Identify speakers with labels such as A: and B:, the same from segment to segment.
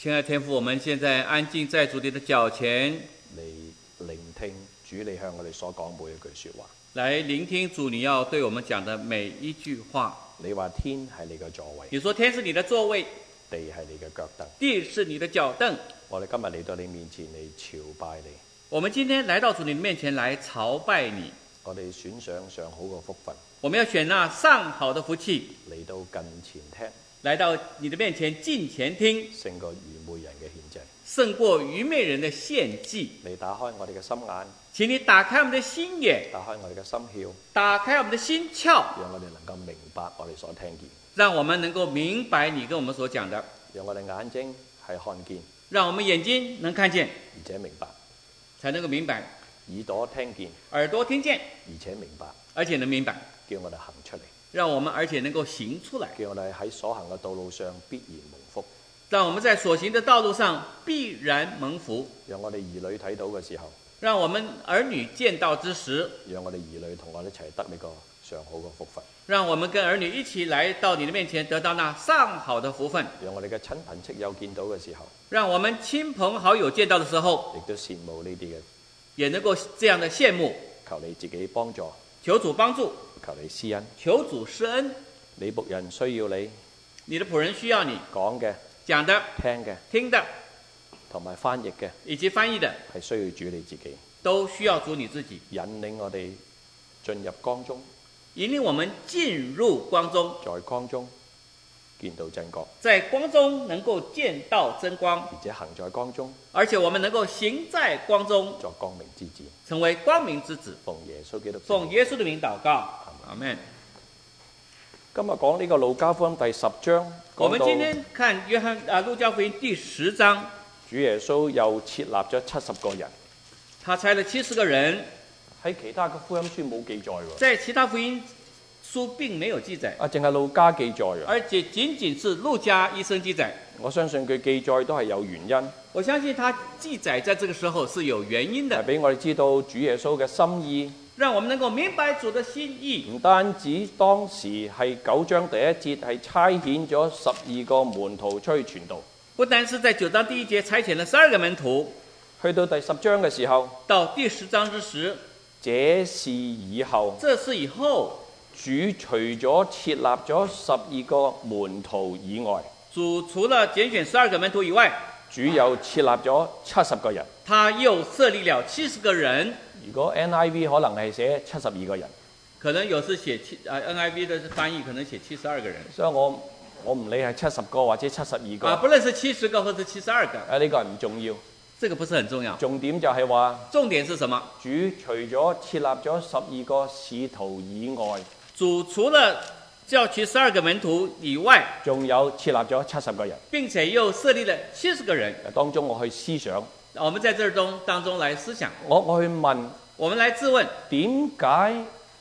A: 亲爱的天父，我们现在安静在主你的脚前，
B: 嚟聆聽主你向我哋所講每一句說話。
A: 來聆聽主你要對我們講的每一句話。
B: 你話天係你嘅座位，
A: 你說天是你的座位，
B: 地係你嘅腳凳。
A: 地是你的腳凳。
B: 我哋今日嚟到你面前嚟朝拜你。
A: 我們今天來到主你面前來朝拜你。
B: 我哋選上上好嘅福分，
A: 我們要選那上好的福氣，
B: 嚟到近前聽，
A: 來到你的面前近前聽，
B: 勝過愚昧人嘅獻祭。
A: 勝過愚昧人的獻祭。
B: 你打開我哋嘅心眼，
A: 請你打開我們的心眼，
B: 打開我哋嘅心竅，
A: 打開我們的心竅，
B: 讓我哋能夠明白我哋所聽見，
A: 讓我們能夠明白你跟我們所講的，
B: 讓我哋眼睛係看見，
A: 讓我們眼睛能看見，
B: 而且明白，
A: 才能夠明白，
B: 耳朵聽見，
A: 耳朵聽見，
B: 而且明白，
A: 而且能明白，
B: 叫我哋行出嚟，
A: 讓我們而且能夠行出來，
B: 叫我哋喺所行嘅道路上必然蒙福，
A: 讓我們在所行的道路上必然蒙福，
B: 讓我哋兒女睇到嘅時候，
A: 讓我們兒女見到之時，
B: 讓我哋兒女同我哋一齊得呢個上好嘅福分，
A: 讓我們跟兒女一起來到你的面前，得到那上好的福分，
B: 讓我哋嘅親朋戚友見到嘅時候，
A: 讓我們親朋好友見到的時候，
B: 亦都羨慕呢啲嘅，
A: 也能夠這樣的羨慕。
B: 求你自己幫助，
A: 求主幫助，
B: 求你施恩，
A: 求主施恩。
B: 你僕人需要你
A: 你的僕人需要你
B: 講嘅、
A: 講的、
B: 聽嘅
A: 聽的，
B: 同埋翻譯嘅，
A: 以及翻譯的，
B: 係需要主你自己
A: 都需要主你自己
B: 引領我哋進入光中，
A: 引領我們進入光中，
B: 在光中見到真光，
A: 在光中能夠見到真光，
B: 而且行在光中，
A: 而且我們能夠行在光中，
B: 作光明之子，
A: 成為光明之子。
B: 奉耶穌基督，
A: 奉耶穌的名禱告，阿門。
B: 今日講呢個路加福音第10章，
A: 我們今天看路加福音第10章，
B: 主耶穌又設立咗70個人，
A: 他差了70個人，
B: 喺其他嘅福音書冇記載喎，
A: 在其他福音書並沒有記載，
B: 淨係路加記載，
A: 而且僅僅是路加醫生記載。
B: 我相信佢記載都係有原因，
A: 我相信他記載在這個時候是有原因的，
B: 係俾我哋知道主耶穌嘅心意，
A: 讓我們能夠明白主的心意。
B: 唔單止當時係9章第1節係差遣咗12個門徒出去傳道，
A: 不單是在9章第1節差遣了12個門徒，
B: 去到第10章嘅時候，
A: 到第10章之時，
B: 這是以後，
A: 這是以後
B: 主除咗設立咗12個門徒以外，
A: 主除了揀選12個門徒以外，
B: 主又設立咗70個人。
A: 他又設立了70個人。
B: 如果 NIV 可能係寫72個人，
A: 可能有時寫NIV 的翻譯可能寫72個人。
B: 所以我唔理係70個或者72個。
A: 不論是70個或者72個。
B: 呢個係唔重要。
A: 這個不是很重要。
B: 重點就係話，
A: 重點是什麼？
B: 主除咗設立咗12個使徒以外，
A: 主除了叫取12個門徒以外，
B: 仲有設立咗70個人，
A: 並且又設立了70個人。
B: 當中我去思想，
A: 我們在這當中來思想，
B: 我去問，
A: 我們來自問，
B: 點解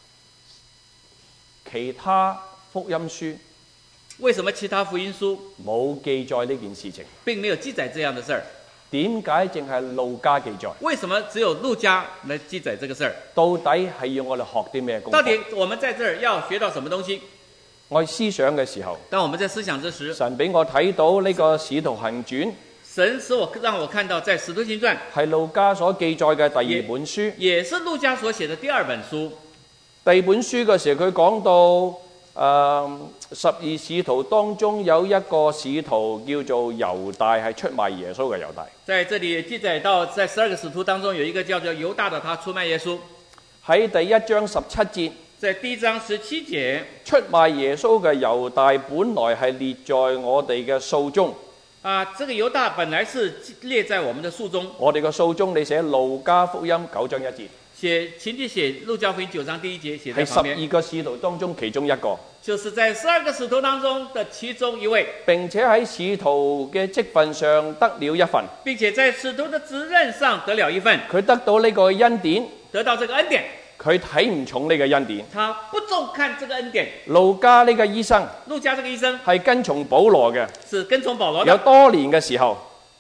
B: 其他福音書
A: 為什麼其他福音書
B: 冇記載呢件事情？
A: 並沒有記載這樣的事兒？
B: 點解淨係路加記載？
A: 為什麼只有路加來記載這個事兒？
B: 到底係要我哋學啲咩功課？
A: 到底我們在這兒要學到什麼東西？
B: 我思想嘅時候，
A: 當我們在思想之時，
B: 神俾我睇到呢個《使徒行傳》，
A: 神使讓我看到在《使徒行傳》
B: 係路加所記載嘅第2本書，
A: 也是路加所寫的第2本書。
B: 第2本書嘅時候，佢講到12使徒當中有一個使徒叫做猶大，係出賣耶穌嘅猶大。
A: 在這裡記載到，在12個使徒當中有一個叫做猶大的，他出賣耶穌。
B: 喺第1章17節，
A: 在第1章17節，
B: 出賣耶穌嘅猶大本來係列在我哋嘅數中。
A: 這個猶大本來是列在我們的數中。
B: 我哋嘅數中，你寫路加福音9章1節。
A: 請你寫路加福音9章第1節，寫在旁邊。
B: 係12個使徒當中其中一個，
A: 就是在12個使徒當中的其中一位，
B: 並且喺使徒嘅職分上得了一份，
A: 並且在使徒的職任上得了一份。
B: 佢得到呢個恩典，
A: 得到這個恩典，
B: 佢睇唔重呢個恩典，
A: 他不重看這個恩典。
B: 路加呢個醫生，
A: 路加這個醫生
B: 係跟從保羅嘅，
A: 是跟從保羅的，
B: 有多年嘅時候，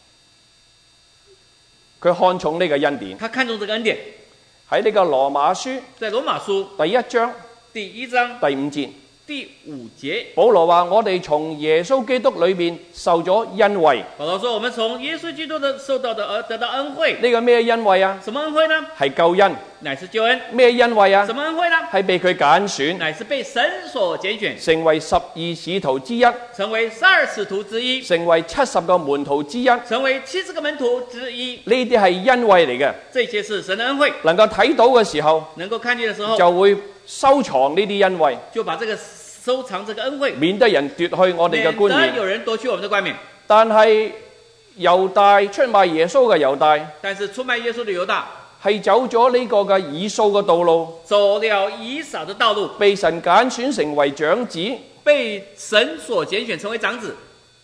B: 佢看重呢個恩典，
A: 他看重這個恩典。喺
B: 呢個羅馬書，
A: 在羅馬書
B: 第1章
A: 第1章
B: 第5節，
A: 第5節，
B: 保羅話我哋從耶穌基督裏面受咗恩惠。
A: 保羅說我們從耶穌基督的受到的而得到恩惠。
B: 呢個咩恩惠啊？
A: 什麼恩惠呢？
B: 係救恩。
A: 乃是救恩。
B: 咩恩惠啊？
A: 什麼恩惠呢？
B: 係被佢揀選，
A: 乃是被神所揀選，
B: 成為12使徒之一，
A: 成為12使徒之一，
B: 成為70個門徒之一。
A: 成為70個門徒之一。
B: 呢啲係恩惠嚟嘅。
A: 這些是神的恩惠。
B: 能夠睇到嘅時候，
A: 能夠看見的時候，
B: 就會收藏呢啲恩惠，
A: 就把這個收藏這個恩惠，
B: 免得人奪去我哋嘅冠冕。
A: 免得有人奪去我們的冠冕。
B: 但係猶大出賣耶穌嘅猶大，
A: 但是出賣耶穌的猶大
B: 係走咗呢個嘅以掃嘅道路，
A: 走了以掃的道路，
B: 被神揀選成為長子，
A: 被神所揀選成為長子。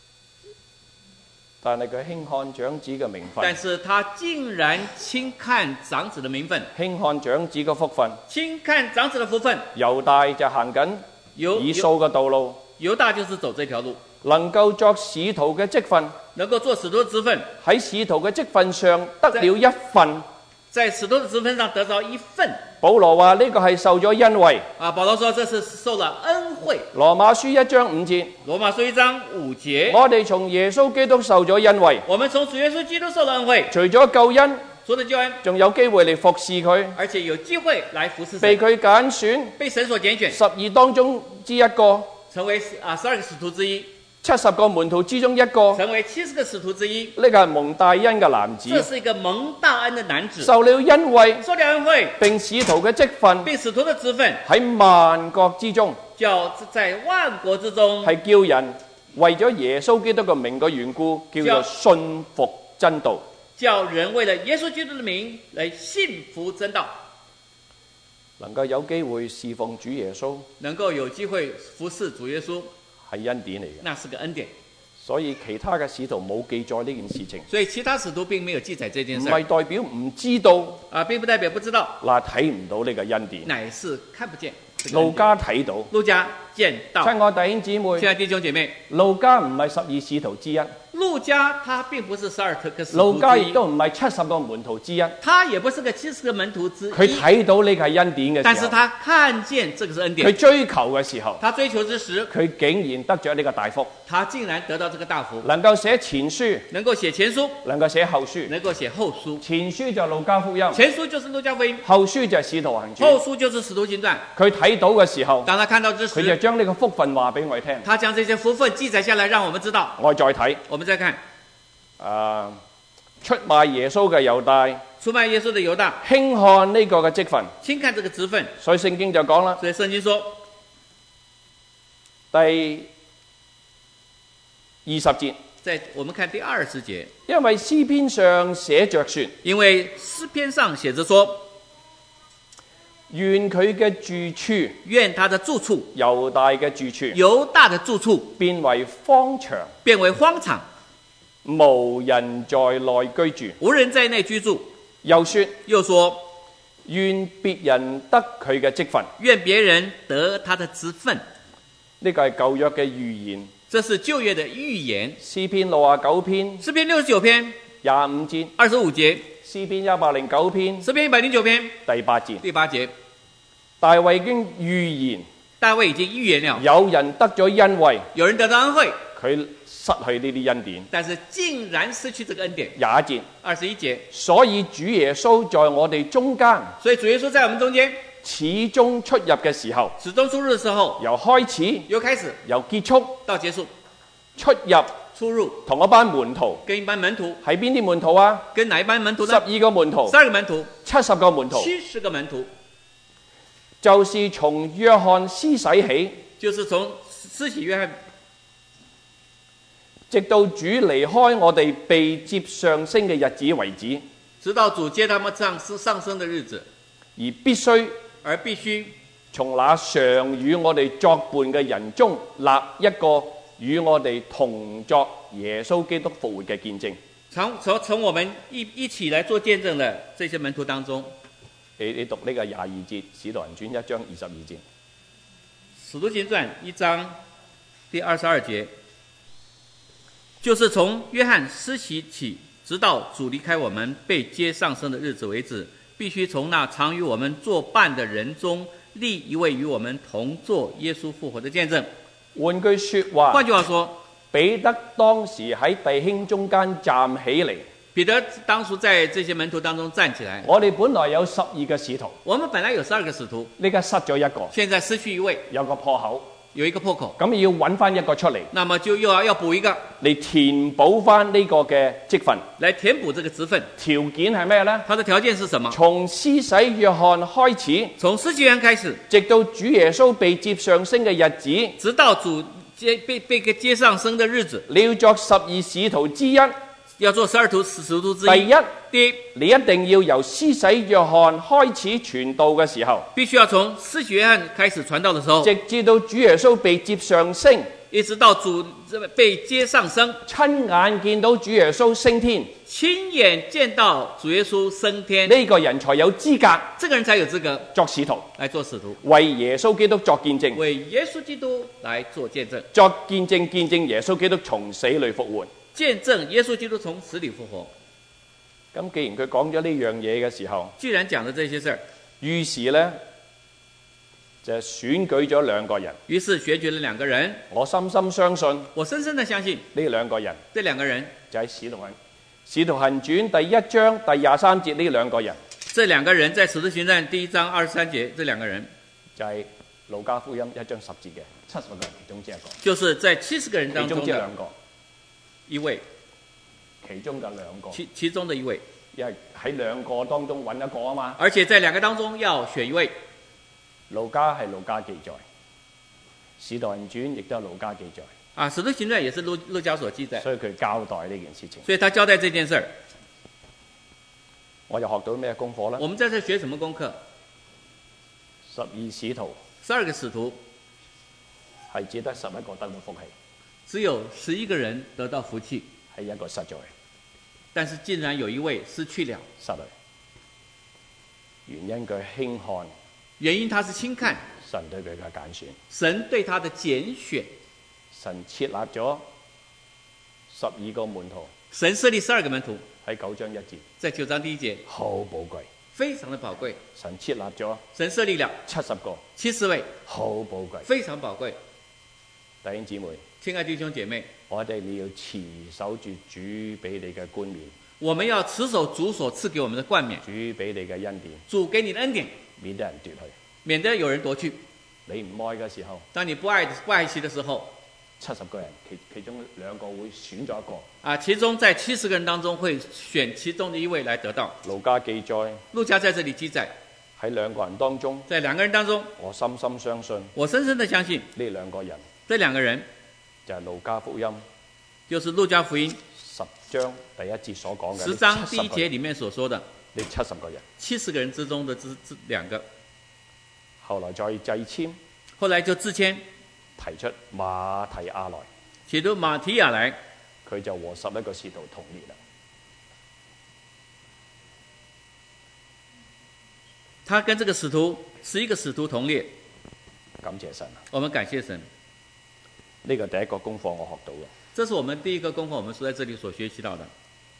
B: 但係佢輕看長子嘅名分，
A: 但是他竟然輕看長子的名分，
B: 輕看長子嘅福分，
A: 輕看長子的福分。
B: 猶大就行緊以掃嘅道路，
A: 猶大就是走這條路，
B: 能夠作使徒嘅職分，
A: 能夠做使徒的職分，
B: 喺使徒嘅職分上得了一份。
A: 在使徒的職分上得到一份。
B: 保羅話呢個係受咗恩惠。
A: 保羅說這是受了恩惠。
B: 羅馬書1章5節。
A: 羅馬書1章5節。
B: 我哋從耶穌基督受咗恩惠。
A: 我們從主耶穌基督受了恩惠。
B: 除咗救恩，
A: 除了救恩，
B: 仲有機會嚟服侍佢。
A: 而且有機會來服侍神。
B: 被佢揀選，
A: 被神所揀選。
B: 12當中之一個，
A: 成為12個使徒之一。
B: 70個門徒之中一個，
A: 成為70個使徒之一。
B: 呢個係蒙大恩嘅男子。
A: 這是一個蒙大恩的男子。
B: 受了恩惠，
A: 受了恩惠，
B: 並使徒嘅職分，
A: 並使徒的職分
B: 喺萬國之中，
A: 叫在萬國之中，
B: 係叫人為咗耶穌基督嘅名嘅緣故，叫做信服真道。
A: 叫人為了耶穌基督的名來信服真道。
B: 能夠有機會侍奉主耶穌，
A: 能夠有機會服侍主耶穌，
B: 係恩典嚟嘅。
A: 那是個恩典。
B: 所以其他嘅使徒冇記載呢件事情。
A: 所以其他使徒並沒有記載這件事。
B: 唔係代表唔知道。
A: 並不代表不知道。
B: 嗱，睇唔到呢個恩典。
A: 乃是看不見。
B: 路加睇到。
A: 路加見到。
B: 親愛弟兄姊妹。
A: 親愛弟兄姐妹。
B: 路加唔係12使徒之一。
A: 路加他並不是12個使徒之一。
B: 路加亦都唔係70個門徒之一。
A: 他也不是個70個門徒之一。
B: 佢睇到呢個係恩典嘅時候。
A: 但是他看見這個是恩典。
B: 佢追求嘅時候。
A: 他追求之時。
B: 佢竟然得咗呢個大福。
A: 他竟然得到這個大福。
B: 能夠寫前書。
A: 能夠寫前書。
B: 能夠寫後書。
A: 能夠寫後書。
B: 前書就係路加福音。
A: 前書就是路加福音。
B: 後書就係使徒行傳。
A: 後書就是使徒行傳。佢
B: 睇到嘅時候。
A: 當他看到之時。
B: 佢就將呢個福分話俾我哋聽。
A: 他將這些福分記載下來，讓我們知道。
B: 我再睇。
A: 我們再看。
B: 出賣耶穌嘅猶大，
A: 出賣耶穌的猶大，
B: 輕看呢個嘅職分，
A: 輕看這個職分。
B: 所以聖經就講啦。
A: 所以聖經說，
B: 第20節，
A: 在我們看第20節，
B: 因為詩篇上寫着說，
A: 因為詩篇上寫着說，
B: 願佢嘅住處，
A: 願他的住處，
B: 猶大嘅住處，
A: 猶大的住處
B: 變為荒場，
A: 變為荒場。
B: 無人在內居住，
A: 無人在內居住。
B: 又說，願別人得佢嘅職分，
A: 願別人得他的職分。
B: 呢個係舊約嘅預言，
A: 這是舊約的預言。
B: 詩篇69篇，
A: 詩篇69篇
B: 25節
A: ，25節，
B: 詩篇109篇，
A: 詩篇109篇
B: 第8節，
A: 第8節，
B: 大衛已經預言，
A: 大衛已經預言了，
B: 有人得咗恩惠，
A: 有人得到恩惠，
B: 佢失去呢啲恩典，
A: 但是竟然失去這個恩典。
B: 21節
A: ，21節，
B: 所以主耶穌在我哋中間，
A: 所以主耶穌在我們中間，
B: 始終出入嘅時候，
A: 始終出入的時候，
B: 由開始，
A: 由開始，
B: 由結束
A: 到結束，
B: 出入同一班門徒，
A: 跟一班門徒，
B: 係邊啲門徒啊？
A: 跟哪一班門徒呢
B: 12個門徒
A: ，12個門徒
B: ，70個門徒
A: ，70個門徒，
B: 就是從約翰施洗起，
A: 就是從施洗約翰，
B: 直到主離開我哋被接上升嘅日子為止，
A: 直到主接他們上升的日子，
B: 而必須從那常與我哋作伴嘅人中立一個與我哋同作耶穌基督復活嘅見證。
A: 從我們一起來做見證的這些門徒當中，
B: 你讀呢個22節，使徒行傳1章22節，
A: 使徒行傳1章第22節。就是從約翰施洗起，直到主離開我們被接上升的日子為止，必須從那常與我們作伴的人中立一位与我們同作耶穌復活的見證。
B: 換句說話，
A: 換句話說，
B: 彼得當時喺弟兄中間站起嚟。
A: 彼得當初在這些門徒當中站起來。
B: 我哋本來有12個使徒，
A: 我們本來有12個使徒，
B: 呢家失咗一個，
A: 現在失去一位，
B: 有個破口，
A: 有一個破口，
B: 咁要揾翻一個出嚟，
A: 那麼就又要補一個
B: 嚟填補翻呢個嘅職份，
A: 來填補這個職份。
B: 條件係咩呢？
A: 它的條件是什麼？
B: 從施洗約翰開始，
A: 從施洗約翰開始，
B: 直到主耶穌被接上升嘅日子，
A: 直到主被接上升的日子，
B: 你要作12使徒之一。
A: 要做12使徒之一。
B: 第一，你一定要由施洗約翰開始傳道嘅時候，
A: 必須要從施洗約翰開始傳道的時候，
B: 直至到主耶穌被接上升，
A: 一直到主被接上升，
B: 親眼見到主耶穌升天，
A: 親眼見到主耶穌升天，
B: 呢個人才有資格，
A: 這個人才有資格
B: 作使徒，
A: 來做使徒，
B: 為耶穌基督作見證，
A: 為耶穌基督來做見證，
B: 作見證，見證耶穌基督從死裏復活。
A: 見證耶穌基督從死裏復活。
B: 咁既然佢講咗呢樣嘢嘅時候，
A: 既然講咗這些事兒，
B: 於是呢，就選舉咗2個人。
A: 於是選舉了2個人。
B: 我深深相信，
A: 我深深的相信
B: 呢2個人，
A: 這2個人
B: 就喺使徒行傳第1章第23節呢2個人。
A: 這2個人在使徒行傳第1章23節，這2個人
B: 就係路加福音1章10節嘅70個人其中之一個。
A: 就是在70個人當中的
B: 其中之2個。
A: 一位，
B: 其中嘅2個，
A: 其中的一位，
B: 因為喺2個當中揾一個啊嘛。
A: 而且在2個當中要選一位。
B: 路加係路加記載，使徒行傳亦都係路加記載。
A: 啊，使徒行傳也是路加所記載，
B: 所以佢交代呢件事情。
A: 所以他交代這件事。
B: 我又學到咩功課呢？
A: 我們在這學什麼功課
B: ？12使徒
A: ，12個使徒
B: 係只得11個得到福氣。
A: 只有11個人得到福氣，
B: 係一個失咗，
A: 但是竟然有一位失去了，
B: 失去。原因佢輕看，
A: 原因他是輕看
B: 神對佢嘅揀選，
A: 神對他的揀選，
B: 神設立咗12個門徒，
A: 神設立12個門徒，
B: 喺9章1節，
A: 在9章第1節，
B: 好寶貴，
A: 非常的寶貴。
B: 神設立咗，
A: 神設立了
B: 70個
A: ，70位，
B: 好寶貴，
A: 非常寶貴。
B: 弟兄姊妹，
A: 親愛弟兄姐妹，
B: 我哋你要持守住主俾你嘅冠冕，
A: 我們要持守主所賜給我們的冠冕，
B: 主俾你嘅恩典，
A: 主給你的恩典，
B: 免得人奪去，
A: 免得有人奪去。
B: 你唔愛嘅時候，
A: 當你不愛惜的時候
B: ，70個人其中2個會選咗一個。
A: 啊，其中在70個人當中會選其中的一位來得到。
B: 路加記載，
A: 路加在這裡記載，
B: 喺2個人當中，
A: 在2個人當中，
B: 我深深相信，
A: 我深深的相信
B: 呢2個人，
A: 這2個人
B: 就係路加福音，
A: 就是路加福音
B: 10章第1節所講嘅
A: 10章第1節裡面所說的
B: 呢70個人
A: ，70個人之中的這2個，
B: 後來再掣籤，
A: 後來就自簽
B: 提出馬提亞來，
A: 提出馬提亞來，
B: 佢就和11個使徒同列啦。
A: 他跟這個使徒11個使徒同列，
B: 感謝神，
A: 我們感謝神。
B: 呢個第一個功課我學到嘅。
A: 這是我們第一個功課，我們所在這裡所學習到的。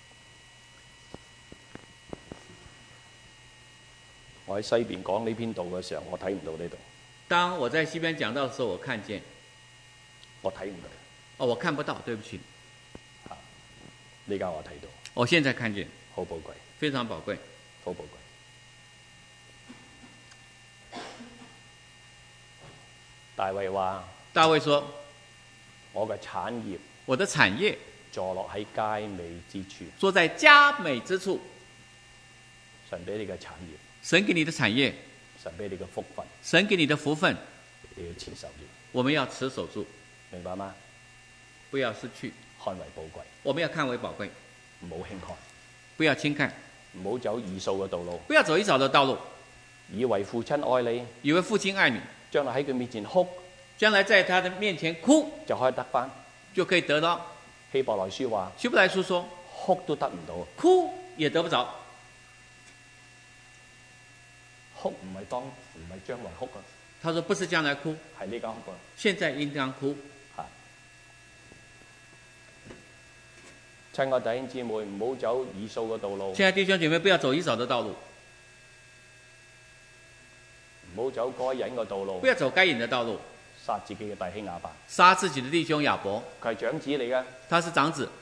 B: 我喺西邊講呢篇道嘅時候，我睇唔到呢度。
A: 當我在西邊講到的時候，我看見，
B: 我睇唔到。
A: 哦，我看不到，對不起。
B: 呢家我睇到。
A: 我現在看見，
B: 好寶貴，
A: 非常寶貴，
B: 好寶貴。大衛話：
A: 大衛說，
B: 我嘅產業，
A: 我的產業
B: 坐落喺佳美之處，
A: 坐在佳美之處。
B: 神俾你嘅產業，
A: 神給你的產業，
B: 神俾你嘅福分，
A: 神給你的福分，
B: 你要持守住。
A: 我們要持守住，
B: 明白嗎？
A: 不要失去，
B: 看為寶貴，
A: 我們要看為寶貴，
B: 唔好輕看，
A: 不要輕看，
B: 唔好走異數嘅道路，
A: 不要走一走的道路，
B: 以為父親愛你，
A: 以為父親愛你，
B: 將來喺佢面前哭，
A: 將來在他的面前哭
B: 就可以得返。
A: 就可以得到。
B: 希伯來書話：
A: 希伯來書說，
B: 哭都得唔到，
A: 哭也得不着。
B: 哭唔係將來哭啊！
A: 他說不是將來哭，
B: 係呢家哭啊！
A: 現在應當哭。
B: 親愛弟兄姊妹，唔好走異數嘅道路。
A: 親愛弟兄姐妹，不要走一走的道路。
B: 唔好走該隱嘅道路，
A: 不要走該隱的道路，
B: 殺自己嘅弟兄亞伯。
A: 殺自己的弟兄亞伯，
B: 佢係長子嚟嘅，
A: 他是長子，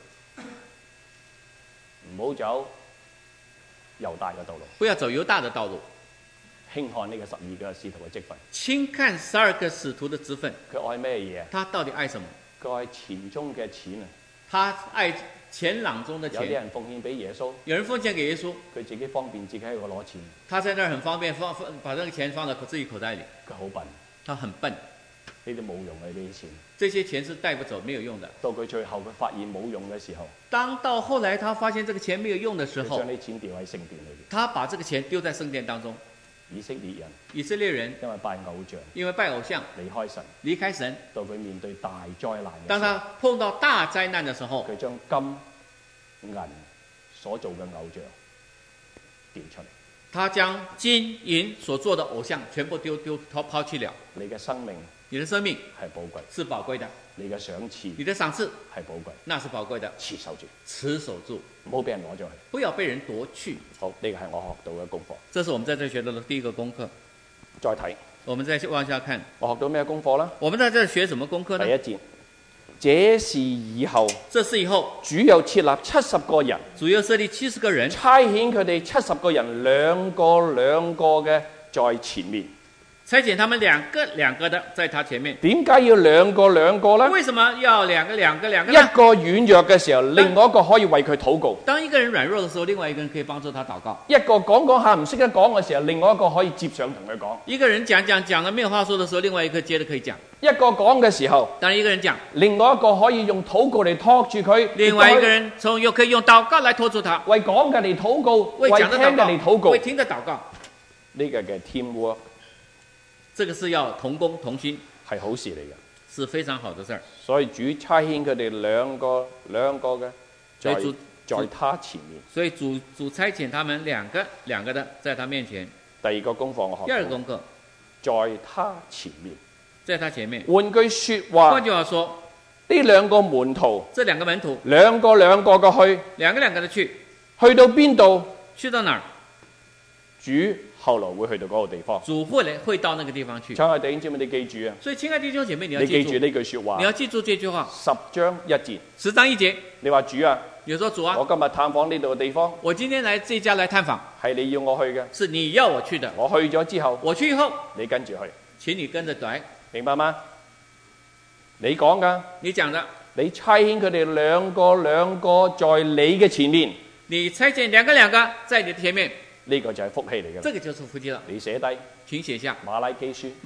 B: 唔好走猶大嘅道路，
A: 不要走猶大的道路，
B: 輕看呢個12個使徒嘅職分。
A: 輕看12個使徒的職分，
B: 佢愛咩嘢啊？
A: 他到底愛什麼？
B: 佢愛錢中嘅錢啊！
A: 他愛錢囊中的
B: 有啲
A: 錢。
B: 人奉獻俾耶穌，
A: 有人奉獻給耶穌，
B: 佢自己方便自己喺度攞錢，
A: 他在那兒很方便，把這個錢放到自己口袋裡。
B: 佢好笨，
A: 他很笨，
B: 呢啲冇用嘅呢啲錢。
A: 這些錢是帶不走，沒有用的。
B: 到佢最後佢發現冇用嘅時候，
A: 當到後來他發現這個錢沒有用的時候，
B: 佢將啲錢掉喺聖殿裏邊。
A: 他把這個錢丟在聖殿當中。
B: 以色列人
A: 以色列人
B: 因為拜偶像，
A: 因為拜偶像
B: 離開神，
A: 到佢
B: 面對大災難嘅時候，
A: 當他碰到大災難的時候，
B: 佢將金銀所做嘅偶像掉出嚟。
A: 他將金銀所做的偶像全部拋棄了。
B: 你嘅生命係寶貴，
A: 是寶貴的。
B: 你嘅賞賜係寶貴，
A: 那是寶貴的。
B: 持守住，唔好俾人攞咗去，
A: 不要被人奪去。
B: 好，呢個係我學到嘅功課。
A: 這是我們在這學到的第一個功課。
B: 再睇，
A: 我們再往下看，
B: 我學到咩功課呢？
A: 我們在這學什麼功課呢？
B: 第一節，這是以後，主又設立70個人，
A: 主又設立70個人，
B: 差遣佢哋70個人兩個兩個嘅在前面。
A: 差遣他們兩個的在他前面。
B: 點解要兩個兩個呢？
A: 為什麼要兩個呢？
B: 一個軟弱嘅時候，另外一個可以為佢禱告。
A: 當一個人軟弱的時候，另外一個人可以幫助他禱告。
B: 一個講下唔識得講嘅時候，另外一個可以接上同佢講。
A: 一個人講了沒有話說的時候，另外一個接着可以講。
B: 一個講嘅時候，
A: 當一個人講，
B: 另外一個可以用禱告嚟托住佢。
A: 另外一個人又可以用禱告來托住他。
B: 為講嘅嚟禱告，為聽嘅嚟禱告，
A: 為聽嘅禱告。
B: 呢個嘅 teamwork。
A: 這個是要同工同心，
B: 係好事嚟嘅，
A: 是非常好的事兒。
B: 所以主差遣佢哋兩個嘅，在他前面。
A: 所以主差遣他們兩個的在他面前。
B: 第二個功課我學。
A: 第二個功課，
B: 在他前面。
A: 在他前面。
B: 換句説話，
A: 換句話說，
B: 呢兩個門徒，
A: 這兩個門徒，
B: 兩個嘅去，
A: 兩個的去
B: 到邊度？
A: 去到哪兒？
B: 主後來會去到嗰個地方，
A: 主會到那個地方去。
B: 親愛弟兄姐妹，你記住啊！
A: 所以親愛弟兄姐妹，你
B: 記住呢句説話，
A: 你要記住這句話。
B: 10章1節
A: ，10章1節。
B: 你話主啊，
A: 你說主啊，
B: 我今日探訪呢度嘅地方，
A: 我今天來這家來探訪，
B: 係你要我去嘅，
A: 是你要我去的。
B: 我去咗之後，
A: 我去以後，
B: 你跟住去，
A: 請你跟着來，
B: 明白嗎？你講㗎，
A: 你講的，
B: 你差遣佢哋兩個在你嘅前面，
A: 你差遣兩個在你的前面。
B: 呢個就係福氣嚟嘅，
A: 這個就是福氣了。
B: 你寫低，
A: 請寫下
B: 馬拉基書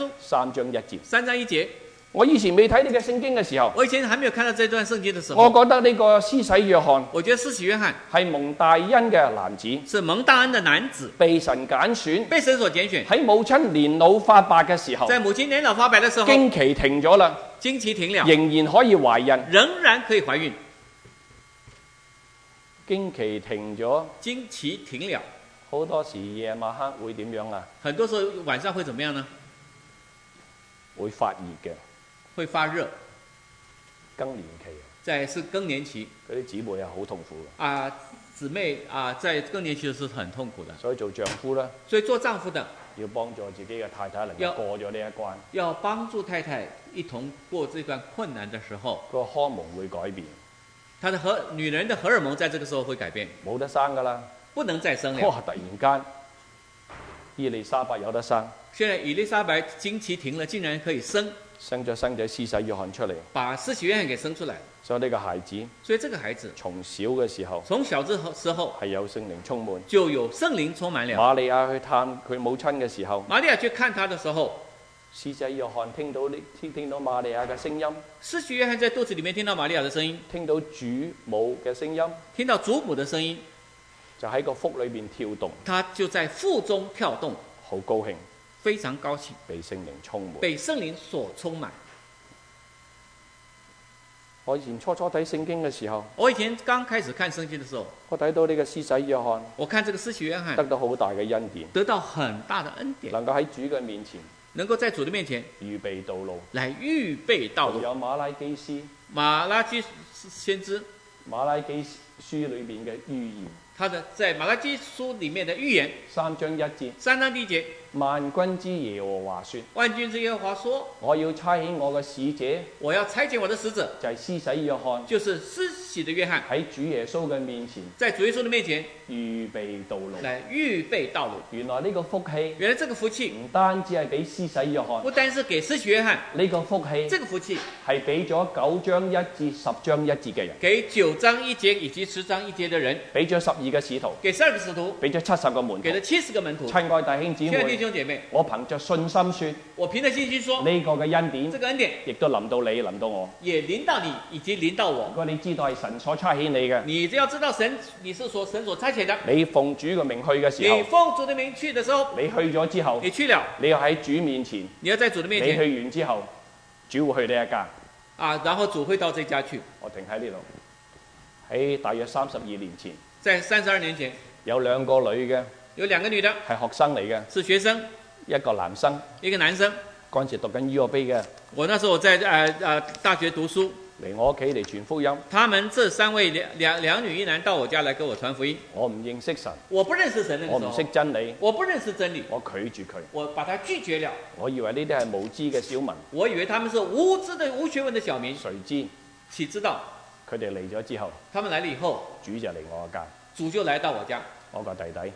B: 3章1節。
A: 3章1節。
B: 我以前未睇呢個聖經嘅時候，
A: 我以前還沒有看到這段聖經的時候，
B: 我覺得呢個施洗約翰，
A: 我覺得施洗約翰
B: 係蒙大恩嘅男子，
A: 是蒙大恩的男子，
B: 被神揀選，
A: 被神所揀選。
B: 喺母親年老發白嘅時候，
A: 在母親年老發白的時候，
B: 經期停咗啦，
A: 經期停了，
B: 仍然可以懷孕，
A: 仍然可以懷孕。
B: 經期停咗，
A: 經期停了。
B: 好多時夜晚黑會點樣啊？
A: 很多時候晚上會怎麼樣呢？
B: 會發熱嘅，
A: 會發熱。
B: 更年期，
A: 是更年期。
B: 嗰啲姊妹係好痛苦嘅。
A: 啊，姊妹啊，在更年期是很痛苦的。
B: 所以做丈夫呢，
A: 所以做丈夫的
B: 要幫助自己嘅太太能夠過咗呢一關。
A: 要幫助太太一同過這段困難的時候。
B: 個荷爾蒙會改變。
A: 女人的荷爾蒙在這個時候會改變。
B: 冇得生㗎啦。
A: 不能再生了。
B: 哇！突然間，伊麗莎白有得生。
A: 現在伊麗莎白經期停了，竟然可以生。
B: 生咗生仔施洗約翰出嚟。
A: 把施洗約翰給生出來。
B: 所以呢個孩子。
A: 所以這個孩子。
B: 從小嘅時候。
A: 從小之時候。
B: 係有聖靈充滿。
A: 就有聖靈充滿了。
B: 瑪利亞去探佢母親嘅時候。
A: 瑪利亞去看他的時候。
B: 施洗約翰聽到瑪利亞嘅聲音。
A: 施洗約翰在肚子裡面聽到瑪利亞的聲音。
B: 聽到主母嘅聲音。
A: 聽到祖母的聲音。
B: 就喺個腹裏邊跳動，
A: 他就在腹中跳動，
B: 好高興，
A: 非常高興，
B: 被聖靈充滿，
A: 被聖靈所充滿。
B: 我以前初睇聖經嘅時候，
A: 我以前剛開始看聖經嘅時候，
B: 我睇到呢個施洗約翰，
A: 我看這個施洗約翰
B: 得到好大嘅恩典，
A: 得到很大的恩典，
B: 能夠喺主嘅面前，
A: 能夠在主的面前
B: 預備道路，
A: 來預備道路。
B: 有馬拉基書，
A: 馬拉基先知，
B: 馬拉基書裏面嘅預言。
A: 他的在馬拉基書裡面的預言
B: 3章1節，
A: 3章1節，
B: 萬軍之耶和華說：
A: 萬軍之耶和華說，
B: 我要差遣我嘅使者，
A: 我要差遣我的使者，
B: 就係施洗約翰，
A: 就是施洗的約翰，
B: 喺主耶穌嘅面前，
A: 在主耶穌的面前
B: 預備道路。
A: 來預備道路。
B: 原來呢個福氣
A: 原來這個福氣
B: 唔單止係俾施洗約翰，
A: 不單是給施洗約翰，
B: 呢個福氣
A: 這個福氣
B: 係俾咗9章1至10章1節嘅人，
A: 給9章1節以及10章1節的人，
B: 俾咗12個使徒，
A: 給12個使徒，
B: 俾咗70個門徒，
A: 給了70個門徒。
B: 親愛弟兄姊
A: 親愛弟
B: 妹，
A: 兄姐妹，
B: 我憑着信心說，
A: 我憑着信心說，
B: 呢個嘅恩典
A: 這個恩典
B: 亦都臨到你，臨到我。
A: 也臨到你，以及臨到我
B: 如。果你知道係神所差遣你嘅，
A: 你只要知道神，你是神所差遣的。
B: 你奉主嘅名去嘅時
A: 你
B: 候，
A: 奉主的名去的時候，
B: 你去咗之後，
A: 你去了，
B: 你要喺主面前，
A: 你要在主的面
B: 你
A: 前
B: 去完之後，主會去呢一家。
A: 啊，然後主會到這家去。
B: 我停喺呢度，喺大約32年前，
A: 在32年前，
B: 有2個女嘅
A: 有2個女的
B: 係學生嚟嘅，
A: 是學生，
B: 一個男生，
A: 一個男生。
B: 嗰陣時讀緊 UOB 嘅，
A: 我那時候我在大學讀書，
B: 嚟我屋企嚟傳福音。
A: 他們這3位兩女一男到我家來跟我傳福音。
B: 我唔認識神，
A: 我不認識神那個時候，
B: 我唔識真理，
A: 我不認識真理，
B: 我拒絕佢。
A: 我把他拒絕了。
B: 我以為呢啲係無知嘅小民，
A: 我以為他們是無知的無學問的小民，
B: 誰知
A: 豈知道
B: 佢哋嚟咗之後，
A: 他們來了以後，
B: 主就嚟我家。
A: 主就來到我家。
B: 我個弟弟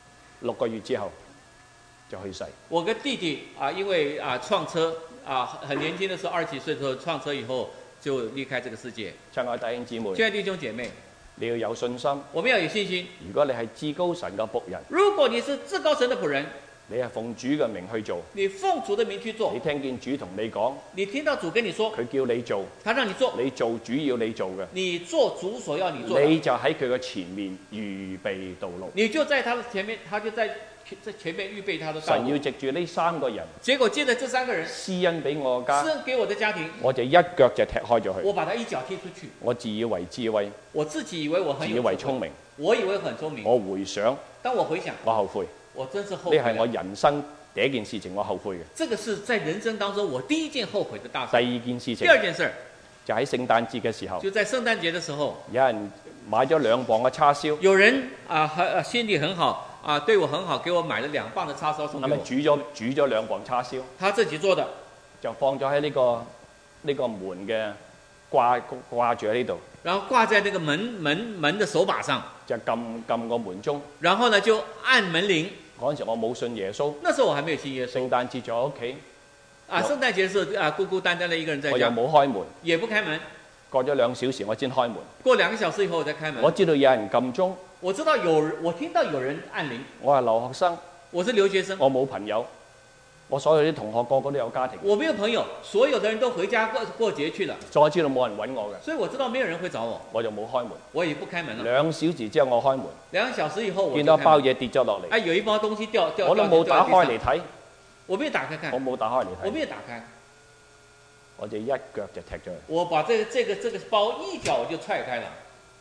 B: 6個月之後就去世。
A: 我跟弟弟因為創車很年輕的時候20幾歲的時候創車以後就離開這個世界。
B: 親愛弟兄姊妹，
A: 親愛弟兄姐妹，
B: 你要有信心。
A: 我們要有信心。
B: 如果你係至高神嘅僕人，
A: 如果你是至高神的僕人，
B: 你係奉主嘅名去做，
A: 你奉主的名去做
B: 你，聽見主同你講，
A: 你聽到主跟你說，
B: 佢叫你做，
A: 他讓你做，
B: 你做主要你做嘅，
A: 你做主所要你做的，
B: 你就喺佢嘅前面預備道路。
A: 你就在他的前面，他就在前面預備他的道
B: 神要
A: 路。
B: 藉住呢3個人
A: 結果接着這3個人
B: 施恩俾我嘅家，
A: 施恩給我的家庭，
B: 我就一腳就踢開咗佢。
A: 我把他一腳踢出去。
B: 我自以為智慧，
A: 我自己以為我
B: 自以
A: 很有智慧，
B: 為聰明，
A: 我以為很聰明。
B: 我回想，
A: 當我回想，
B: 我後悔。
A: 我真是後悔了。
B: 呢係我人生第一件事情，我後悔嘅。
A: 這個是在人生當中我第一件後悔的大
B: 第
A: 事。
B: 二件事情
A: 第二件事
B: 就喺聖誕節嘅時候，
A: 就在聖誕節的時候，
B: 有人買咗2磅嘅叉燒，
A: 有人心地很好對我很好，給我買了2磅的叉燒送給我。
B: 咁咪煮咗2磅叉燒，
A: 他自己做的，
B: 就放咗喺呢個門嘅掛住喺呢度，
A: 然後掛在那個門的手把上，
B: 就撳個門鐘。
A: 然後呢就按門鈴。
B: 嗰陣時我冇信耶穌，
A: 那時候我還沒有信耶穌。
B: 聖誕節在屋企，
A: 聖誕節是孤孤單單的一個人在
B: 我又
A: 家，
B: 冇開門。
A: 也不開門。
B: 過咗2小時我先開門，
A: 過2個小時以後我才開門。
B: 我知道有人撳鐘，
A: 我聽到有人按鈴。
B: 我係留學生，
A: 我是留學生，
B: 我冇朋友，我所有啲同學個個都有家庭，
A: 我沒有朋友，所有的人都回家過節去了。
B: 所以我知道冇人揾我嘅，
A: 所以我知道沒有人會找我，
B: 我就冇開門。
A: 我也不開門了。
B: 2小時之後我開門，
A: 2個小時以後我就
B: 見到
A: 開門
B: 包嘢跌咗落嚟，
A: 有一包東西掉
B: 我都冇打開嚟睇，
A: 我沒有打開看，
B: 我冇打開嚟睇，
A: 我沒有打開，
B: 我就一腳就踢咗佢。
A: 我把這個包一腳我就踹開了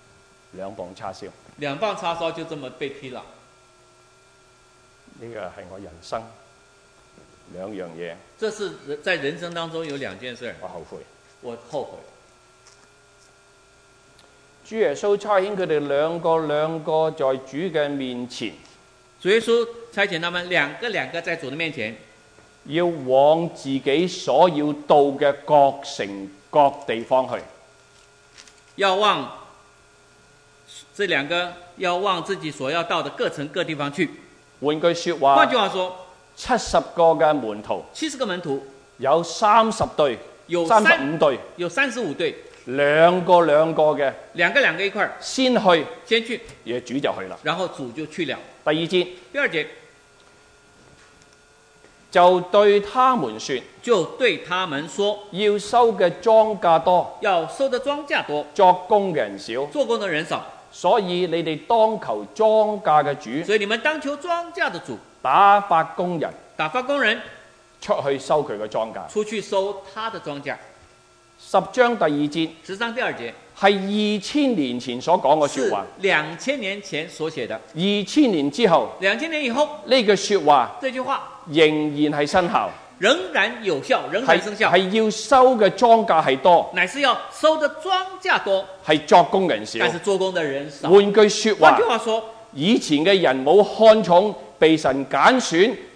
B: 2磅叉燒，
A: ，2磅叉燒就這麼被踢了。
B: 呢個係我人生2樣嘢，
A: 這是在人生當中有2件事，
B: 我後悔。
A: 我後悔。
B: 主耶穌差遣佢哋兩個在主嘅面前，
A: 主耶穌差遣他們兩個在主的面前，
B: 要往自己所要到嘅各城各地方去。
A: 要往這2個要往自己所要到的各城各地方去。
B: 換句説話，
A: 換句話說
B: ，70個嘅門徒
A: ，70個門徒，
B: 有30隊，
A: 有
B: 35隊，
A: 有35隊
B: 兩個嘅，
A: 兩個一塊
B: 先去，
A: 先去，
B: 而主就去啦。
A: 然後主就去了。
B: 第2節，
A: 第2節
B: 就對他們說，
A: 要
B: 收嘅莊稼多，
A: 要收的莊稼多，
B: 作工嘅人少，
A: 做工的人少，
B: 所以你哋當求莊稼嘅主，
A: 所以你們當求莊稼的主，
B: 打發工人出去收佢嘅莊稼。
A: 出去收他的莊稼。
B: 10章第2節，
A: 10章第2節
B: 係2000年前所講嘅説話
A: ，2000年前所寫的。
B: 2000年之後
A: 2000年以後，
B: 呢句説話
A: 這句話
B: 仍然係生效，
A: 仍然有效，仍然生效。
B: 係要收嘅莊稼係多，
A: 乃是要收的莊稼多，
B: 係作工人少。
A: 但是做工的人少。
B: 換句説話，
A: 換句話說，
B: 以前嘅人冇看重被神揀選、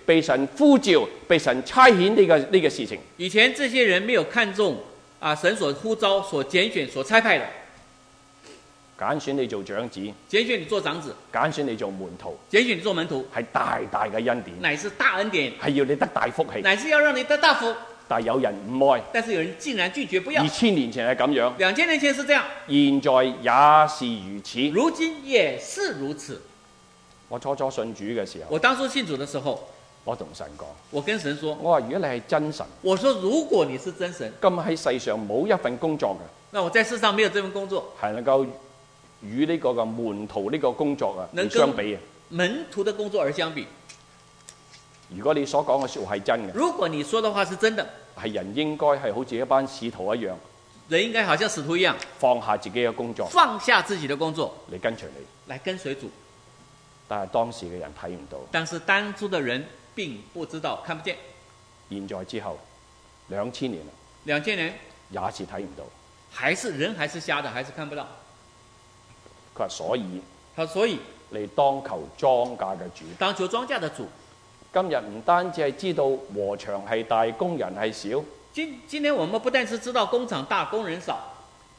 B: 被神呼召、被神差遣呢個事情。
A: 以前這些人沒有看重神所呼召、所揀選、所差派的，
B: 揀選你做長子，
A: 揀選你做長子，
B: 揀選你做門徒，
A: 揀選你做門徒，
B: 係大大嘅恩典，
A: 乃是大恩典，
B: 係要你得大福氣，
A: 乃是要讓你得大福。
B: 但係有人唔愛，
A: 但是有人竟然拒絕不要。
B: 2000年前係咁樣
A: ，2000年前是這樣，
B: 現在也是如此，
A: 如今也是如此。
B: 我初初信主嘅時候，
A: 我當初信主的時候，
B: 我同神講，
A: 我跟神說，
B: 我話如果你係真神，
A: 我說如果你是真神，
B: 咁喺世上冇一份工作嘅，
A: 那我在世上沒有這份工作，
B: 係能夠與呢個嘅門徒呢個工作嚟相比嘅，
A: 門徒的工作而相比。
B: 如果你所講嘅說話係真嘅，
A: 如果你說的話是真的，
B: 係人應該係好似一班使徒一樣，
A: 人應該好像使徒一樣，
B: 放下自己嘅工作，
A: 放下自己的工作
B: 嚟跟隨你，
A: 來跟隨主。
B: 但係當時嘅人睇唔到，
A: 但是當初的人並不知道，看不見。
B: 現在之後2000年啦
A: ，2000年
B: 也是睇唔到，
A: 還是瞎的，還是看不到。
B: 佢話所以，嚟當求莊稼嘅主，
A: 當求莊稼的主。
B: 今日唔單止係知道禾場係大，工人係少。
A: 今天我們不但是知道工廠大，工人少，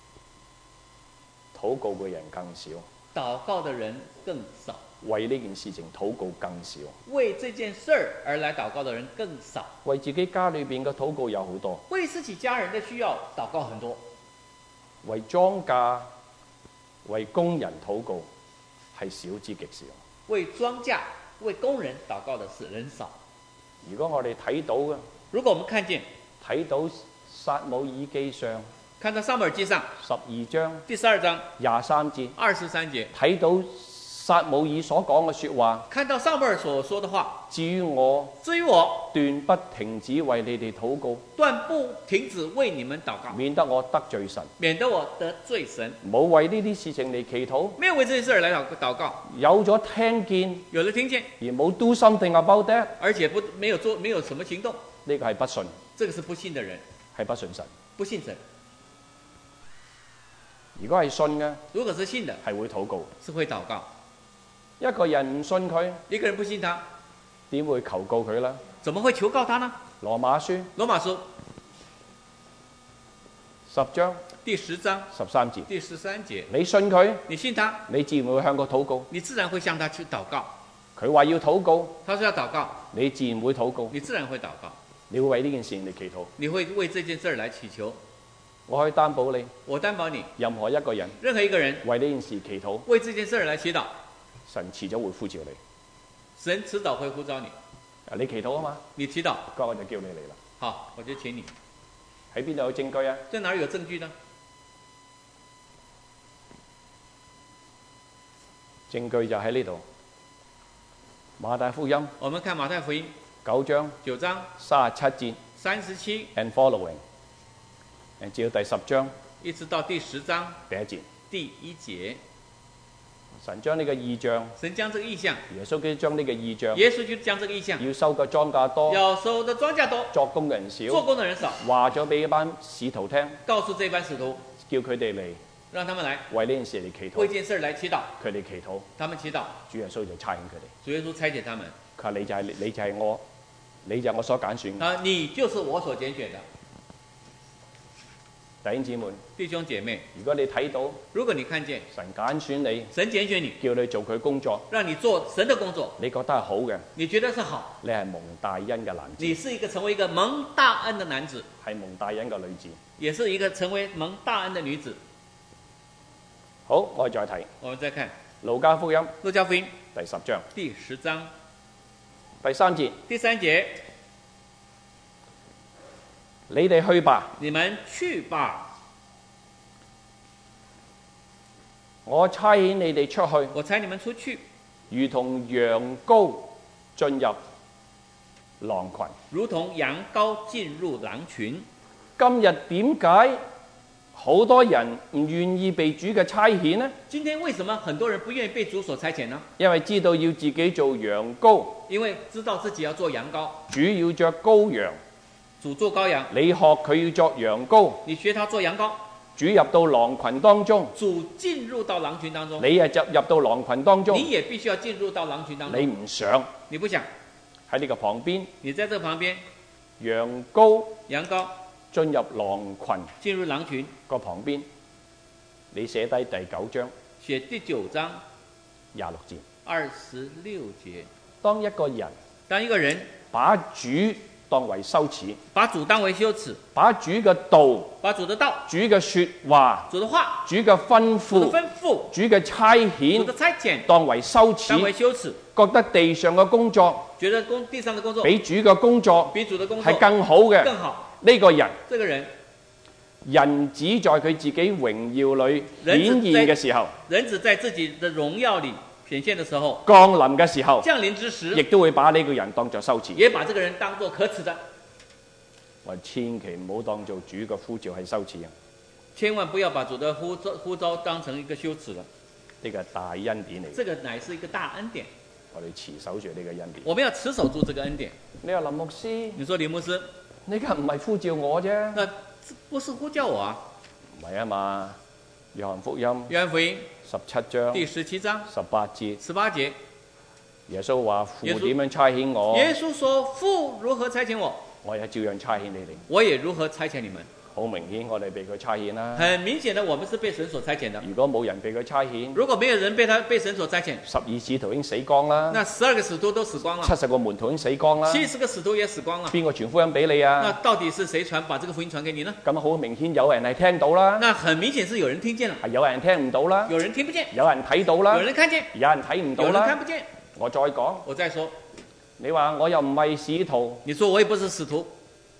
B: 禱告嘅人更少，
A: 禱告的人更少，
B: 為呢件事情禱告更少，
A: 為這件事而來禱告的人更少，
B: 為自己家裏邊嘅禱告有好多，
A: 為自己家人的需要禱告很多，
B: 為莊稼、為工人禱告係少之極少，
A: 為莊稼、為工人禱告的是人少。
B: 如果我哋睇到嘅，
A: 如果我們看見
B: 睇到撒母耳記上，
A: 看到撒母耳記上
B: 12章
A: 第12章
B: 23節
A: 23節，
B: 睇到撒母耳所講嘅說話，
A: 看到撒母耳所說的話，
B: 至於我斷不停止為你哋禱告，
A: 斷不停止為你們禱告，
B: 免得我得罪神，
A: 冇
B: 為呢啲事情嚟祈禱，
A: 沒有為這件事而來禱告，
B: 有咗聽見，而冇 do something about that，
A: 而且沒有什麼行動，
B: 呢個係不信，
A: 這個是不信的人，
B: 係不信神，
A: 不信神。
B: 如果係信嘅，
A: 如果是信的，
B: 係會禱告，
A: 是會禱告。
B: 一個人唔信佢，
A: 一個人不信他，
B: 點會求告佢呢？
A: 怎麼會求告他呢？
B: 羅馬書10章
A: 第10章
B: 13節，
A: 第13節，
B: 你信佢，
A: 你信他，
B: 你自然會向佢禱告，
A: 你自然會向他去禱告。
B: 佢話要禱告，
A: 他說要禱告，
B: 你自然會禱告，
A: 你自然會禱告，
B: 你會為呢件事嚟祈禱，
A: 你會為這件事來祈求。
B: 我可以擔保你，
A: 我擔保你，
B: 任何一個人
A: 為
B: 為呢件事祈禱，
A: 為這件事來祈禱，
B: 神遲早會呼召你，
A: 神遲早會呼召你。
B: 你祈禱啊嘛，
A: 你祈禱，
B: 咁我就叫你嚟啦。
A: 好，我就請你。
B: 喺邊度有證據啊？
A: 在哪裡有證據呢？
B: 證據就喺呢度，馬太福音。
A: 我們看馬太福音
B: 9章37節
A: 37
B: and following， 至到第10章，
A: 一直到第10章
B: 第1節。
A: 第1節，
B: 神將呢個異象，
A: 神將這個異象，
B: 耶穌基督將呢個異象，
A: 耶穌就將這個異象，
B: 要收嘅莊稼多，
A: 要收的莊稼多，
B: 作工嘅人少，
A: 做工的人少，
B: 話咗俾一班使徒聽，
A: 告訴這班使徒，
B: 叫佢哋嚟，
A: 讓他們來
B: 為呢件事嚟祈禱，
A: 為這件事來祈禱，
B: 佢哋祈禱，
A: 他們祈禱，
B: 主耶穌就差遣佢哋，
A: 主耶穌差遣他們，
B: 佢話你就係我，你就係我所揀選嘅，
A: 你就是我所揀選的。
B: 弟兄姊妹，
A: 弟兄姐妹，
B: 如果你睇到，
A: 如果你看見
B: 神揀選你，
A: 神揀選你，
B: 叫你做佢工作，
A: 讓你做神的工作，
B: 你覺得係好嘅，
A: 你覺得是好，
B: 你係蒙大恩嘅男子，
A: 你是一個成為一個蒙大恩的男子，
B: 係蒙大恩嘅女子，
A: 也是一個成為蒙大恩的女子。
B: 好，我哋再睇，
A: 我們再看
B: 路加福音
A: 第10
B: 章
A: 第10章
B: 第3節，
A: 第3節，
B: 你哋去吧，
A: 你們去吧，
B: 我差遣你哋出去，
A: 我差你們出去，
B: 如同羊羔進入狼群，
A: 如同羊羔進入狼群。
B: 今日點解好多人唔願意被主嘅差遣呢？
A: 今天為什麼很多人不願意被主所差遣呢？
B: 因為知道要自己做羊羔，
A: 因為知道自己要做羊羔，
B: 主要着羔羊，
A: 主做羔羊，
B: 你學佢要作羊羔，
A: 你學他做羊羔，
B: 主入到狼群當中，
A: 主進入到狼群當中，
B: 你就入到狼群當中，
A: 你也必須要進入到狼群當中。
B: 你唔想，
A: 你不想，
B: 喺呢個旁邊，
A: 你在這個旁邊，
B: 羊羔
A: 羊羔
B: 進入狼群
A: 進入狼群
B: 個旁邊，你寫低第9章
A: 寫第9章
B: 26節。
A: 26節。
B: 當一個人把主當為羞恥，
A: 把主當為羞恥，
B: 把主嘅道，
A: 把主的道，
B: 主嘅說話，
A: 主的話，
B: 主嘅吩咐，主嘅差遣，當為羞恥，覺得地上嘅工作，
A: 覺得地上的工作
B: 比主嘅工作係更好嘅。呢個人，人子在佢自己榮耀裏顯現嘅時候，
A: 人子在自己的榮耀裏顯現的時候，
B: 降臨嘅時候，
A: 降臨之時，
B: 亦都會把呢個人當作羞恥，
A: 也把這個人當作可恥的。
B: 我千祈唔好當做主嘅呼召係羞恥啊！
A: 千萬不要把主的呼召當成一個羞恥了。
B: 呢個大恩典嚟，
A: 這個乃是一個大恩典。
B: 我哋持守住呢個恩典。
A: 我們要持守住這個恩典。
B: 你話林牧師，
A: 你說林牧師，
B: 呢個唔係呼召我啫。
A: 那不是呼叫我啊？
B: 唔係啊嘛，約翰福音17章
A: 第17章
B: 18節，耶穌話父點樣差遣我？
A: 耶穌說父如何差遣我？
B: 我也照樣差遣你哋。
A: 我也如何差遣你們？
B: 好明顯，我哋被佢差遣啦。
A: 很明顯的，我們是被神所差遣的。
B: 如果冇人被佢差遣，
A: 如果沒有人被神所差遣
B: ，12使徒已經死光啦。
A: 那12個使徒都死光了。
B: 70個門徒已經死光啦。
A: 70個使徒也死光了。
B: 邊個傳福音俾你啊？
A: 那到底是誰把這個福音傳給你呢？
B: 咁好明顯，有人係聽到啦。
A: 那很明顯是有人聽見了。
B: 係有人聽唔到啦。
A: 有人聽不見。
B: 有人睇到啦。
A: 有人看見。
B: 有人睇唔到啦。
A: 有人看不見。
B: 我再講。
A: 我再說。
B: 你話我又唔係使徒。
A: 你說我也不是使徒。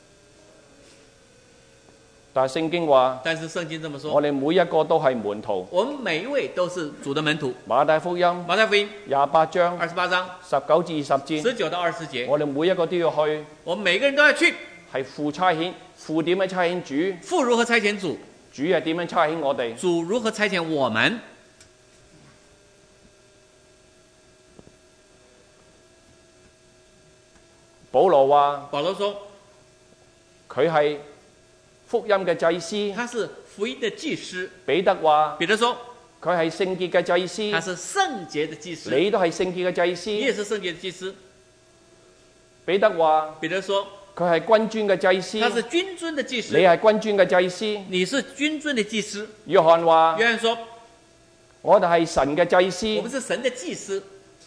B: 但係聖經話，
A: 但是聖經這麼說，
B: 我哋每一個都係門徒。
A: 我們每一位都是主的門徒。
B: 馬太福音28章19至20節
A: ，19到20節，
B: 我哋每一個都要去。
A: 我們每個人都要去。
B: 係父差遣，父點樣差遣主？
A: 父如何差遣主？
B: 主係點樣差遣我哋？
A: 主如何差遣我們？
B: 保羅話，
A: 保羅說，
B: 佢係福音嘅祭司，
A: 他是福音的祭司。
B: 彼得話，
A: 彼得說，
B: 佢係聖潔嘅祭司，
A: 他是聖潔的祭司。
B: 你都係聖潔嘅祭司，
A: 你也是聖潔的祭司。
B: 彼得話，
A: 彼得說，
B: 佢係君尊嘅祭司，
A: 他是君尊的祭司。
B: 你係君尊嘅祭司，
A: 你是君尊的祭司。
B: 約翰話，
A: 約翰說，
B: 我哋係神嘅祭司，
A: 我們是神的祭司。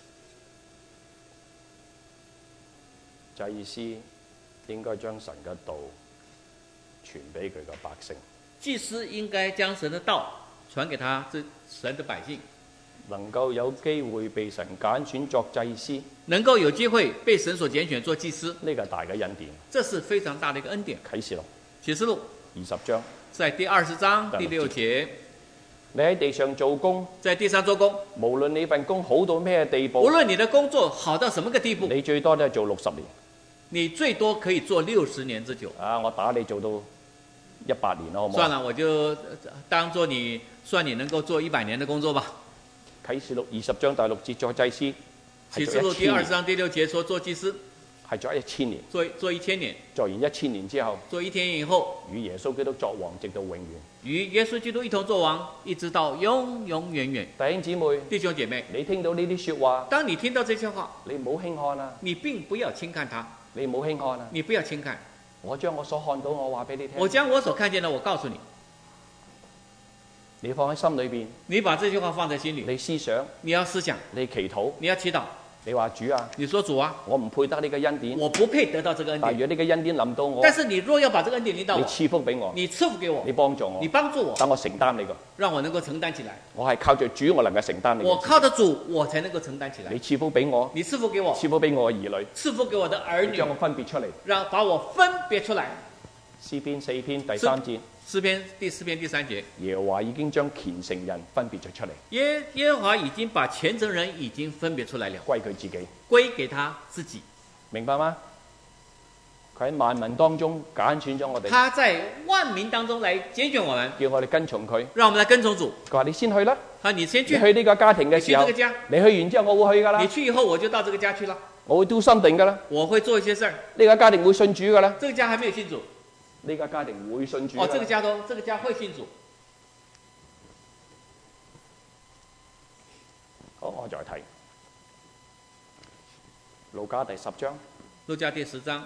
B: 祭司應該將神嘅道傳俾佢嘅百姓。
A: 祭司應該將神的道傳給他神的百姓。
B: 能夠有機會被神揀選作祭司，
A: 能夠有機會被神所揀選做祭司，
B: 呢個大嘅恩典。
A: 這是非常大的一個恩典。
B: 啟示
A: 錄
B: 20章，
A: 在第20章第6節。
B: 你喺地上做工，
A: 在地上做工，
B: 無論你份工好到咩地步，
A: 無論你的工作好到什麼個地步，
B: 你最多都係做60年。
A: 你最多可以做60年之久。
B: 啊，我打你做到100年咯，好唔好？
A: 算了，我就當做算你能夠做100年的工作吧。
B: 啟示錄20章第6節做祭司。
A: 啟示錄第20章第6節說做祭司
B: 係做1000年。做
A: 1000年。
B: 做完1000年之後，
A: 做1000年以後，
B: 與耶穌基督作王直到永遠。
A: 與耶穌基督一同作王，一直到永永遠遠。
B: 弟兄姊妹，
A: 弟兄姐妹，
B: 你聽到呢啲說話，
A: 當你聽到這些話，
B: 你唔好輕看啊！
A: 你並不要輕看它。
B: 你唔好輕看啊！
A: 你不要輕看。
B: 我將我所看到，我話俾你聽。
A: 我將我所看見的，我告訴你。
B: 你放喺心裏邊。
A: 你把這句話放在心裏。
B: 你思想。
A: 你要思想。
B: 你祈禱。
A: 你要祈禱。
B: 你話主啊，
A: 你說主啊，
B: 我唔配得呢個恩典。
A: 我不配得到這個恩典。
B: 但如果呢個恩典臨到我，
A: 但是你若要把這個恩典臨到我，
B: 你賜福俾我，
A: 你賜福給我，
B: 你幫助我，
A: 你幫助我，
B: 等我承擔你個，
A: 讓我能夠承擔起來。
B: 我係靠着主，我能夠承擔你。
A: 我靠着主，我才能夠承擔起來。
B: 你賜福俾我，
A: 你賜福給我，
B: 賜福俾我嘅兒女，
A: 賜福給我的兒女，
B: 將我分別出嚟，
A: 把我分別出來。
B: 詩篇4篇第3節。
A: 詩篇第4篇第3節，
B: 耶和華已經將虔誠人分別咗出嚟。
A: 耶和華已經把虔誠人已經分別出來了，
B: 歸佢自己，
A: 歸給他自己，
B: 明白嗎？佢喺萬民當中揀選咗我哋，
A: 他在萬民當中來揀選我們，
B: 叫我哋跟從佢，
A: 讓我們來跟從主。
B: 佢話你先去啦，
A: 你先去，
B: 你去呢個家庭嘅時候，你去完之後我會去噶啦，
A: 你去以後我就到這個家去了，
B: 我會do something噶啦，
A: 我會做一些事兒，
B: 呢個家庭會信主噶啦，
A: 這個家還沒有信主。
B: 呢個家庭會信主。
A: 這個家會信主。
B: 好，我再睇路加第10章。
A: 路加第10章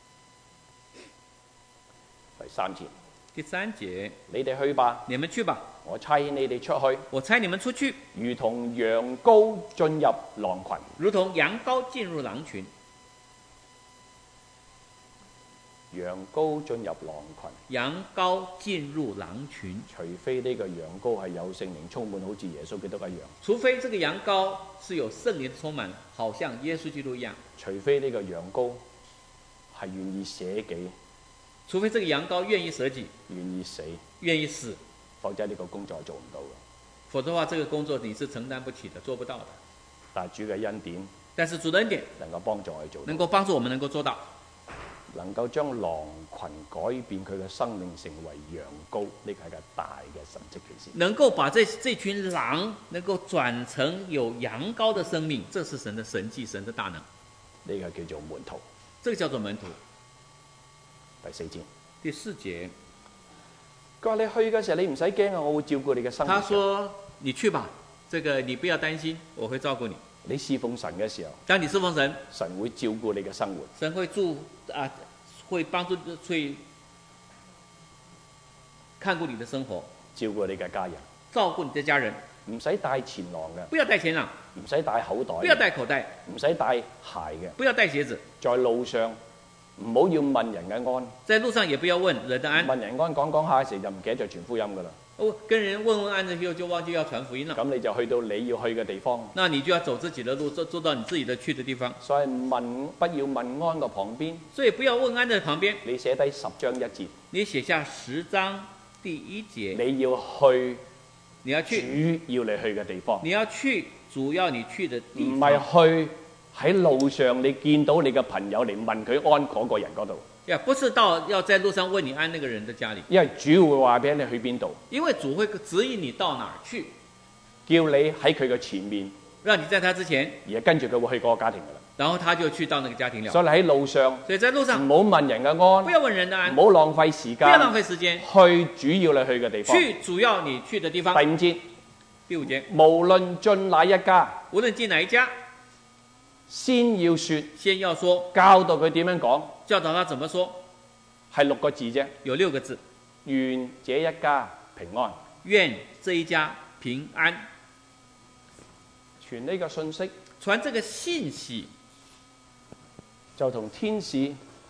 B: 第3節，
A: 第3節，
B: 你哋去吧，
A: 你們去吧，
B: 我差遣你哋出去，
A: 我差你們出去，
B: 如同羊羔進入狼群。
A: 如同羊羔進入狼群。
B: 羊羔進入狼群，
A: 羊羔進入狼群，
B: 除非呢個羊羔係有聖靈充滿，好似耶穌基督一樣；
A: 除非這個羊羔是有聖靈充滿，好像耶穌基督一樣；
B: 除非呢個羊羔係願意捨己，
A: 除非這個羊羔願意捨己，
B: 願意死，
A: 願意死，
B: 否則呢個工作做唔到嘅。
A: 否則的話，這個工作你是承擔不起的，做不到的。
B: 但係主嘅恩典，
A: 但是主的恩典
B: 能夠幫助我哋做到，
A: 能夠幫助我們能夠做到。
B: 能夠將狼群改變佢嘅生命成為羊羔，呢個係一個大嘅神蹟奇事。
A: 能夠把這群狼能夠轉成有羊羔的生命，這是神的神蹟，神的大能。
B: 呢個叫做門徒。
A: 這個叫做門徒。
B: 第4節。
A: 第4節。
B: 佢話你去嘅時候，你唔使驚啊，我會照顧你嘅生命。
A: 他說：你去吧，這個你不要擔心，我會照顧你。
B: 你侍奉神嘅時候，
A: 當你侍奉神，
B: 神會照顧你嘅生活。
A: 神會幫助去看顧你的生活，
B: 照顧你嘅家人，
A: 照顧你的家人。
B: 唔使帶錢囊嘅，
A: 不要帶錢囊；
B: 唔使帶口袋，
A: 不要帶口袋；
B: 唔使帶鞋嘅，
A: 不要帶鞋子。
B: 在路上唔好要問人嘅安，
A: 在路上也不要問人的安。
B: 問人安講下嘅時候就唔記得就傳福音噶啦。
A: 跟人問安之後就忘記要傳福音了。
B: 咁你就去到你要去嘅地方。
A: 那你就要走自己的路，走到你自己的去的地方。
B: 所以不要問安嘅旁邊。
A: 所以不要問安的旁邊。
B: 你寫低10章1節。你
A: 寫下10章第1節。
B: 你要去。
A: 你要去。
B: 主要你去嘅地方。
A: 你要去主要你去的地方。
B: 唔係去喺路上你見到你嘅朋友嚟問佢安嗰個人嗰度。
A: 不是到要在路上問你安那個人的家裏，
B: 因為主會話俾你去邊度，
A: 因為主會指引你到哪兒去，
B: 叫你喺佢嘅前面，
A: 讓你在他之前，
B: 而跟住佢會去嗰個家庭噶啦，
A: 然後他就去到那個家庭了。
B: 所以喺路上，
A: 所以在路上
B: 唔好問人嘅安，
A: 不要問人的安，
B: 唔好浪費時間，
A: 不要浪費時間，
B: 去主要你去嘅地方，
A: 去主要你去的地方。
B: 第5節，
A: 第5節，
B: 無論進哪一家，
A: 無論進哪一家，
B: 先要說，教導佢點樣講，
A: 教導他怎麼說。
B: 係6個字啫，
A: 有6個字。
B: 願這一家平安。
A: 願這一家平安。
B: 傳呢個信息，
A: 傳這個信息，
B: 就同天使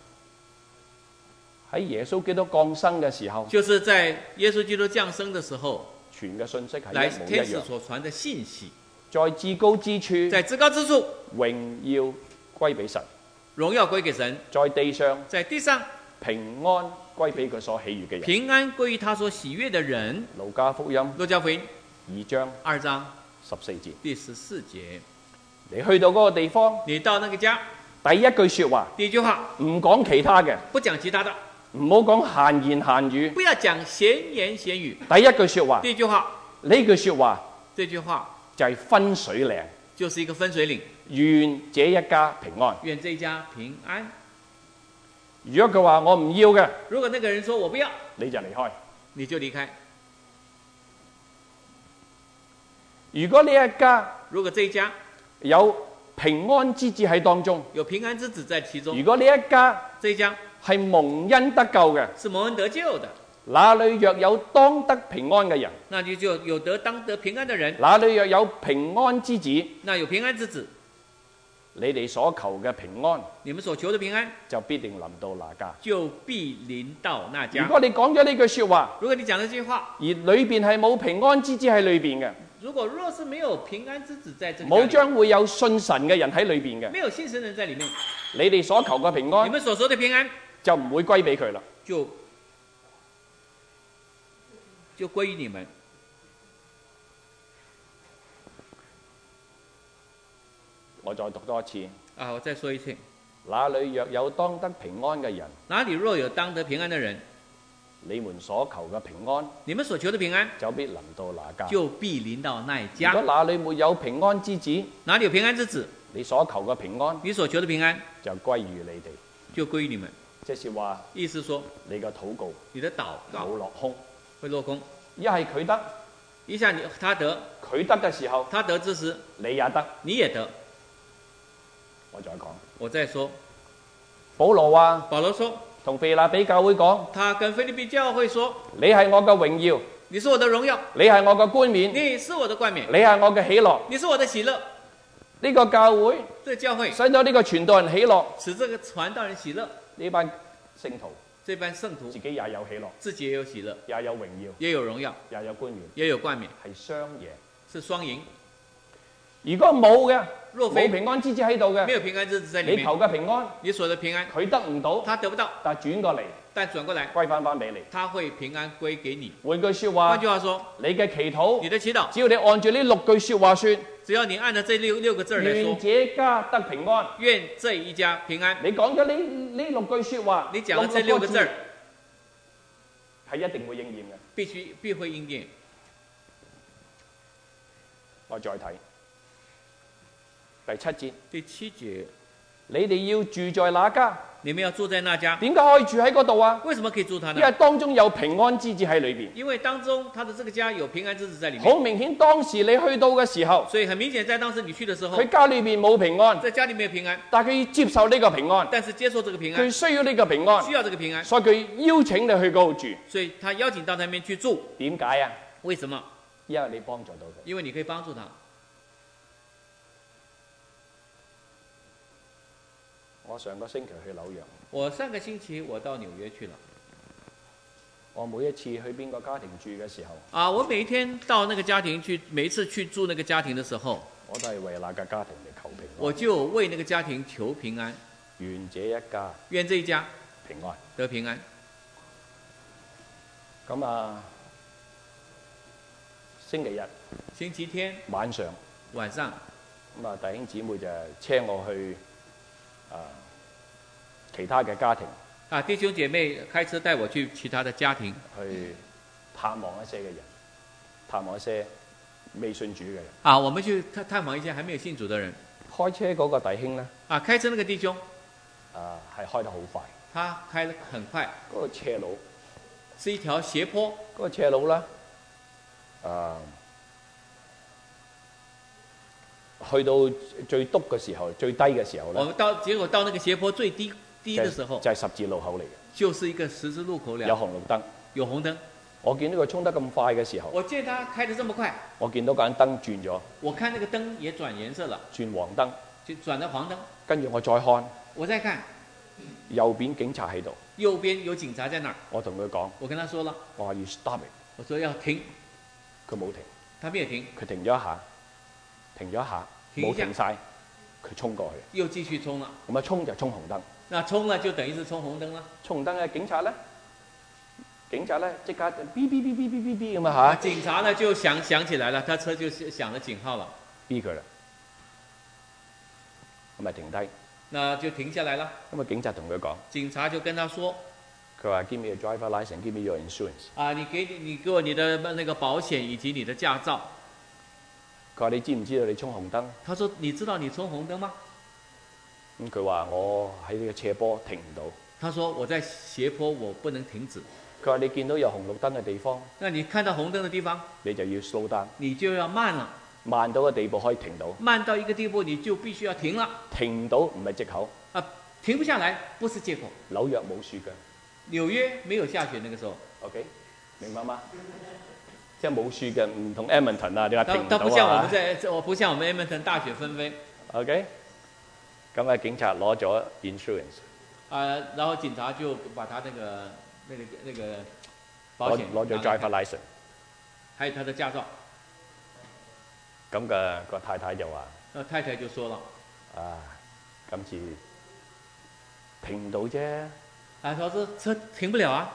B: 喺耶穌基督降生嘅時候，
A: 就是在耶穌基督降生的時候，
B: 傳嘅信息係一模一樣。
A: 天使所傳的信息，
B: 在至高之處，
A: 在至高之處，
B: 榮耀歸俾神，
A: 榮耀歸給神。
B: 在地上，平安歸俾佢所喜悅嘅人，
A: 平安歸於他所喜悅的人。
B: 路加福音
A: 2章
B: 14節，
A: 第14節。
B: 你去到嗰個地方，
A: 你到那個家，
B: 第一句說話，
A: 第一句話，
B: 唔講其他嘅，
A: 不講其他的，
B: 唔好講閒言閒語，
A: 不要講閒言閒語。
B: 第一句說話，
A: 第一句話，
B: 呢句說話，
A: 這句話
B: 就係分水嶺，
A: 就是一個分水嶺。
B: 願這一家平安，
A: 願這一家平安。
B: 如果佢話我唔要嘅，
A: 如果那個人說我不要，
B: 你就離開，
A: 你就離開。
B: 如果呢一家，
A: 如果這一家
B: 有平安之子喺當中，
A: 有平安之子在其中。
B: 如果呢一家，
A: 這一家
B: 係蒙恩得救嘅，
A: 是蒙恩得救的，
B: 那裏若有當得平安嘅人，
A: 那就有當得平安的人。
B: 那裏若有平安之子，
A: 那有平安之子，
B: 你哋所求嘅平安，
A: 你們所求的平安
B: 就必定臨到那家，
A: 就必臨到那家。
B: 如果你講咗呢句說話，
A: 如果你講這句話，
B: 而裏邊係冇平安之子喺裏邊嘅，
A: 如果若是沒有平安之子在這，
B: 冇將會有信神嘅人喺裏邊嘅，
A: 沒有信神人在裡面，
B: 你哋所求嘅平安，
A: 你們所說的平安
B: 就唔會歸俾佢啦，
A: 就歸於你們。
B: 我再讀多一次。
A: 我再說一次。
B: 那裏若有當得平安嘅人，
A: 哪裡若有當得平安的人，
B: 你們所求嘅平安，
A: 你們所求的平安，
B: 就必臨到那家，
A: 就必臨到那一家。
B: 如果那裡沒有平安之子，
A: 哪裡有平安之子，
B: 你所求嘅平安，
A: 你所求的平安，
B: 就歸於你哋，
A: 就歸於你們。
B: 即是話，
A: 意思說，
B: 你嘅禱告，
A: 你的禱告
B: 冇落空，
A: 會落空。
B: 一係佢得，
A: 一下他得，
B: 佢得嘅時候，
A: 他得之時，
B: 你也得，
A: 你也得。
B: 我再講，
A: 我再說，
B: 保羅話
A: 保羅說，
B: 同腓立比教會講，
A: 他跟腓立比教會說，
B: 你係我嘅榮耀，
A: 你是我的榮耀，
B: 你係我嘅冠冕，
A: 你是我的冠冕，
B: 你係我嘅喜樂。
A: 你是我的喜樂。
B: 呢個教會，
A: 這個教會
B: 使到呢個傳道人喜樂，
A: 使這個傳道人喜樂。
B: 呢班聖徒，
A: 這班聖徒
B: 自己也有喜樂，
A: 自己也有喜樂，
B: 也有榮耀，
A: 也有榮耀，
B: 也有冠冕，
A: 也有冠冕，
B: 係雙贏，
A: 是雙贏。
B: 如果冇嘅，
A: 若非
B: 冇平安之子喺度嘅，
A: 沒有平安之子在裡面，
B: 你求嘅平安，
A: 你所的平安，
B: 佢得唔到，
A: 他得不到，
B: 但係轉過嚟，
A: 但轉過來
B: 歸翻俾你，
A: 他會平安歸給你。
B: 換句説話，
A: 換句話說，
B: 你嘅祈禱，
A: 你的祈禱，
B: 只要你按住呢6句説話説，
A: 只要你按照這六個字來說，
B: 願這家得平安，
A: 願這一家平安。
B: 你講咗呢6句説話，
A: 你講咗這6個字，
B: 係一定會應驗嘅，
A: 必會應驗。
B: 我再睇第7節。
A: 第7節，
B: 你哋要住在哪家？
A: 你們要住在那家。
B: 點解可以住喺嗰度啊？
A: 為什麼可以住他呢？
B: 因為當中有平安之子喺裏邊。
A: 因為當中他的這個家有平安之子在裡面。
B: 好明顯，當時你去到嘅時候，
A: 所以很明顯，在當時你去的時候，
B: 佢家裏邊冇平安，
A: 在家裡沒有平安，
B: 但佢要接受呢個平安，
A: 但是接受這個平安，
B: 佢需要呢個平安，
A: 需要這個平安，
B: 所以佢邀請你去嗰度住。
A: 所以他邀請到那邊去住。
B: 點解啊？
A: 為什麼？
B: 因為你幫助到佢。
A: 因為你可以幫助他。
B: 我上個星期去紐約。
A: 我上個星期我到紐約去了。
B: 我每一次去邊個家庭住嘅時候，
A: 我每一天到那個家庭去，每一次去住那個家庭的時候，
B: 我都係為那個家庭嚟求平安。
A: 我就為那個家庭求平安。
B: 願這一家，
A: 願這一家
B: 平安，
A: 得平安。
B: 咁啊，星期日、
A: 星期天
B: 晚上，咁啊，弟兄姊妹就車我去其他嘅家庭。
A: 弟兄姐妹開車帶我去其他的家庭，
B: 去探望一些嘅人，探望一些未信主嘅人。
A: 我們去探訪一些還沒有信主的人。
B: 開車嗰個弟兄呢，
A: 開車那個弟兄，
B: 係開得好快。
A: 他開得很快。
B: 嗰個斜路
A: 是一條斜坡。
B: 嗰個斜路啦，去到最篤嘅時候，最低嘅時候咧，
A: 結果到那個斜坡最低的時候，
B: 就係十字路口嚟嘅，
A: 就是一個十字路口了。
B: 有紅綠燈，
A: 有紅燈。
B: 我見到佢衝得咁快嘅時候，
A: 我見他開得這麼快，
B: 我見到嗰盞燈轉咗，
A: 我看那個燈也轉顏色了，
B: 轉黃燈，
A: 就轉到黃燈。
B: 跟住我再看，
A: 我再看，
B: 右邊警察喺度，
A: 右邊有警察在那兒。
B: 我同佢講，
A: 我跟他說了，
B: 我話要 stop it，
A: 我說要停，
B: 佢冇停，
A: 他沒有停，
B: 佢停咗一下，停咗一下，冇停晒，佢衝過去，
A: 又繼續衝了。
B: 咁啊衝就衝紅燈，
A: 那衝了就等於是衝紅燈啦。
B: 衝紅燈嘅警察咧即刻嗶嗶嗶嗶嗶嗶嗶咁啊嚇！
A: 警察呢就響起來了，他車就響了警號了，
B: 逼佢啦，咁咪停低，
A: 那就停下來了。
B: 咁啊警察同佢講，
A: 警察就跟他說，
B: 佢話 Give me a driver license, give me your insurance。
A: 你給我你的那個保險以及你的駕照。
B: 佢話你知唔知道你衝紅燈？
A: 他說你知道你衝紅燈嗎？
B: 咁佢話我喺呢個斜坡停唔到。
A: 他說我在斜坡我不能停止。
B: 佢話你見到有紅綠燈嘅地方，
A: 那你看到紅燈的地方，
B: 你就要 slow down，
A: 你就要慢了。
B: 慢到個地步可以停到。
A: 慢到一個地步你就必須要停了。
B: 停唔到唔係藉口。
A: 停不下來不是借口。
B: 紐約冇雪嘅。
A: 紐約沒有下雪那個時候。
B: OK， 明白嗎？即係冇雪嘅，唔同 Edmonton 啊，你話停唔到啊？
A: 不像我們 Edmonton 大雪紛飛。
B: OK， 咁啊警察攞咗 insurance。
A: 然後警察就把他那個保險
B: 攞咗 driver license，
A: 還有他的駕照。
B: 咁個太太就話：
A: 太太就說了，
B: 今次停唔到啫。
A: 他說車停不了啊。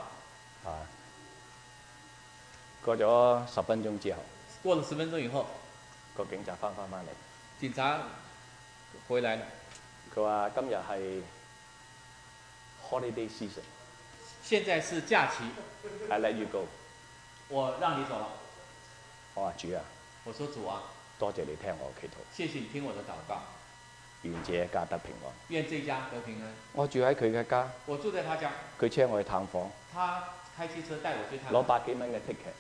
B: 過咗10分鐘之後，
A: 過了10分鐘以後，
B: 個警察翻嚟，
A: 警察回來了。
B: 佢話今日係 holiday season，
A: 現在是假期。
B: I let you go，
A: 我讓你走了。
B: 我話主啊，
A: 我說主啊，
B: 多謝你聽我祈禱，
A: 謝謝你聽我的禱告，
B: 願這一家得平安，
A: 願這一家得平安。
B: 我住喺佢嘅家，
A: 我住在他家，
B: 佢車我去探訪，
A: 他開汽車帶我去探訪，
B: 攞100幾蚊嘅 ticket。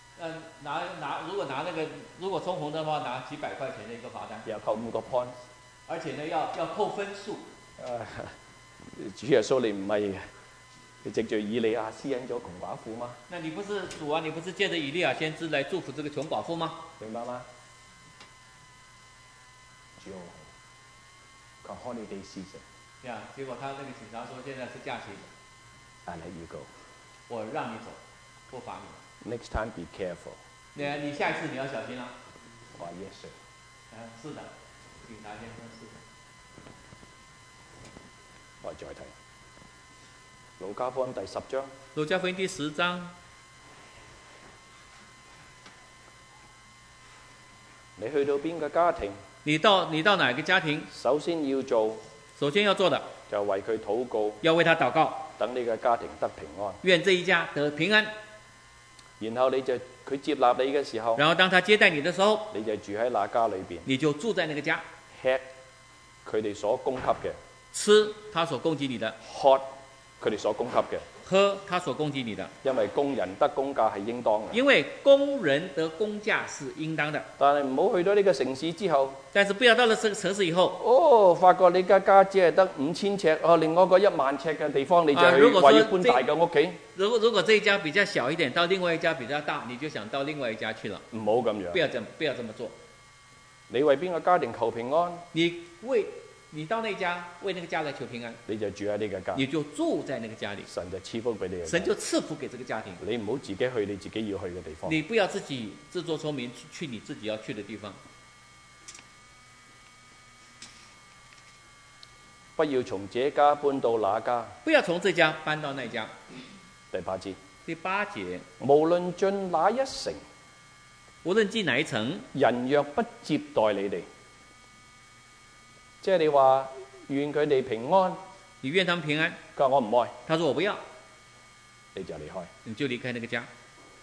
A: 如果衝紅燈的話，拿幾百塊錢的一個罰單，
B: 又扣5個 point，
A: 而且呢要扣分數。
B: 主耶穌你唔係藉住以利亞施恩咗窮寡婦嗎？
A: 那你不是主啊？你不是借着以利亞先知來祝福這個窮寡婦嗎？
B: 明白嗎？主好好，佢 holiday season。
A: 呀，結果他那個警察說現在是假期，
B: I let you go。
A: 我讓你走，不罰你。
B: Next time be careful。
A: 你下一次你要小心啦。
B: 我話 yes sir。
A: 是的，警察先生是的。
B: 我再睇《路加福音》第10章。
A: 路加福音第10章。
B: 你去到邊個家庭？
A: 你到哪一個家庭？
B: 首先要做
A: 的
B: 就為佢禱告，
A: 要為他禱告，
B: 等你嘅家庭得平安。
A: 願這一家得平安。
B: 然後佢接納你嘅時候，
A: 然後當他接待你的時候，
B: 你就住喺那家裏邊，
A: 你就住在那個家，
B: 吃佢哋所供給嘅，
A: 吃他所供給你的，
B: 喝佢哋所供給嘅，
A: 喝他所供給你的。
B: 因為工人得工價係應當嘅。
A: 因為工人得工價是應當的。
B: 但係唔好去到呢個城市之後，
A: 但是不要到了這個城市以
B: 後，發覺你家只係得5000尺，另外一個10000尺嘅地方，你就去話要搬大嘅屋企。
A: 如果這一家比較小一點，到另外一家比較大，你就想到另外一家去了。
B: 唔好咁樣。
A: 不要這麼做。
B: 你為邊個家庭求平安？
A: 你到那家為那個家來求平安，
B: 你就住喺呢個家，
A: 你就住在那個家裏，
B: 神就賜福俾你。
A: 神就賜福給這個家庭。
B: 你唔好自己去你自己要去嘅地方。
A: 你不要自己自作聰明去你自己要去的地方。
B: 不要從這家搬到那家。
A: 不要從這家搬到那家。
B: 第8節。
A: 第8節。
B: 無論進哪一城，
A: 無論進哪一城，
B: 人若不接待你哋。即係你話願佢哋平安，
A: 你願他們平安。
B: 佢話我唔愛，
A: 他說我不要，
B: 你就離開。
A: 你就離開那個家。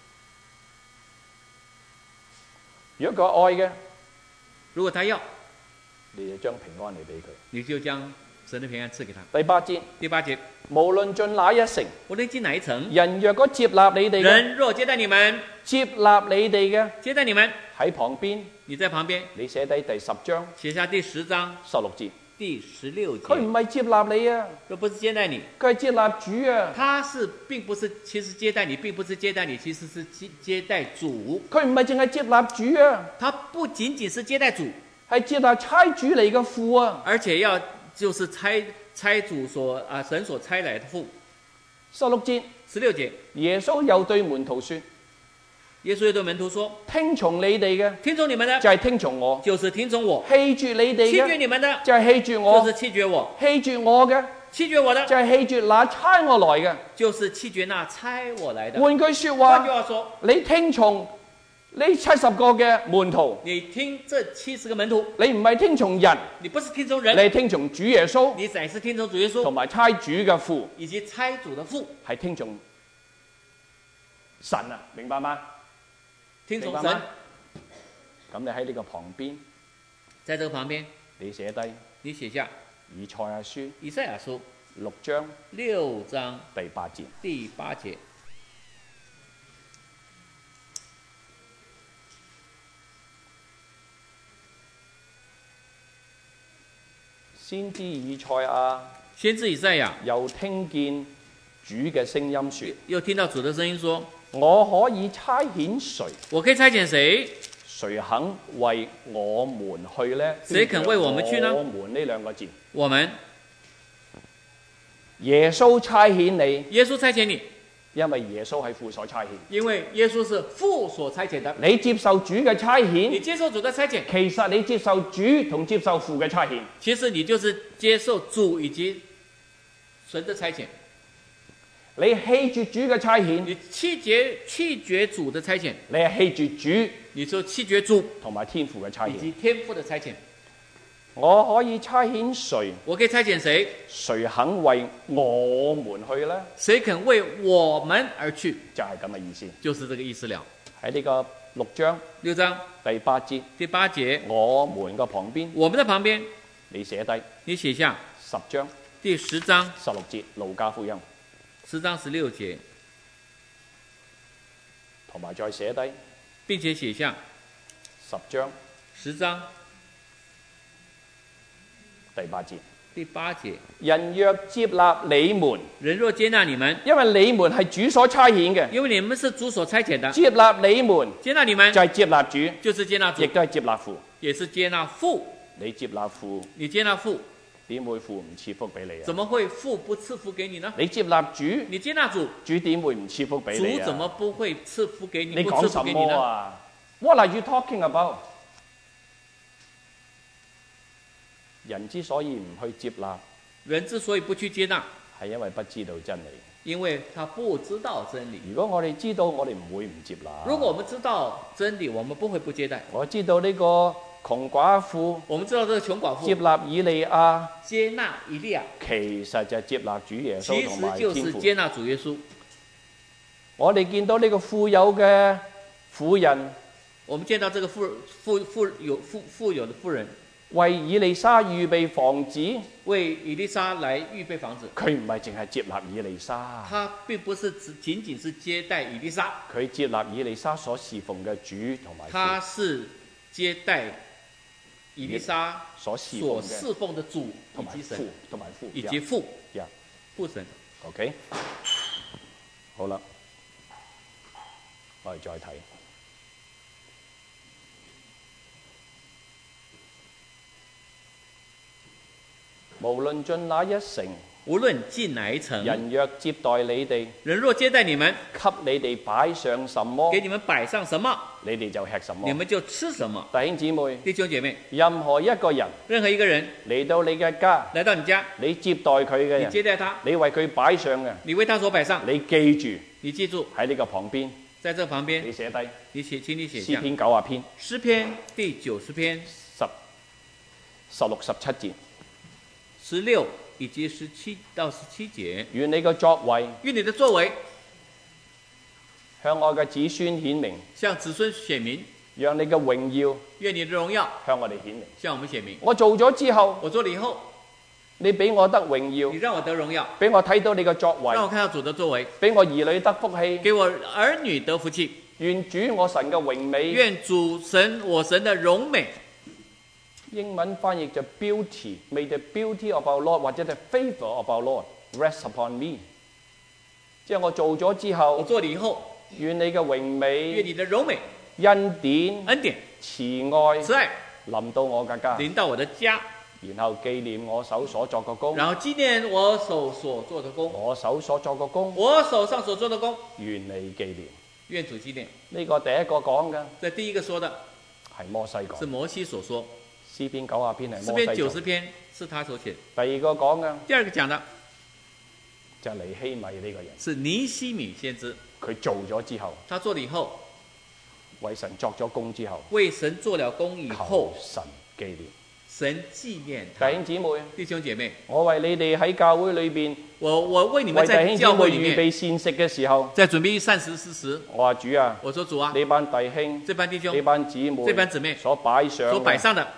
B: 如果佢愛嘅，
A: 如果他要，
B: 你就將平安嚟俾佢。
A: 你就將神的平安賜給他。
B: 第8節。
A: 第8節。
B: 無論進哪一城，
A: 無論進哪一城，
B: 人若果接納你哋，
A: 人若接待你們，
B: 接納你哋嘅，
A: 接待你們
B: 喺旁邊。
A: 你在旁邊，
B: 你寫低第10章，
A: 寫下第10章
B: 16節，
A: 第16節。
B: 佢唔係接納你啊，
A: 佢不是接待你，
B: 佢係接納主啊。
A: 他是並不是，其實接待你並不是接待你，其實是接待主。
B: 佢唔係淨係接納主啊，
A: 他不僅僅是接待主，
B: 係接納差主嚟嘅父啊，
A: 而且要就是差主所神所差來的父。
B: 16節，耶穌又對門徒說。
A: 耶穌又對門徒說：
B: 聽從你哋嘅，
A: 聽從你們的，
B: 就係聽從我；
A: 就是聽從我。
B: 棄絕你哋嘅，
A: 棄絕你們的，
B: 就係棄絕我；
A: 就是棄絕我。
B: 棄絕我嘅，
A: 棄絕我的，
B: 就係棄絕那差我來嘅，
A: 就是棄絕那差我來的。
B: 換句說話，你聽從呢70個嘅門徒，
A: 你聽這70個門徒，
B: 你唔係聽從人，
A: 你不是聽從人，
B: 你係聽從主耶穌，
A: 你才是聽從主耶穌，
B: 同埋差主嘅父，
A: 以及差主的父，
B: 係聽從神啊，明白嗎？
A: 聽從神。
B: 咁你喺呢個旁邊，
A: 在這個旁邊，
B: 你寫低，
A: 你寫下
B: 以賽亞書6章
A: 6章
B: 第8節。
A: 第8節。
B: 先知以賽亞又聽見主嘅聲音說，
A: 又聽到主的聲音說，
B: 我可以差遣誰？
A: 我可以差遣誰？
B: 誰肯為我們去呢？
A: 誰肯為我們去呢？
B: 我們呢兩個字，
A: 我們。
B: 耶穌差遣你，
A: 耶穌差遣你，
B: 因為耶穌係父所差遣，
A: 因為耶穌是父所差遣的。
B: 你接受主嘅差遣，
A: 你接受主的差遣，
B: 其實你接受主同接受父嘅差遣，
A: 其實你就是接受主以及神的差遣。
B: 你棄絕主嘅差遣，
A: 你棄絕主的差遣，
B: 你係棄絕主，
A: 你就棄絕主
B: 同埋天父嘅差遣，
A: 以及天父的差遣。
B: 我可以差遣誰？
A: 我可以差遣誰？
B: 誰肯為我們去呢？
A: 誰肯為我們而去？
B: 就係咁嘅意思，
A: 就是這個意思了。
B: 喺呢個6章
A: 第8節，
B: 第8節，我們嘅旁邊，
A: 我們的旁邊，
B: 你寫低，
A: 你寫下
B: 10章
A: 第10章
B: 16節，路加福音
A: 10章16節，
B: 同埋再寫低，
A: 並且寫下
B: 10章
A: 10章
B: 第8節，
A: 第8節，
B: 人若接納你們，
A: 人若接納你們，
B: 因為你們係主所差遣嘅，
A: 因為你們是主所差遣的，
B: 接納你們，
A: 接納你們
B: 就係接納主，
A: 就是接納主，
B: 亦都係接納父。
A: 也是接納父。
B: 你接納父，
A: 你接納父，
B: 點會父唔賜福俾你啊？
A: 怎麼會父不賜福給你呢？
B: 你接納主，
A: 你接納主，
B: 主點會唔賜福俾你啊？
A: 主怎麼不會賜福給你？
B: 你
A: 不賜
B: 講什麼
A: 福給你呢？
B: 啊？What are you talking about？人之所以唔去接納，
A: 人之所以不去接納，
B: 係因為不知道真理。
A: 因為他不知道真理。
B: 如果我哋知道，我哋唔會唔接納。
A: 如果我們知道真理，我們不會不接待。
B: 我知道呢個窮寡婦，
A: 我們知道這個窮寡婦
B: 接納以利亞，
A: 接納以利亞，
B: 其實就係接納主耶穌
A: 其
B: 同埋
A: 實就
B: 天父。
A: 是接納主耶穌。
B: 我哋見到呢個富有嘅婦人，
A: 我們見到這個富有的婦人，
B: 為以利沙預備房子，
A: 為以利沙來預備房子。
B: 佢唔係淨係接納以利沙，
A: 他並不是僅僅是接待以利沙，
B: 佢接納以利沙所侍奉嘅主同埋
A: 他是接待以利沙
B: 所侍
A: 奉的主
B: 同埋
A: 以及神
B: 同埋父
A: 以及父
B: 呀
A: 父神。
B: OK， 好啦，我哋再睇。無論進哪一城，
A: 無論進哪一城，
B: 人若接待你哋，
A: 人若接待你們，
B: 給你哋擺上什麼，
A: 給你們擺上什麼，
B: 你哋就吃什麼。
A: 你們就吃什麼。
B: 弟兄姊妹，
A: 弟兄姐妹，
B: 任何一個人
A: 任何一個人
B: 嚟到你嘅家，
A: 來到你家，
B: 你接待佢嘅
A: 你
B: 人，
A: 接待他，
B: 你為佢擺上嘅，
A: 你為他所擺上，
B: 你記住
A: 你記住
B: 喺呢個旁邊，
A: 在這旁邊，
B: 你寫低
A: 請你寫下
B: 詩篇90篇
A: 詩篇第90篇
B: 16、17節。
A: 16以及17到17節，
B: 願你嘅作為
A: 願你的作為
B: 向我嘅子孫顯明，
A: 向子孫顯明，
B: 讓你嘅榮耀
A: 願你的榮耀
B: 向我哋顯明。
A: 向我們顯明。
B: 我做咗之後，
A: 我做了以後，
B: 你俾我得榮耀
A: 你，讓我得榮耀，
B: 俾我睇到你嘅作為，
A: 讓我看到主的作為，
B: 俾我兒女得福氣。
A: 給我兒女得福氣。
B: 願主我神嘅榮美，
A: 願主神我神的榮美。
B: 英文翻譯就 beauty，may the beauty of our Lord 或者 the favor of our Lord rest upon me。即係我做咗之
A: 我
B: 後，
A: 做了以後，
B: 願你嘅榮
A: 願
B: 美、
A: 你的榮美、
B: 恩典、
A: 恩典、
B: 慈愛
A: 慈愛
B: 臨到我嘅家，
A: 臨到我的家，
B: 然後紀念我手所作嘅工，
A: 然後紀念我手所做的工，
B: 我手所作嘅工，
A: 我手上所做的工，
B: 願你紀念。
A: 願主紀念。
B: 呢個第一個講嘅
A: 這第一個說的
B: 係摩西講，
A: 是摩西所說，
B: 詩篇90篇係
A: 詩篇
B: 摩西做。
A: 90篇是他所寫。
B: 第二個講嘅
A: 第二個講的
B: 就係尼希米呢個人，
A: 是尼希米先知，
B: 佢做咗之後，
A: 他做了以後，
B: 為神作咗工之後，
A: 為神做了工以
B: 求
A: 後，
B: 神紀念。
A: 神紀念他。
B: 弟兄姊妹，
A: 弟兄姐妹，
B: 我為你哋喺教會裏邊，
A: 我為你們
B: 為弟
A: 在
B: 兄姊妹預
A: 教會裡面，
B: 備膳食嘅時候，
A: 在準備膳食之時，
B: 我話主啊，
A: 我說主啊，
B: 呢班弟兄、
A: 這班弟兄
B: 呢班姊妹、
A: 這班姊妹
B: 所擺上
A: 所擺上的，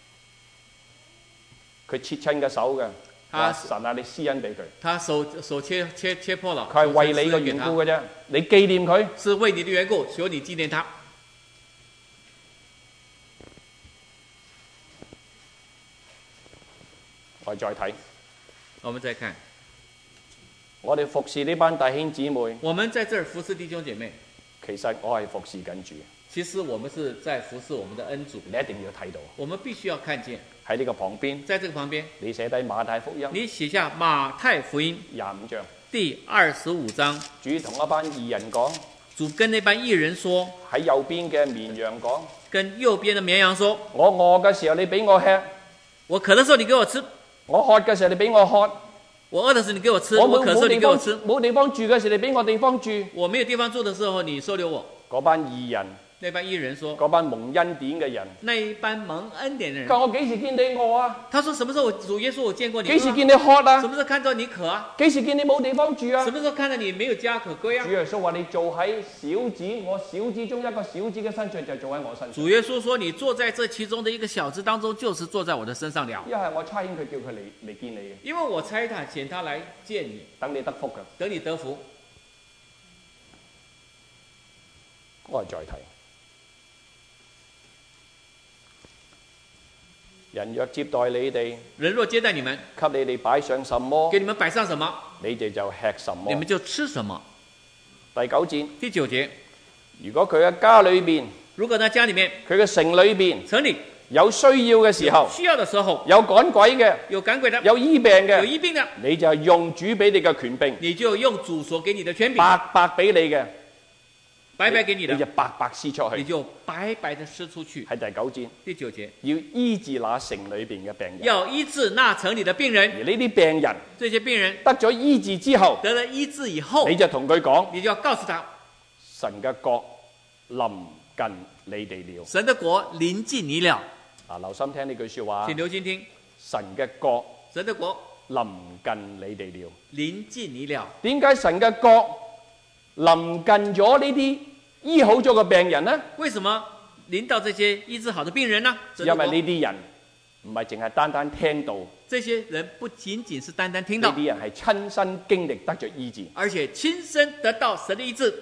B: 佢切親嘅手嘅，
A: 他
B: 神啊，你施恩俾佢，
A: 他手切破了，
B: 佢係為你嘅緣故嘅啫，你紀念佢。
A: 是為你的緣故，求你紀念他。
B: 我哋再睇，
A: 我們再看，
B: 我哋服侍呢班弟兄姊妹，
A: 我們在這兒服侍弟兄姐妹，
B: 其實我係服侍緊主，
A: 其實我們是在服侍我們的恩主，
B: 你一定要睇到
A: 我們必須要看見，
B: 喺呢個旁邊，
A: 在這個旁邊，
B: 你寫低馬太福音
A: 你寫下馬太福音
B: 25章，
A: 第25章，
B: 主同一班義人講，
A: 主跟那班義人說，
B: 喺右邊嘅綿羊講，
A: 跟右邊的綿羊說，
B: 我餓嘅時候你俾我吃，
A: 我渴的時候你給我吃，
B: 我渴嘅時候你俾我喝，
A: 我餓的時候你給我吃，我渴的時候你給我吃，
B: 冇地方住嘅時候你俾我地方住。
A: 我沒有地方住的時候你收留我。
B: 嗰班義人，
A: 那班義人說，
B: 嗰班蒙恩典嘅人，
A: 那一班蒙恩典的人，
B: 佢話我幾時見你餓啊？
A: 他說什麼時候主耶穌我見過你？
B: 幾時見你渴啊？
A: 什麼時候看到你渴啊？
B: 幾時見你冇地方住啊？
A: 什麼時候看到你沒有家可歸啊
B: 主？耶穌話：你做喺小子，我小子中一個小子嘅身上，就做喺我身上。
A: 主耶穌說：“你坐在這其中的一個小子當中，就是坐在我的身上了。
B: 一係我差遣佢叫佢嚟見你嘅，
A: 因為我差他遣他來見你，
B: 等你得福嘅。
A: 等你得福。”我
B: 再睇， 人若接待你哋，
A: 人若接待你們，
B: 給你哋擺上什麼，
A: 給你們擺上什麼，
B: 你哋就吃什麼。
A: 你們就吃什麼。
B: 第9節，
A: 第9節，
B: 如果佢嘅家裏邊，
A: 如果在家裡面，
B: 佢嘅城裏邊，
A: 城裡
B: 有需要嘅時候，
A: 需要的時候，
B: 有趕鬼嘅，
A: 有趕鬼的，
B: 有醫病嘅，
A: 有醫病的，
B: 你就係用主俾你嘅權柄，
A: 你就用主所給你的權柄，
B: 白白俾你嘅，
A: 白白給你的，
B: 你就白白施出去，
A: 你就白白的施出去。
B: 喺第9節，
A: 第9節，
B: 要醫治那城裏邊嘅病人，
A: 要醫治那城裡的病人。
B: 而呢啲病人，
A: 這些病人
B: 得咗醫治之後，
A: 得了醫治以後，
B: 你就同佢講，
A: 你就要告訴他，
B: 神嘅國臨近你哋了。
A: 神的國臨近你了。
B: 留心聽呢句說話，
A: 請留心聽，
B: 神嘅國，
A: 神的國
B: 臨近你哋了。
A: 臨近你了。
B: 點解神嘅國臨近咗呢啲醫好咗嘅病人呢？
A: 為什麼臨到這些醫治好的病人呢？
B: 因為呢啲人唔係淨係單單聽到，
A: 這些人不僅僅是單單聽到，
B: 呢啲人係親身經歷得着醫治，
A: 而且親身得到神的醫治。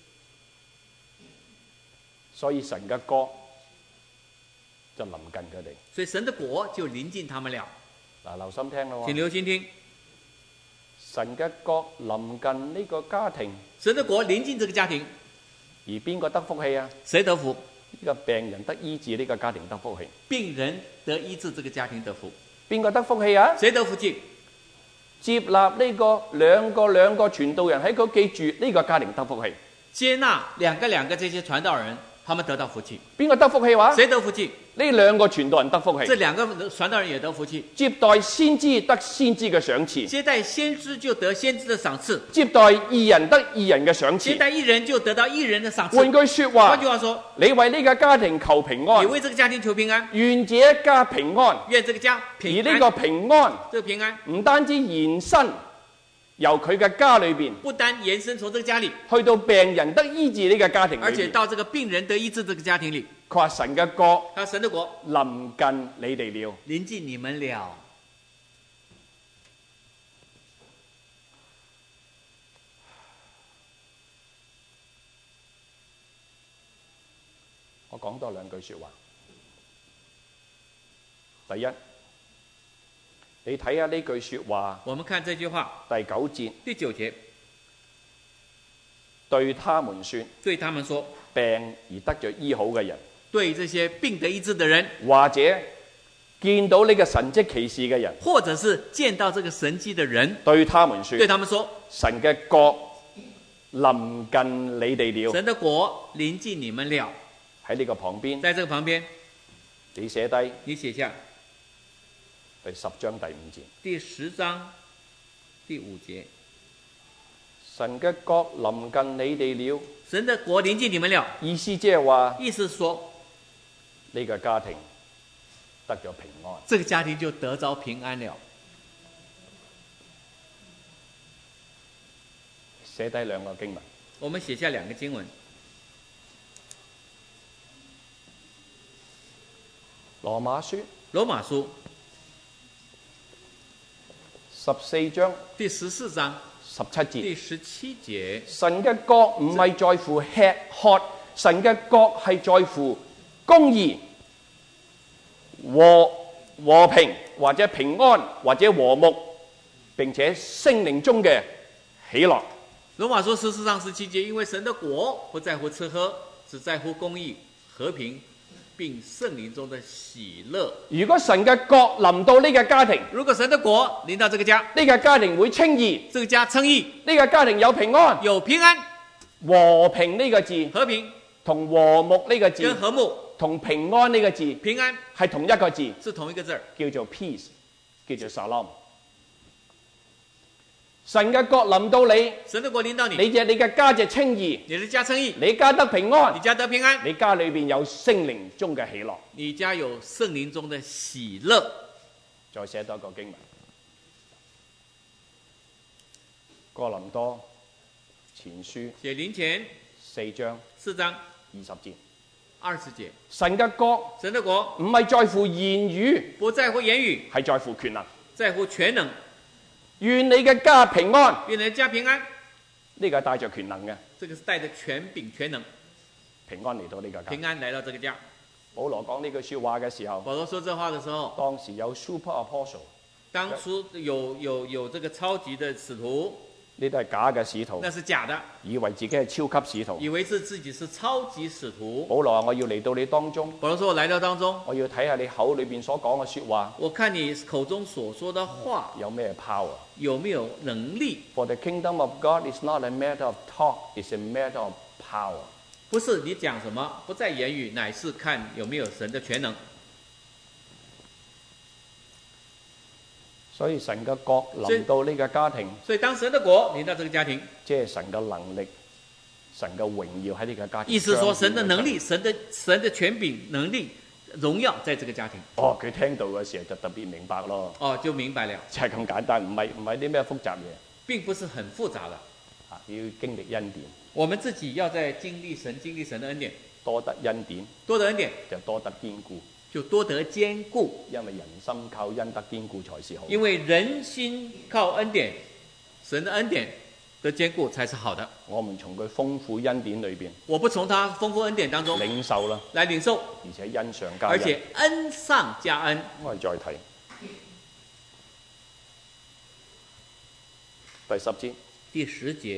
B: 所以神嘅國就臨近佢哋。
A: 所以神的國就臨近他們了。
B: 留心聽咯，
A: 請留心聽，
B: 神嘅國臨近呢個家庭，
A: 神的國臨近這個家庭，
B: 而邊個得福氣啊？
A: 誰得福？
B: 呢個病人得醫治，呢個家庭得福氣。
A: 病人得醫治，這個家庭得福。
B: 邊個得福氣啊？
A: 誰得福氣？
B: 接納呢個兩個傳道人喺佢屋企住，呢個家庭得福氣。
A: 接納兩個這些傳道人，他們得到福氣。
B: 邊個得福氣話？
A: 誰得福氣？
B: 呢兩個傳道人得福氣。
A: 這兩個傳道人也得福氣。
B: 接待先知得先知嘅賞賜。
A: 接待先知就得先知的賞賜。
B: 接待義人得義人嘅賞賜。
A: 接待義人就得到義人的賞賜。
B: 換句說話，
A: 換句話說，
B: 你為呢個家庭求平安。
A: 你為這個家庭求平安。
B: 願這一家平安。
A: 願這個家平安。
B: 而呢個平安，
A: 這個平安
B: 唔單止延伸由佢嘅家裏邊，
A: 不單延伸從這個家裏，
B: 去到病人得醫治呢個家庭裏邊，
A: 而且到這個病人得醫治這個家庭裏。
B: 佢話神嘅國，
A: 神的國
B: 臨近你哋了，
A: 臨近你們了。
B: 我講多兩句說話。第一，你睇下呢句說話，
A: 我們看這句話，
B: 第9節，
A: 第9節，
B: 對他們說，
A: 對他們說，
B: 病而得着醫好嘅人，
A: 對這些病得醫治的人，
B: 或者見到呢個神蹟奇事嘅人，
A: 或者是見到這個神蹟的人，
B: 對他們說，
A: 對他們說，
B: 神嘅國臨近你哋了，
A: 神的國臨近你們了。
B: 喺呢個旁邊，
A: 在這個旁邊，
B: 你寫低，
A: 你寫下
B: 第10章第5節，
A: 第10章第5節，
B: 神嘅國臨近你哋了，
A: 神的國臨近你們了。
B: 意思即係話，
A: 意思說
B: 呢個家庭得咗平安，
A: 這個家庭就得着平安了。
B: 寫低兩個經文，
A: 我們寫下兩個經文，
B: 羅馬書14章
A: 第14章
B: 17節，
A: 第17節，
B: 神嘅國唔係在乎吃喝，神嘅國係在乎公義、和平或者平安或者和睦，並且聖靈中嘅喜樂。
A: 羅馬書14章17節，因為神的國不在乎吃喝，只在乎公義、和平並聖靈中的喜樂。
B: 如果神嘅國臨到呢個家庭，
A: 如果神的國臨到這個家，
B: 呢個家庭會稱義，
A: 這個家稱義，
B: 呢個家庭有平安，
A: 有平安。
B: 和平呢個字，
A: 和平
B: 同和睦呢個字，
A: 跟和睦
B: 同平安呢個字，
A: 平安
B: 係同一個字，
A: 是同一個字，
B: 叫做 peace， 叫做 salam。神嘅國臨到你，
A: 神的國臨到你，
B: 你嘅家就稱義，
A: 你的家稱義，
B: 你家得平安，
A: 你家得平安，
B: 你家裏邊有聖靈中嘅喜樂，
A: 你家有聖靈中的喜樂。
B: 再寫多一個經文，哥林多前書
A: 寫林前
B: 4章
A: 20
B: 節，
A: 神的國
B: 唔係在乎言語，
A: 不在乎言語，
B: 係在乎權能，
A: 在乎權能。
B: 願你嘅家平安，
A: 願你的家平安，
B: 呢個係帶着權能嘅，
A: 這個是帶着權柄權能，
B: 平安嚟到呢個家，
A: 平安來到這個家。
B: 保羅講呢句説話嘅時候，
A: 保羅說這話的時候，
B: 當時有 super apostle，
A: 當初有這個超級的使徒，
B: 呢啲係假嘅使徒，
A: 那是假的，
B: 以為自己係超級使徒，
A: 以為是自己是超級使徒。
B: 保羅話：我要嚟到你當中，
A: 保羅說：我來到當中，
B: 我要睇下你口裏邊所講嘅説話，
A: 我看你口中所說的話
B: 有咩 power？
A: 有沒有能力？
B: For the kingdom of God is not a matter of talk, it's a matter of power。
A: 不是你講什麼，不在言語，乃是看有沒有神的全能。
B: 所以神嘅國臨到呢個家庭，
A: 所以當神的國臨到這個家庭，
B: 即係神嘅能力、神嘅榮耀喺呢個家庭。
A: 意思說神的能力、神的權柄、能力、榮耀在這個家庭。
B: 哦，佢聽到嘅時候就特別明白咯。
A: 哦，就明白了，
B: 就係咁簡單，唔係啲咩複雜嘢。
A: 並不是很複雜的。
B: 啊，要經歷恩典。
A: 我們自己要在經歷神的恩典，
B: 多得恩典，
A: 多得恩典
B: 就多得堅固。
A: 就多得堅固，
B: 因為人心靠恩得堅固才是好。
A: 因為人心靠恩典，神的恩典的堅固才是好的。
B: 我們從佢豐富恩典裏邊，
A: 我不從他豐富恩典當中
B: 領受啦，
A: 來領受，
B: 而且恩上加恩，
A: 而且恩上加恩。
B: 我哋再睇第10節。
A: 第10節，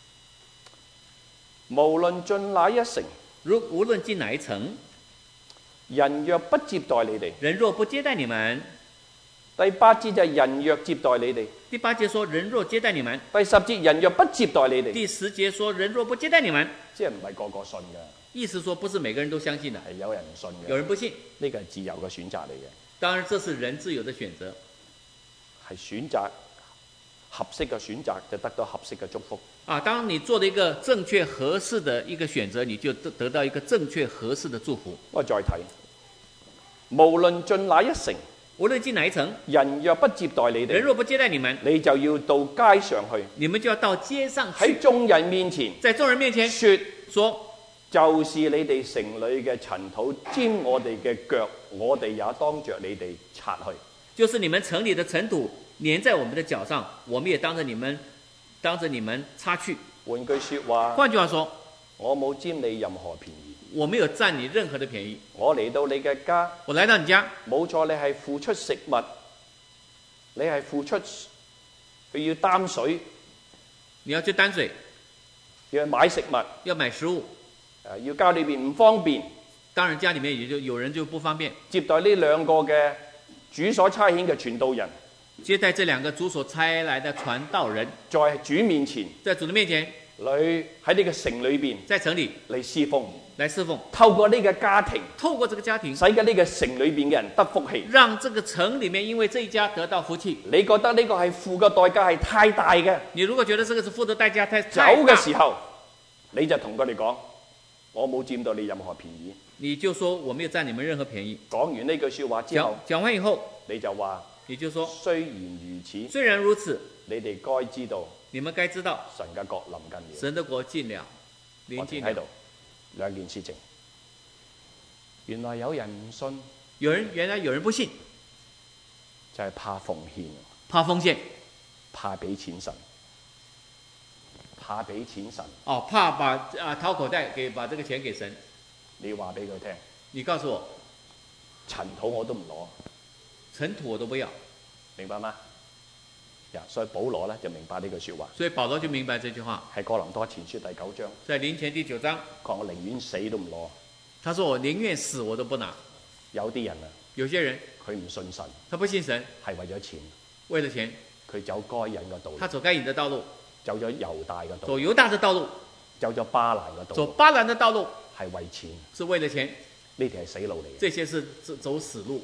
B: 無論進哪一城，
A: 無論進哪一城，
B: 人若不接待你哋，
A: 人若不接待你們。
B: 第8節就係人若接待你哋。
A: 第8節說人若接待你們。
B: 第10節人若不接待你哋。
A: 第10節說人若不接待你們，
B: 即係唔係個個信嘅。
A: 意思說不是每個人都相信的，
B: 係有人唔信嘅，
A: 有人不信。
B: 呢個係自由嘅選擇嚟嘅。
A: 當然這是人自由的選擇，
B: 係選擇合適嘅選擇，就得到合適嘅祝福。
A: 啊，當你做了一個正確合適的一個選擇，你就得到一個正確合適的祝福。
B: 我再睇，無論進哪一城，
A: 無論進哪一城，
B: 人若不接待你哋，
A: 人若不接待你們，
B: 你就要到街上去，
A: 你們就要到街上去，
B: 喺眾人面前，
A: 在眾人面前
B: 說，就是你哋城裏嘅塵土沾我哋嘅腳，我哋也當着你哋擦去。
A: 就是你們城裏的塵土粘在我們的腳上，我們也當着你們擦去。
B: 換句說話，
A: 換句話說，
B: 我冇佔你任何便宜，
A: 我沒有佔你任何的便宜。
B: 我嚟到你嘅家，
A: 我來到你家，
B: 冇錯，你係付出食物，你係付出，佢要擔水，
A: 你要去擔水，
B: 要買食物，
A: 要買食物，
B: 要家裏邊唔方便，
A: 當然家裡面也就有人就不方便
B: 接待呢兩個嘅主所差遣嘅傳道人，
A: 接待這兩個主所差來的傳道人，
B: 在主面前，
A: 在主的面前，
B: 你喺呢個城裏邊，
A: 在城裡
B: 嚟侍奉，
A: 來侍奉，
B: 透過呢個家庭，
A: 透過這個家庭，
B: 使嘅呢個城裏邊嘅人得福氣，
A: 讓這個城裡面因為這一家得到福氣。
B: 你覺得呢個係付嘅代價係太大嘅？
A: 你如果覺得這個是付的代價太大，
B: 走嘅時候，你就同佢哋講，我冇佔到你任何便宜。
A: 你就說我沒有佔你們任何便宜。
B: 講完呢句說話之後，
A: 講完以後，
B: 你就話，
A: 你就說，
B: 雖然如此，
A: 雖然如此，
B: 你哋該知道，
A: 你們該知道，
B: 神嘅國臨近了。
A: 神的國近了，臨近了。
B: 喺度兩件事情，原來有人唔信，
A: 原來有人不信，
B: 就係怕奉獻，
A: 怕奉獻，
B: 怕俾錢神，怕俾錢神。
A: 哦，怕掏口袋把這個錢給神。
B: 你話俾佢聽，
A: 你告訴我，
B: 塵土我都唔攞，
A: 塵土我都不要，
B: 明白嗎？所以保羅咧就明白呢句說話。
A: 所以保羅就明白這句話。
B: 喺哥林多前書第9章，
A: 在林前第9章，
B: 講我寧願死都唔攞。
A: 他說我寧願死我都不拿。
B: 有啲人啊，
A: 有些人
B: 佢唔信神，
A: 他不信神，
B: 係為咗錢，
A: 為了錢，
B: 佢走該隱嘅道路，
A: 他走該隱的道路，
B: 走咗猶大嘅道路，
A: 走猶大的道路，
B: 走咗巴蘭嘅道路，
A: 走巴蘭的道路，
B: 係為錢，
A: 是為了錢，
B: 呢條係死路嚟嘅。
A: 這些是走死路。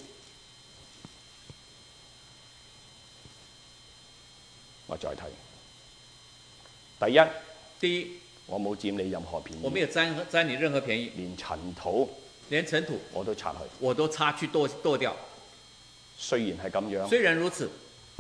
B: 我再睇，第一，我冇佔你任何便宜，
A: 我沒有佔你任何便宜，
B: 連塵土我都擦去，
A: 我都擦去剁掉。
B: 雖然係咁樣，
A: 雖然如此，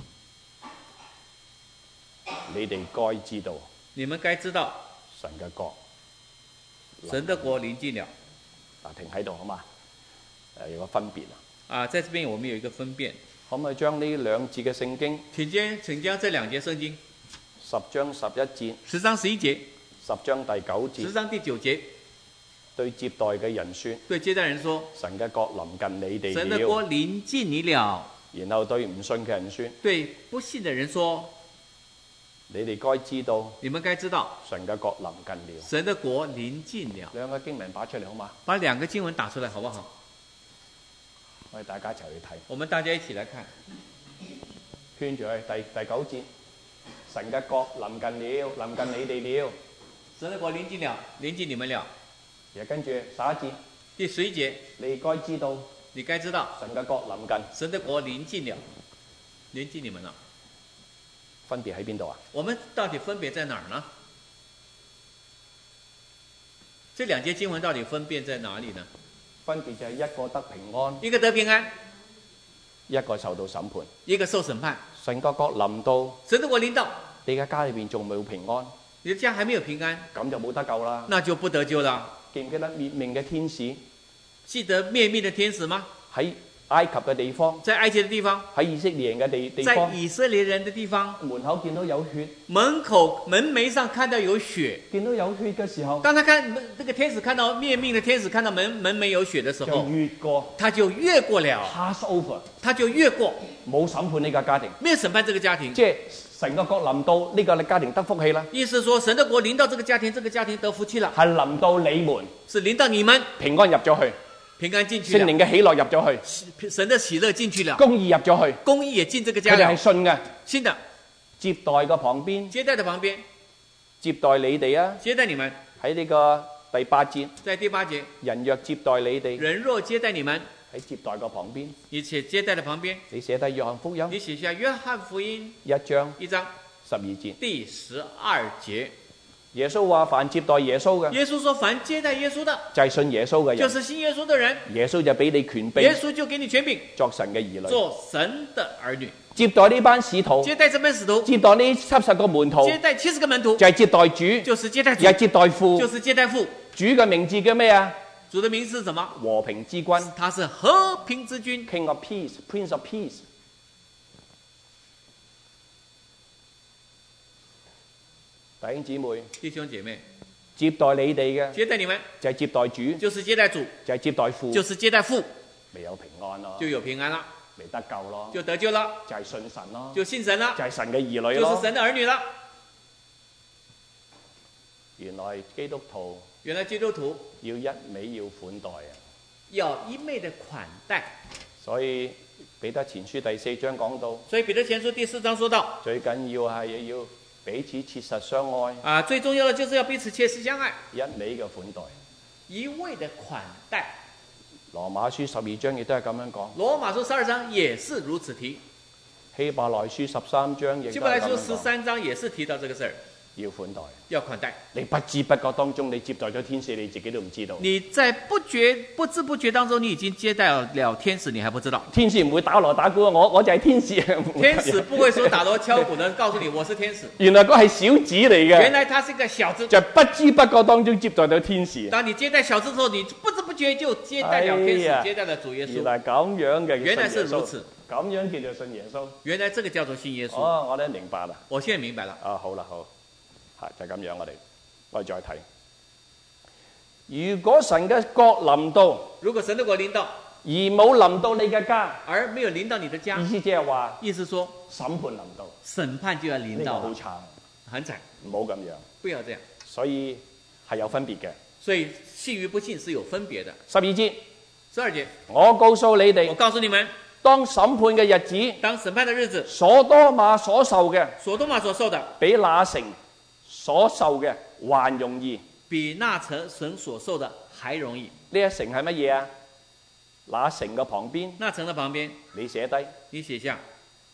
B: 你哋該知道，
A: 你們該知道
B: 神嘅國，
A: 神的國臨近了。
B: 嗱，停喺度好嘛？有個分別
A: 啊，在這邊我們有一個分辨。
B: 可唔可以將呢兩節嘅聖經？
A: 請將這兩節聖經
B: 10章11節，
A: 10章11節，
B: 10章第9節，
A: 10章第9節，
B: 對接待嘅人說，
A: 對接待人說，
B: 神嘅國臨近你哋
A: 神的國臨近你了。
B: 然後對唔信嘅人說，
A: 對不信的人說，
B: 你哋該知道，
A: 你們該知道，
B: 神嘅國臨近了。
A: 神的國臨近了。
B: 兩個經文打出嚟好嘛？
A: 把兩個經文打出來好不好？
B: 我哋大家一齊去睇。
A: 我們大家一起來看，
B: 圈住去第9節，神嘅國臨近了，臨近你哋了。
A: 神的國臨近了，臨近你們了。
B: 然後跟住11節，
A: 第11節，
B: 你該知道，
A: 你該知道，
B: 神嘅國臨近。
A: 神的國臨近了，臨近你們了。
B: 分別喺邊度啊？
A: 我們到底分別在哪兒呢？這兩節經文到底分別在哪裡呢？
B: 分別就係一個得平安，
A: 一個得平安，
B: 一個受到審判。
A: 一個受審判。
B: 神嘅國臨到，
A: 神的國臨到，
B: 你嘅家裏邊仲冇平安，
A: 你的家還沒有平安，
B: 咁就冇得救啦。
A: 那就不得救了。
B: 記唔記得滅命嘅天使
A: 記得滅命的天使嗎？
B: 喺埃及嘅地方，
A: 在埃及的地方，
B: 喺以色列人嘅地
A: 在
B: 方，
A: 以色列人的地方，
B: 門口見到有血，
A: 門楣上看到有血。
B: 見到有血嘅時候，
A: 當他看這個天使看到滅命的天使看到門楣有血的時候，
B: 就越過
A: 他就越過了，
B: pass over，
A: 他就越過，
B: 冇審判呢個家庭，
A: 沒有審判這個家庭。
B: 即係神嘅國臨到呢個家庭得福氣啦，
A: 意思說神的國臨到這個家庭，這個家庭得福氣了，
B: 係臨到你們，
A: 是臨到你們
B: 平安入咗去，
A: 平安進去了，
B: 聖靈嘅喜樂入咗去，
A: 神的喜樂進去了，
B: 公義入咗去，
A: 公義也進這個家
B: 佢哋係
A: 了。
B: 信嘅。
A: 信的，
B: 接待嘅旁邊，
A: 接待的旁邊，
B: 接待你哋啊！
A: 接待你們。
B: 喺呢個第8節，
A: 在第8節，
B: 人若接待你哋，
A: 人若接待你們，
B: 喺接待嘅旁邊，
A: 你且接待的旁邊，
B: 你寫低約翰福音
A: 你寫下約翰福音
B: 1章
A: 1章
B: 12節，
A: 第12節。
B: 耶穌話：凡接待耶穌嘅，
A: 耶穌說：凡接待耶穌的，
B: 就係信耶穌嘅人，
A: 就是信耶穌的人。
B: 耶穌就俾你權柄，
A: 耶穌就給你權柄，
B: 作神嘅兒女，
A: 做神的兒女。
B: 接待呢班使徒，
A: 接待這班使徒，
B: 接待呢70個門徒，
A: 接待70個門徒，
B: 就係接待主，
A: 就是接待主，
B: 又係接待父，
A: 就是接待父。
B: 主嘅名字叫咩啊？
A: 主的名字是什麼？
B: 和平之君，
A: 他是和平之君
B: King of Peace，Prince of Peace。弟兄姊妹，
A: 弟兄姐妹，
B: 接待你哋嘅
A: 接待你們
B: 就係接待主，
A: 就是接待主，
B: 就係接待父，
A: 就是接待父，
B: 未有平安咯，
A: 就有平安了，
B: 未得救咯，
A: 就得救了，
B: 就係信神咯，
A: 就信神了，
B: 就係神嘅兒女咯。
A: 就是神的兒女了。
B: 原來基督徒
A: 原來基督徒
B: 要一味要款待啊，
A: 要一昧的款待。
B: 所以彼得前書第4章講到，
A: 所以彼得前書第4章說到，
B: 最緊要係要彼此切實相愛，
A: 啊，最重要的就是要彼此切實相愛，
B: 一味嘅款待。
A: 一味的款待。
B: 羅馬書12章亦都係咁樣講，
A: 羅馬書12章也是如此提，
B: 希伯來書13章亦
A: 希伯來書
B: 都係咁樣講，
A: 13章也是提到這個事兒，
B: 要款待。
A: 要款待。
B: 你不知不覺當中，你接待咗天使，你自己都唔知道。
A: 你在不知不覺當中，你已經接待了天使，你還不知道。
B: 天使唔會打鑼打鼓，我就係天使。
A: 天使不會說打鑼敲鼓的告訴你我是天使。
B: 原來嗰係小子嚟嘅。
A: 原來他是個小子。
B: 就不知不覺當中接待到天使。
A: 當你接待小子之後，你不知不覺就接待了天使，接待了主耶穌。
B: 原來咁樣嘅，
A: 原來是如此。
B: 咁樣叫做信耶穌。
A: 原來這個叫做信耶穌。
B: 哦，我哋明白啦。
A: 我現在明白了。
B: 啊，好啦，好，係就咁樣，我哋再睇。如果神嘅國臨到，
A: 如果神的國臨到，
B: 而冇臨到你嘅家，
A: 而沒有臨到你的家，
B: 意思即係話，
A: 意思說
B: 審判臨到，
A: 審判就要臨到，
B: 好慘，
A: 很慘，
B: 唔好咁樣，
A: 不要這樣，
B: 所以係有分別嘅。
A: 所以信與不信是有分別的。
B: 12節
A: 12節，
B: 我告訴你哋，
A: 我告訴你們，
B: 當審判嘅日子，
A: 當審判的日子，
B: 所多瑪所受嘅，
A: 所多瑪所受的，
B: 比那城所受嘅還容易。
A: 比那城所受的還容易。
B: 呢一城係乜嘢啊？那城嘅旁邊，
A: 那城的旁邊，
B: 你寫低，
A: 你寫下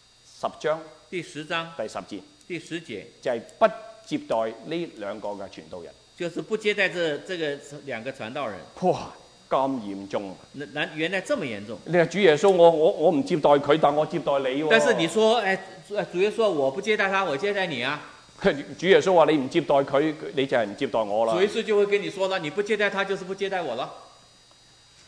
B: 10章
A: 第10章
B: 第10節，
A: 第10節，
B: 就係不接待呢兩個嘅傳道人。
A: 就是不接待這個兩個傳道人。
B: 哇，咁嚴重！
A: 原來這麼嚴重。
B: 你話主耶穌，我唔接待佢，但我接待你喎。
A: 但是你說，主耶穌我不接待他，我接待你啊。
B: 主耶穌話你唔接待佢，你就係唔接待我啦。
A: 主耶穌就會跟你說了，你不接待他，就是不接待我了。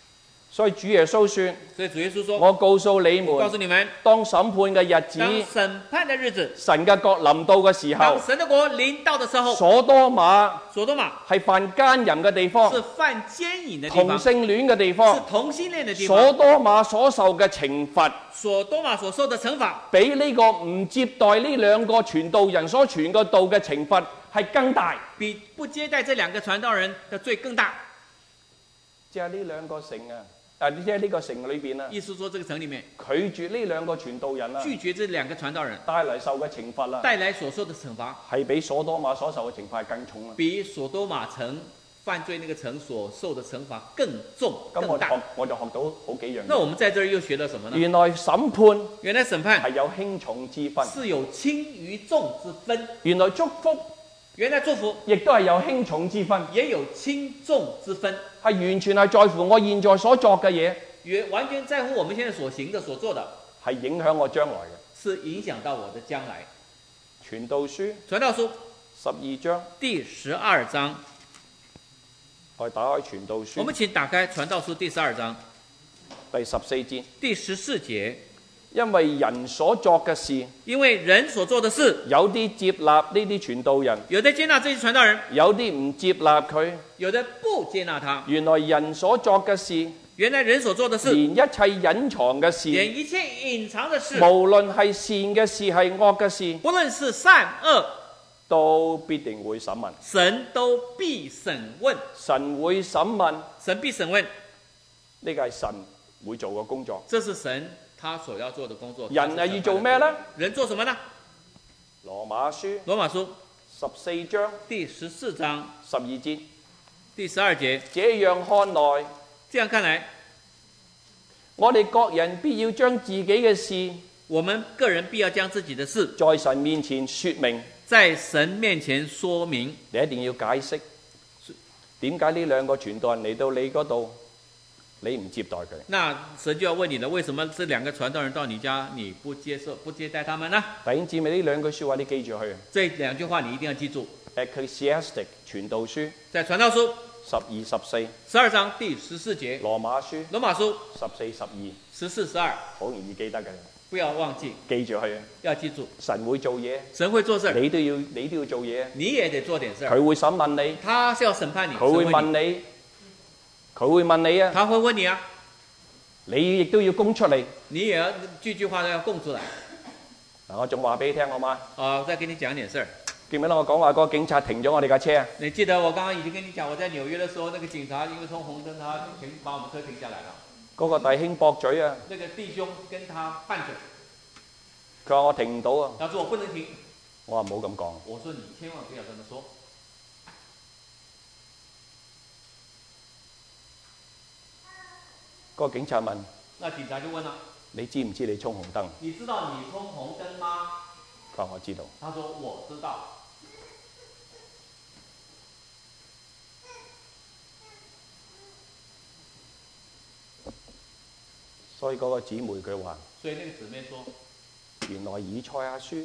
B: 所以主耶穌說：
A: 所以主耶穌說，
B: 我告訴你
A: 我告訴
B: 們，
A: 你們，
B: 當審判嘅日子，
A: 當審判的日子，
B: 神嘅國臨到嘅時候
A: 當，神的國臨到的時候，
B: 所多瑪
A: 所多瑪
B: 係犯奸淫嘅地方，
A: 是犯奸淫的地方，
B: 同性戀嘅地
A: 是
B: 方。
A: 同性戀的地方。
B: 所多瑪所受嘅懲罰，
A: 所多瑪所受的懲罰，
B: 比呢個唔接待呢兩個傳道人所傳嘅道嘅懲罰係更大。
A: 比不接待這兩個傳道人的罪更大。
B: 即係呢兩個城啊，即係呢個城裏邊啊，
A: 意思說，這個城裏面
B: 拒絕呢兩個傳道人啊，
A: 拒絕這兩個傳道人
B: 帶嚟受嘅懲罰啦，
A: 帶來所受的懲罰，
B: 係比所多瑪所受嘅懲罰係更重啊。
A: 比所多瑪城犯罪那個城所受的懲罰更重
B: 咁
A: 更大。
B: 我就學到好幾樣嘢。
A: 那我們在這兒又學到什麼呢？
B: 原來審判
A: 原來審判
B: 係有輕重之分，
A: 是有輕與重之分。
B: 原來祝福
A: 原來祝福
B: 亦都係有輕重之分，
A: 也有輕重之分，
B: 係完全係在乎我現在所作嘅嘢，
A: 完全在乎我們現在所行的所做的，
B: 係影響我將來嘅。
A: 是影響到我的將來。
B: 傳道書
A: 傳道書
B: 12章，
A: 第12章，
B: 我哋打開傳道書，
A: 我們請打開傳道書第12章
B: 第14節。
A: 第14節。
B: 因為人所作嘅事，
A: 因為人所做的事，
B: 有啲接納呢啲傳道人，
A: 有的接納這些傳道人，
B: 有啲唔接納佢。
A: 有的不接納他。
B: 原來人所作嘅事，
A: 原來人所做的事，
B: 連一切隱藏嘅事，
A: 連一切隱藏的事，
B: 無論係善嘅事係惡嘅事，
A: 不論是善惡，
B: 都必定會審問。
A: 神都必審問。
B: 神會審問，
A: 神必審問。
B: 呢個係神會做嘅工作。
A: 這是神他所要做的工作。
B: 人係要做咩呢？
A: 人做什麼呢？
B: 羅馬書
A: 羅馬書
B: 14章
A: 第14章
B: 12節，
A: 第12節。
B: 這樣看來，
A: 這樣看來，
B: 我哋各人必要將自己嘅事，
A: 我們個人必要將自己的事
B: 在神面前說明。
A: 在神面前說明。
B: 你一定要解釋點解呢兩個傳道人嚟到你嗰度，你唔接待佢。
A: 那神就要問你了，為什麼這兩個傳道人到你家，你不接待他們呢？
B: 弟兄姊妹，呢兩句說話你記住去。
A: 這兩句話你一定要記住。
B: Ecclesiastic 傳道書
A: 在傳道書
B: 12、14、
A: 12章第14節，
B: 羅馬書
A: 羅馬書
B: 14、12，
A: 14、12，
B: 好容易記得嘅，
A: 不要忘記，
B: 記住去。
A: 要記住。
B: 神會做嘢，
A: 神會做事，
B: 你都要做嘢，
A: 你也得做點事。
B: 佢會審問你，
A: 他是要審判你，
B: 佢會問你，佢會問你啊，
A: 他會問你啊，
B: 你亦都要供出嚟。
A: 你也要句話都要供出來。
B: 嗱，我仲話俾你聽好嗎？
A: 再跟你講點事。
B: 記唔記得我講話個警察停咗我哋架車啊？
A: 你記得我剛剛已經跟你講，我在紐約的時候，那個警察因為衝紅燈，他把我們車停下來了。
B: 嗰個弟兄駁嘴啊！
A: 那個弟兄跟他拌嘴，
B: 佢話我停唔到啊！
A: 他說我不能停。
B: 我話唔好咁講。
A: 我說你千萬不要這麼說。
B: 嗰個警察問：
A: 那警察就問啦：
B: 你知唔知你衝紅燈？
A: 你知道你衝紅燈嗎？
B: 佢話我知道。
A: 他說我知道。
B: 所以嗰個姊妹佢話：
A: 所以那個姊妹說，
B: 原來以賽亞書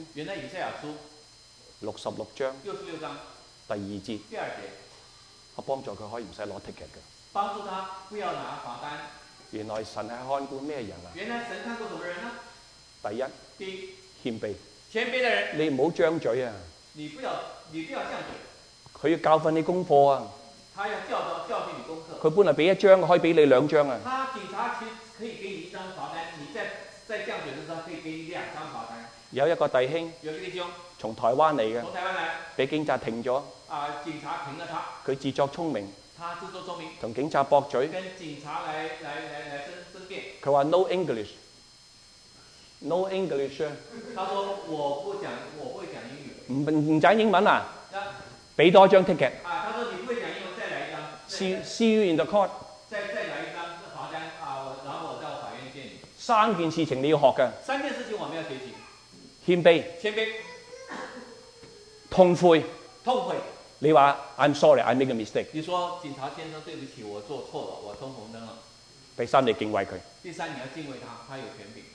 B: 66章
A: 66章
B: 第2節，
A: 第2節，
B: 我幫助佢可以唔使攞 ticket 嘅。
A: 幫助他不要拿罰單。
B: 原來神係看顧咩人啊？
A: 原來神看顧什麼人呢？
B: 第一，謙卑。
A: 謙卑的人。
B: 你唔好張嘴啊！
A: 你不要犟嘴。
B: 佢要教訓你功課啊！
A: 他要教訓你功課。
B: 佢本來俾1張，可以俾你2張啊！
A: 他警察其實可以給你1張罰單，你在犟嘴的時候可以給你2張罰單。
B: 有一個弟兄，從台灣嚟嘅，俾警察停咗。
A: 警察停了他。
B: 佢自作聰明。
A: 他自作聰明。
B: 同警察駁嘴。
A: 跟警察來爭辯。
B: 佢話 no English。No English。
A: 他說我不會講英語。
B: 唔講英文啊？俾多張 ticket。
A: 他說你不會講英文，再來一張。
B: See you in the court。
A: 再來一張罰單然後我到法院見你。
B: 3件事情你要學嘅。
A: 3件事情我們要學習。
B: 謙卑。痛悔。你話 I'm sorry, I make a mistake。
A: 你說警察先生對不起，我做錯了，我衝紅燈了。
B: 第3，你敬畏佢。
A: 第3，你要敬畏他，他有權柄。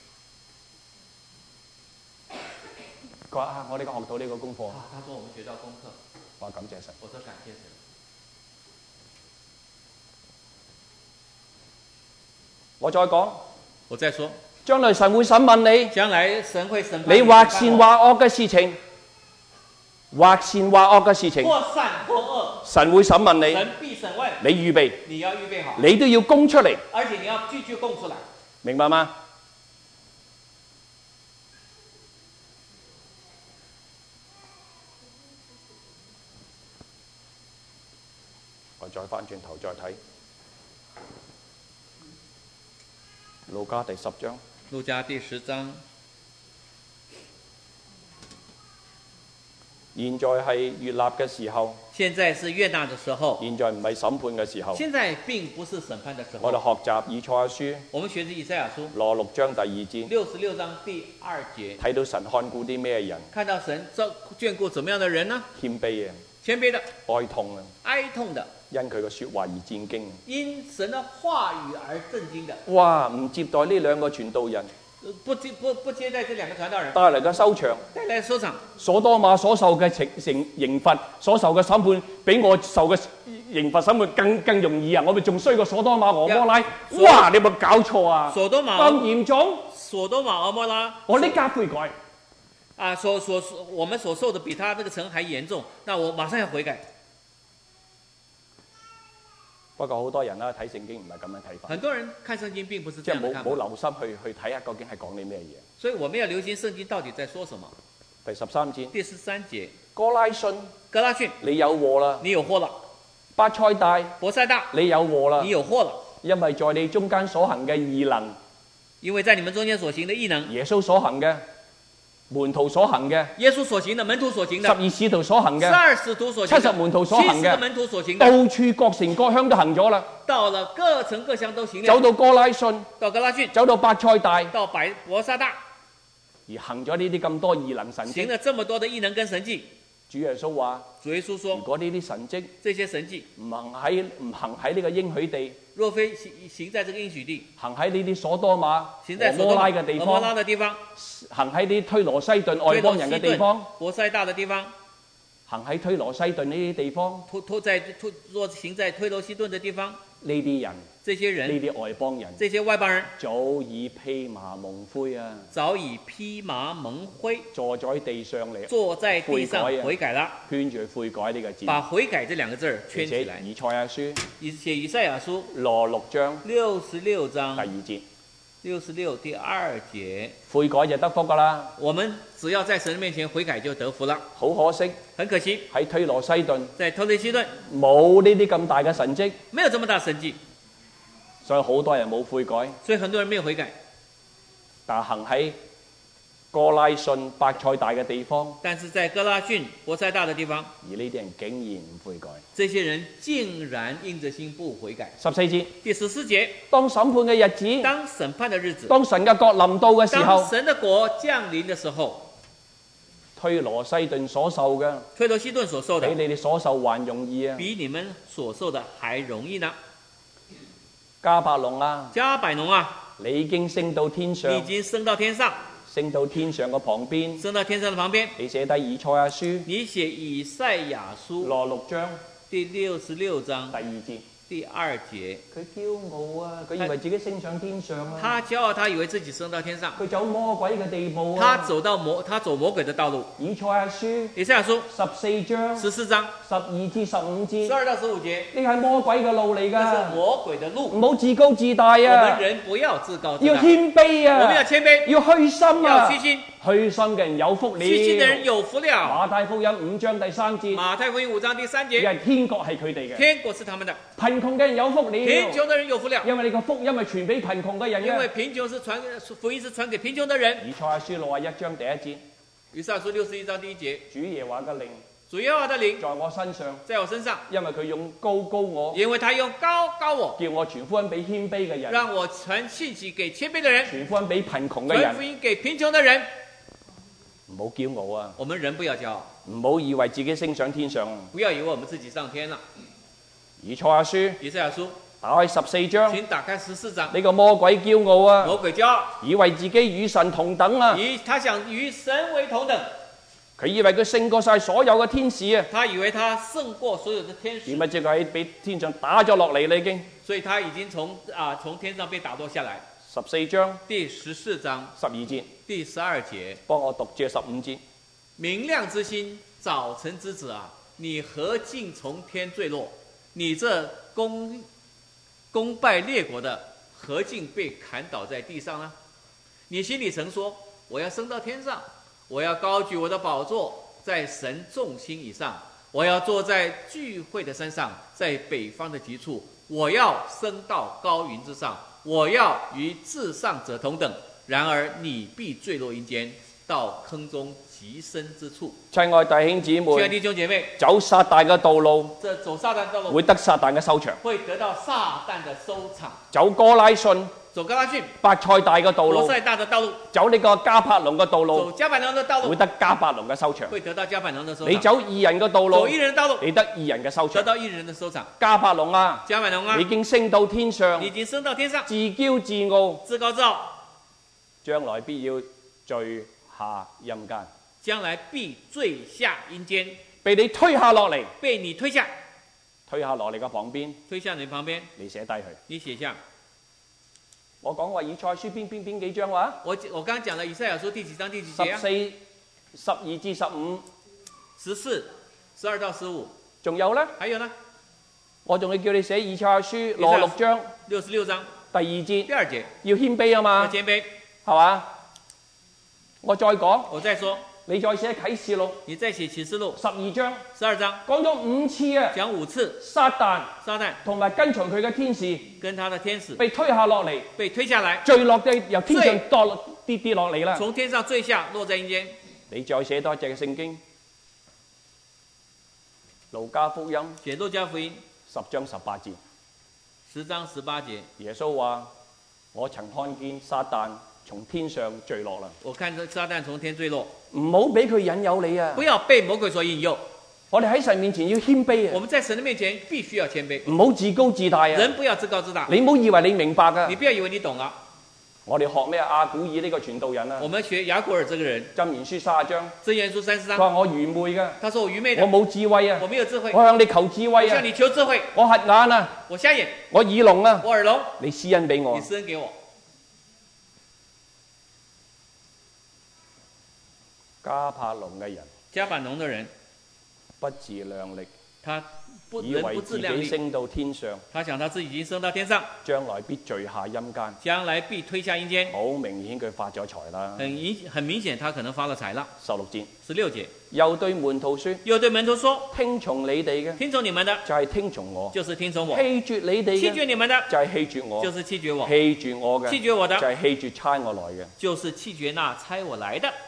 B: 佢話我哋學到呢個功課。
A: 他說我們學到功課。
B: 我話感謝神。
A: 我說感謝神。
B: 我再講，
A: 我再說，
B: 將來神會審問你，
A: 將來神會審判
B: 你或善或惡嘅事情，或善或惡嘅事情，
A: 或善或惡，
B: 神會審問你，
A: 神必審問，
B: 你預備，
A: 你要預備好，
B: 你都要供出嚟，
A: 而且你要句句供出來，
B: 明白嗎？我再翻轉頭再睇路加第10章。
A: 路加第10章。
B: 現在係悅納嘅時候，
A: 現在是悅納的時候，
B: 現在唔係審判嘅時候。
A: 現在並不是審判的時候。
B: 我哋學習以賽亞書，
A: 我們學習以賽亞書
B: 6章第2節
A: ，66章第2節，
B: 睇到神看顧啲咩人？
A: 看到神眷顧怎麼樣的人呢？
B: 謙卑啊，
A: 謙卑的，
B: 哀痛啊，
A: 哀痛的，
B: 因佢嘅説話而戰驚，
A: 因神的話語而震驚的。
B: 哇！唔接待呢兩個傳道人，
A: 不接待這兩個傳道人，
B: 帶嚟嘅收場，
A: 帶來收場。
B: 所多瑪所受嘅刑罰，所受嘅審判，比我受嘅刑罰審判更容易啊！我咪仲衰過所多瑪俄摩拉。哇！你有冇搞錯啊？
A: 所多瑪
B: 咁嚴重？
A: 所多瑪俄摩拉，
B: 我呢家悔改
A: 啊！我們所受的比他那個城還嚴重，那我馬上要悔改。
B: 不過好多人啦睇聖經唔係咁樣睇法，
A: 很多人看聖經並不是
B: 即係
A: 這樣的看法，
B: 冇留心去睇下究竟係講啲咩嘢。
A: 所以我們要留心聖經到底在說什麼。
B: 第13節，
A: 第13節，
B: 哥拉汛，
A: 哥拉汛，
B: 你有禍啦！
A: 你有禍了；
B: 伯賽大，
A: 伯賽大，
B: 你有禍啦！
A: 你有禍了，
B: 因為在你中間所行嘅異能，
A: 因為在你們中間所行的異能，
B: 耶穌所行嘅，門徒所行嘅，
A: 耶穌所行的，門徒所行的
B: 12使徒所行嘅
A: ，12使徒所行的，
B: 70門徒所行嘅，
A: 70門徒所行的，
B: 到處各城各鄉都行咗啦。
A: 到了各城各鄉都行了，
B: 走到哥拉汛，
A: 到哥拉汛，
B: 走到伯賽大，
A: 到伯賽大，
B: 而行咗呢啲咁多異能神蹟。
A: 行了這麼多的異能跟神蹟。
B: 主耶穌話：
A: 主耶穌說，
B: 如果呢啲神蹟
A: 這些神蹟
B: 唔行喺呢個應許地，
A: 若非行在這個應許地，
B: 行喺呢啲所多瑪、
A: 行在
B: 俄摩拉嘅地
A: 俄摩拉
B: 方，
A: 的地方，
B: 行喺啲推羅西頓外邦人嘅地方，
A: 伯賽大的地方，
B: 行喺推羅西頓呢啲地方，
A: 若行在推羅西頓的地方，
B: 呢啲人，
A: 這些人，
B: 呢啲外邦人，
A: 這些外邦人
B: 早已披麻蒙灰啊！
A: 早已披麻蒙灰，
B: 坐在地上嚟，
A: 坐在地上悔改了，
B: 圈住悔改呢個字，
A: 把悔改這兩個字圈起來。
B: 以賽亞書，
A: 寫以賽亞書
B: 6章
A: 66章
B: 第2節
A: ，66第2節，
B: 悔改就得福噶啦。
A: 我們只要在神面前悔改就得福了。
B: 好可惜，
A: 很可惜，
B: 喺推羅西頓，
A: 在推羅西頓
B: 冇呢啲咁大嘅神蹟，
A: 沒有這麼大神蹟，
B: 所以好多人冇悔改。
A: 所以很多人沒有悔改。
B: 但行喺哥拉汛、伯賽大嘅地方，
A: 但是在哥拉汛、伯賽大的地方，
B: 而呢啲人竟然唔悔改。
A: 這些人竟然硬着心不悔改。
B: 14節，
A: 第14節，
B: 當審判嘅日子，
A: 當審判的日子，
B: 當神嘅國臨到嘅時候，
A: 當神的國降臨的時候，
B: 推羅西頓所受嘅，
A: 推羅西頓所受的，
B: 比你哋所受還容易啊！
A: 比你們所受的還容易呢。
B: 迦百農啊，
A: 迦百農啊，
B: 你已經升到天上，
A: 你已經升到天上，
B: 升到天上嘅旁邊，
A: 升到天上的旁邊。
B: 你寫低以賽亞書，
A: 你寫以賽亞書
B: 6章
A: 第66章
B: 第2節。
A: 第2節，
B: 佢驕傲啊！佢以為自己升上天上啊！
A: 他驕傲，他以為自己升到天上，
B: 佢走魔鬼嘅地步啊！
A: 他走魔鬼的道路。
B: 以賽亞書，
A: 以賽亞書
B: 14章
A: 14章
B: 12至15節
A: ，12到15節，
B: 呢係魔鬼嘅路嚟㗎，
A: 這是魔鬼的路。
B: 唔好自高自大啊！
A: 我們人不要自高自大，
B: 要謙卑啊！
A: 我們要謙卑，
B: 要虛心
A: 要
B: 啊！
A: 虛心，
B: 虛心嘅人有福了。
A: 虛心的人有福了。
B: 馬太福音5章第3節，
A: 馬太福音5章第3節，
B: 因為天國係佢哋嘅，
A: 天國是他們的。
B: 貧窮嘅人有福了，
A: 貧窮的人有福了，
B: 因為你個福音係傳俾貧窮嘅人嘅。
A: 因為貧窮是福音是傳給貧窮的人。
B: 以賽亞書61章第1節，
A: 以賽亞書61章第1節，
B: 主耶和華嘅靈
A: 主耶和華的靈
B: 在我身上，
A: 在我身上，
B: 因為佢用高我，
A: 因為他用高我，
B: 叫我傳福音俾謙卑嘅人，
A: 讓我傳信息給謙卑的人，
B: 傳福音俾貧窮嘅
A: 傳
B: 人。
A: 福音給貧窮的人。
B: 唔好驕傲啊！
A: 我們人不要驕傲，
B: 唔好以為自己升上天上。
A: 不要以為我們自己上天了。
B: 以賽亞書，
A: 以賽亞書，
B: 打開14章，
A: 請打開14章。
B: 呢個魔鬼驕傲啊！
A: 魔鬼驕傲，
B: 以為自己與神同等啊！
A: 他想與神為同等。
B: 佢以為佢勝過晒所有嘅天使啊！
A: 他以為他勝過所有的天使，
B: 點不知佢喺俾天上打咗落嚟啦已經。
A: 所以他已經從天上被打落下來。
B: 14章
A: 第14章
B: 12節，
A: 第12節，
B: 幫我讀這15節。
A: 明亮之星，早晨之子啊，你何竟從天墜落？你這攻敗列國的，何竟被砍倒在地上呢？你心裡曾說，我要升到天上，我要高舉我的寶座，在神眾星以上，我要坐在聚會的山上，在北方的極處，我要升到高雲之上，我要與至上者同等。然而你必墜落陰間，到坑中極深之處。
B: 親愛弟兄姊妹，
A: 親愛弟兄姐妹，
B: 走撒旦嘅道路，
A: 走撒旦道路
B: 會得撒旦嘅收場；
A: 會得到撒旦的收場。
B: 走哥拉汛，
A: 走哥拉汛，
B: 伯賽大嘅道路，
A: 伯賽大的道路，
B: 走呢個迦百農嘅道路，
A: 走迦百農的道路，
B: 會得迦百農嘅收場；
A: 會得到迦百農的收場。
B: 你走義人嘅道路，
A: 走義人的道路，
B: 你得義人嘅收場，
A: 得到義人的收場。
B: 迦百農啊，
A: 迦百農啊，
B: 你已經升到天上，
A: 你已經升到天上，
B: 自驕自傲，
A: 自高自傲，
B: 將來必要墜下陰間，
A: 將來必墜下陰間，
B: 被你推下落嚟，
A: 被你推下
B: 嘅旁邊，
A: 推下你旁邊，
B: 你寫低佢。
A: 你寫下。
B: 我講話以賽書邊幾章話？
A: 我剛講了以賽亞書第幾章第幾節啊
B: ？14、12至15、
A: 14、12到15。
B: 仲有呢？
A: 還有呢？
B: 我仲要叫你寫以賽亞書66章
A: 66章
B: 第2節。
A: 第2節
B: 要謙卑啊嘛。
A: 要謙卑，
B: 係嘛？我再講。
A: 我再說。
B: 你再寫啟示錄。
A: 你再寫啟示錄
B: 12章。
A: 12章。
B: 講咗5次啊。
A: 講5次。
B: 撒旦同埋跟隨佢嘅天使，
A: 跟他的天使
B: 被推下落嚟，
A: 被推下來，
B: 墜落嘅由天上跌落嚟啦。
A: 從天上墜下，落在陰間。
B: 你再寫多一隻嘅聖經，路加福音。
A: 寫路加福音
B: 10章18節。
A: 10章18節。
B: 耶穌話：我曾看見撒旦從天上墜落啦。
A: 我看到撒旦從天墜落。
B: 唔好俾佢引誘你啊！
A: 不要被魔鬼所引誘。
B: 我哋喺神面前要謙卑啊！
A: 我們在神的面前必須要謙卑，
B: 唔好自高自大啊！
A: 人不要自高自大。
B: 你唔好以為你明白啊！
A: 你不要以為你懂啊！
B: 我哋學咩亞古爾呢個傳道人啊？
A: 我們學亞古爾這個人。
B: 箴言書30章。
A: 箴言書30章。
B: 佢話我愚昧㗎。
A: 他說我愚昧的。
B: 我冇智慧啊！
A: 我沒有智慧。
B: 我向你求智慧啊！
A: 我向你求智慧。
B: 我瞎眼啊！
A: 我瞎眼。
B: 我耳聾啊！
A: 我耳聾。
B: 你施恩俾我。
A: 你施恩給我。
B: 迦百農嘅人。
A: 迦百農的人。
B: 不自量力，
A: 他
B: 以為自己升到天上，
A: 他想他自己已經升到天上，
B: 將來必墜下陰間，
A: 將來必推下陰間。
B: 好明顯佢發咗財啦，
A: 很明顯他可能發了財了。
B: 16節，
A: 又對門徒說，
B: 聽從你哋嘅，
A: 聽從你們的，
B: 就係聽從我，
A: 就是聽從我；
B: 棄絕你哋嘅，
A: 棄絕你們的，
B: 就係棄絕我；
A: 就是棄絕我；
B: 棄絕我嘅，
A: 棄絕我的，
B: 就係棄絕差我來嘅，
A: 就是棄絕那差我來的。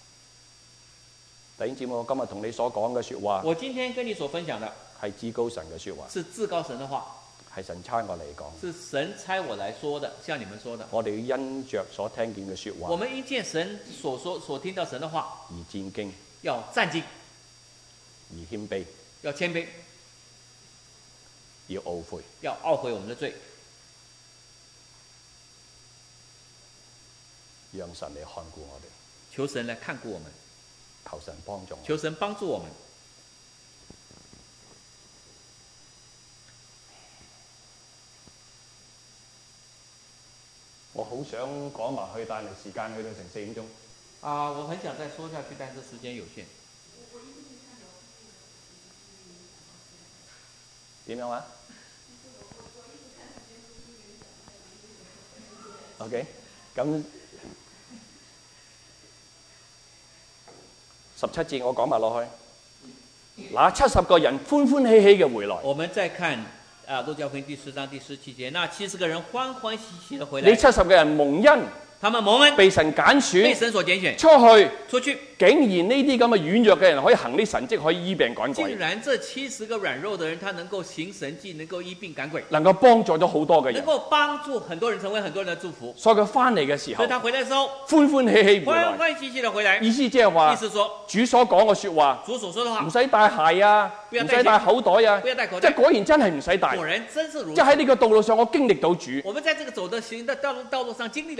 B: 弟兄姊妹，我今日同你所講嘅說話，
A: 我今天跟你所分享的
B: 係至高神嘅說話，
A: 是至高神的話，
B: 係神差我嚟講，
A: 是神差我來說的，像你們說的。
B: 我哋要因着所聽見嘅說話，
A: 我們因見神所說所聽到神的話
B: 而戰兢，
A: 要戰兢，
B: 而謙卑，
A: 要謙卑，
B: 要懊悔，
A: 要懊悔我們的罪，
B: 讓神嚟看顧我哋，
A: 求神來看顧我們。
B: 求神幫助我，
A: 求神幫助我們。
B: 我好想講埋去，但係時間去到成4點鐘。
A: 我很想再說下去，但是時間有限。
B: 點樣啊？OK，咁17節我講埋落去。那70個人歡歡喜喜嘅回來。
A: 我們再看路加福音第10章第17節，那70個人歡歡喜喜的回來。
B: 呢70個人蒙恩。
A: 他們蒙恩，
B: 被神揀選，
A: 被神所揀選，
B: 出去，竟然呢啲咁嘅軟弱嘅人可以行啲神蹟，可以醫病趕鬼。
A: 竟然這70個軟弱的人，他能夠行神蹟，能夠醫病趕鬼，
B: 能夠幫助咗好多嘅人，
A: 能夠幫助很多人成為很多人的祝福。
B: 所以佢翻嚟嘅時候，
A: 所以他回來的時候，
B: 歡歡喜喜回來，
A: 歡歡喜喜的回來。
B: 意思即係話，
A: 意思說，
B: 主所講嘅說話，
A: 主所說的話，
B: 唔使帶鞋啊，唔使帶口袋啊，
A: 不要帶口袋，
B: 即係果然真係唔使帶。
A: 果然真是如此。
B: 即係喺呢個道路上，我經歷到主，
A: 我們在這個走的行的道路上經歷了神，
B: 我得到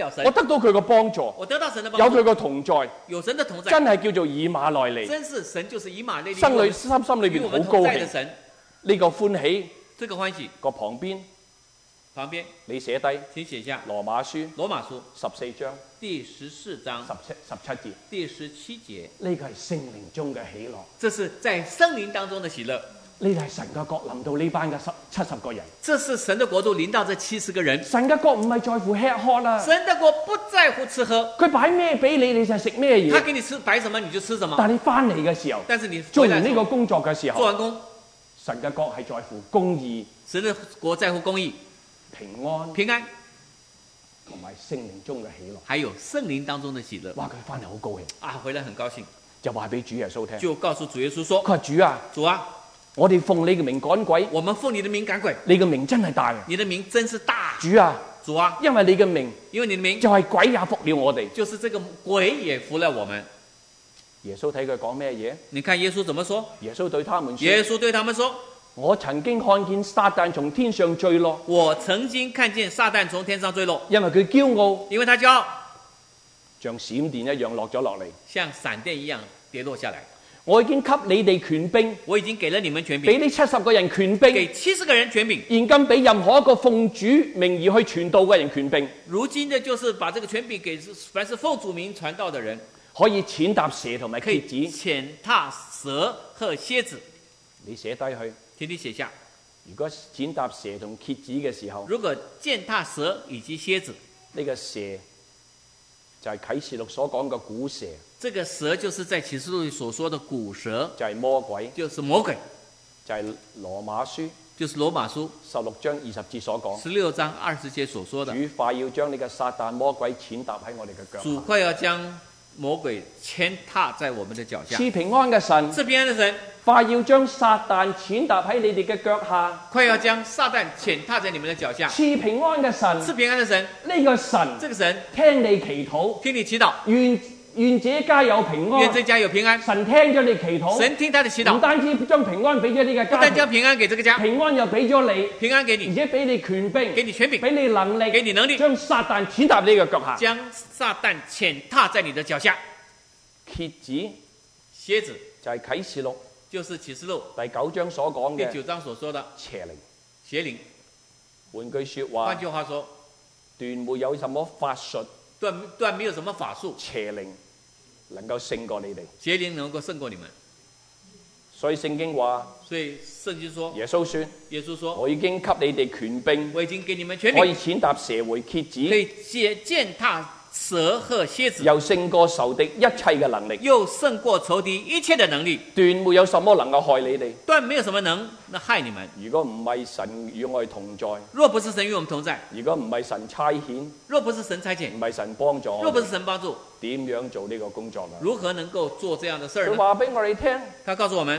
B: 到佢個幫助，
A: 我得到神的
B: 有
A: 幫助，
B: 佢個同在，
A: 有神的同在，
B: 真係叫做以馬內利。
A: 真是神就是以馬內利，
B: 心裏邊好高興。
A: 與我們同在的神，
B: 呢個歡喜
A: 這個歡喜
B: 個旁邊，你寫低
A: 請寫下
B: 羅馬書
A: 羅馬書
B: 14章
A: 第14章
B: 17節，
A: 第17節，
B: 呢個係聖靈中嘅喜樂，
A: 這是在聖靈當中的喜樂。
B: 呢個係神嘅國臨到呢班嘅70個人。
A: 這是神的國度臨到這70個人。
B: 神嘅國唔係在乎吃喝啦，
A: 神的國不在乎吃喝，
B: 佢擺咩俾你，你就食咩嘢。
A: 他給你吃擺什麼你就吃什麼。
B: 但係你翻嚟嘅時候，
A: 但是你
B: 做
A: 回來
B: 完呢個工作嘅時候，
A: 做完工，
B: 神嘅國係在乎公義、
A: 神的國在乎公義、
B: 平安、
A: 平安，
B: 同埋聖靈中嘅喜樂。
A: 還有聖靈當中的喜樂。
B: 哇！佢翻嚟好高興，
A: 啊，回來很高興，
B: 就話俾主耶穌聽，
A: 就告訴主耶穌說：
B: 佢話主啊，
A: 主啊，
B: 我哋奉你嘅名趕鬼，
A: 我們奉你的名趕鬼，
B: 你嘅名真係大，
A: 你的名真是大。
B: 主啊，
A: 主啊，
B: 因為你嘅名
A: 因為你的名
B: 就係鬼也服了我哋。
A: 就是這個鬼也服了我們。
B: 耶穌睇佢講咩嘢？
A: 你看耶穌怎麼說？
B: 耶穌對他們說：
A: 耶穌對他們說：
B: 我曾經看見撒旦從天上墜落，
A: 我曾經看見撒旦從天上墜落，
B: 因為佢驕傲，
A: 因為他驕傲，
B: 像閃電一樣落咗落嚟。
A: 像閃電一樣跌落下來。
B: 我已經給你哋權柄，
A: 我已經給了你們權
B: 俾
A: 柄，
B: 呢70個人權柄，
A: 給70個人權柄。
B: 現今俾任何一個奉主名義去傳道嘅人權柄，
A: 如今的就是把這個權柄給凡是奉主名傳道的人，
B: 可以踐踏蛇同埋
A: 可以
B: 蠍子。
A: 踐踏蛇和蠍子。
B: 你寫低去。
A: 請你寫下，
B: 如果踐踏蛇同蠍子嘅時候，
A: 如果踐踏蛇以及蠍子，
B: 呢個蛇就係啟示錄所講嘅古蛇，
A: 這個蛇就是在啟示錄裏所說的古蛇，
B: 就係魔鬼，
A: 就是魔鬼，
B: 就係羅馬書
A: 就是羅馬書
B: 16章20節所講。
A: 16章20節所說的，
B: 主快要將呢個撒旦魔鬼踐踏喺我哋嘅腳下。
A: 主快要將魔鬼踐踏在我們的腳下。
B: 賜平安嘅神，
A: 賜平安的神，
B: 快要將撒旦踐踏喺你哋嘅腳下。
A: 快要將撒旦踐踏在你們的腳下。
B: 賜平安嘅神，
A: 賜平安的神，
B: 呢個神，
A: 這個神
B: 聽你祈禱，
A: 聽你祈禱，
B: 願這家有平安。
A: 願這家有平安。
B: 神聽咗你祈禱，
A: 神聽他的祈禱，
B: 唔單止將平安俾咗呢個
A: 不
B: 家庭，
A: 但將平安給這個家，
B: 平安又俾咗你，
A: 平安給
B: 而
A: 你，
B: 且俾你權柄，
A: 給你權柄，
B: 俾你能力，
A: 給你能力，
B: 將撒旦踐踏你嘅腳下。
A: 將撒旦踐踏在你的腳下。
B: 蠍子
A: 蠍子
B: 就係啟示錄
A: 就是啟示錄
B: 第9章所講嘅
A: 第9章所說的
B: 邪靈。
A: 邪靈。
B: 換句說話，
A: 換句話說，
B: 斷沒有什麼法術，
A: 斷沒有什麼法術，
B: 邪靈能夠勝過你哋。
A: 邪靈能夠勝過你們。
B: 所以聖經話，
A: 所以聖經說，
B: 耶穌說，
A: 耶穌說，
B: 我已經給你哋權柄，
A: 我已經給你們權
B: 可以
A: 柄，
B: 踐踏蛇和蠍子，
A: 可以踐踏蛇和蠍子，
B: 又勝過仇敵一切嘅能力，
A: 又勝過仇敵一切的能力，
B: 斷沒有什麼能夠害你哋。
A: 斷沒有什麼能害你們。
B: 如果唔係神與我哋同在，
A: 若不是神與我們同在，
B: 如果唔係神差遣，
A: 若不是神差遣
B: 唔，係神幫助，
A: 若不是神幫助，
B: 點樣做呢個工作呢？
A: 如何能夠做這樣的事兒呢？
B: 佢話俾我哋聽，
A: 他告訴我們，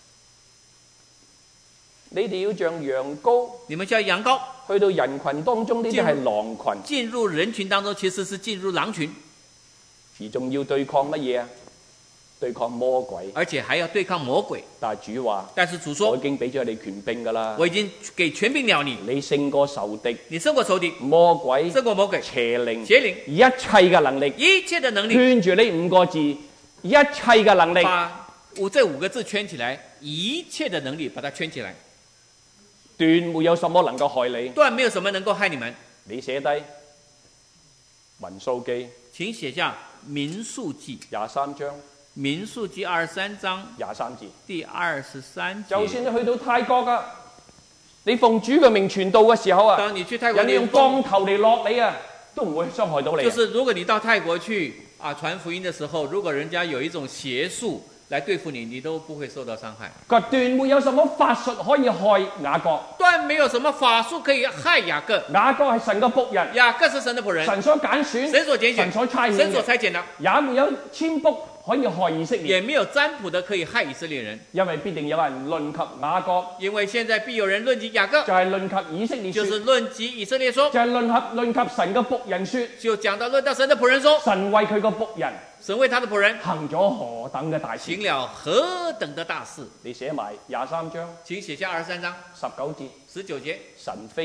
B: 你哋要像羊羔，
A: 你們叫羊羔
B: 去到人群當中，呢啲係狼群，
A: 進入人群當中，其實是進入狼群，
B: 而仲要對抗乜嘢啊？對抗魔鬼。
A: 而且還要對抗魔鬼。
B: 但係主話，
A: 但是主
B: 我
A: 說
B: 已，經俾咗你權柄㗎啦，
A: 我已經給權柄了你，
B: 你勝過仇敵、
A: 你勝過仇敵，
B: 魔鬼、
A: 勝過魔鬼，
B: 邪靈、
A: 邪靈，
B: 一切嘅能力，
A: 一切的能力，
B: 圈住呢5個字，一切嘅能力，
A: 把這5個字圈起來，一切的能力把它圈起來，
B: 斷沒有什麼能夠害你。
A: 斷沒有什麼能夠害你們。
B: 你寫低民數記
A: 請寫下民數記
B: 23章
A: 民數記23章
B: 23節。
A: 第23
B: 就
A: 節。
B: 算你去到泰國啊，你奉主嘅名傳道嘅時候啊，
A: 當你去泰國，
B: 人哋用鋼頭嚟落你啊，都唔會傷害到你啊。
A: 就是如果你到泰國去傳福音的時候，如果人家有一種邪術來對付你，你都不會受到傷害。
B: 佢話斷沒有什麼法術可以害雅各，
A: 斷沒有什麼法術可以害雅各。
B: 雅各係神嘅僕人，
A: 雅各是神的僕人，
B: 神所揀選，
A: 神所揀選，
B: 神所差遣
A: 神所
B: 嘅，
A: 差遣的，
B: 也沒有占卜可以害以色列，
A: 也沒有占卜的可以害以色列人，
B: 因為必定有人論及雅各，
A: 因為現在必有人論及雅各，
B: 就係論及以色列說，
A: 就是論及以色列說，
B: 就係論及神嘅僕人說，
A: 就講到論到神的僕人說，
B: 神為佢個僕人
A: 神為他的僕人
B: 行咗何等嘅大事，
A: 行了何等的大事。
B: 你寫埋23章
A: 請寫下23章
B: 19節，
A: 19節，
B: 神非人，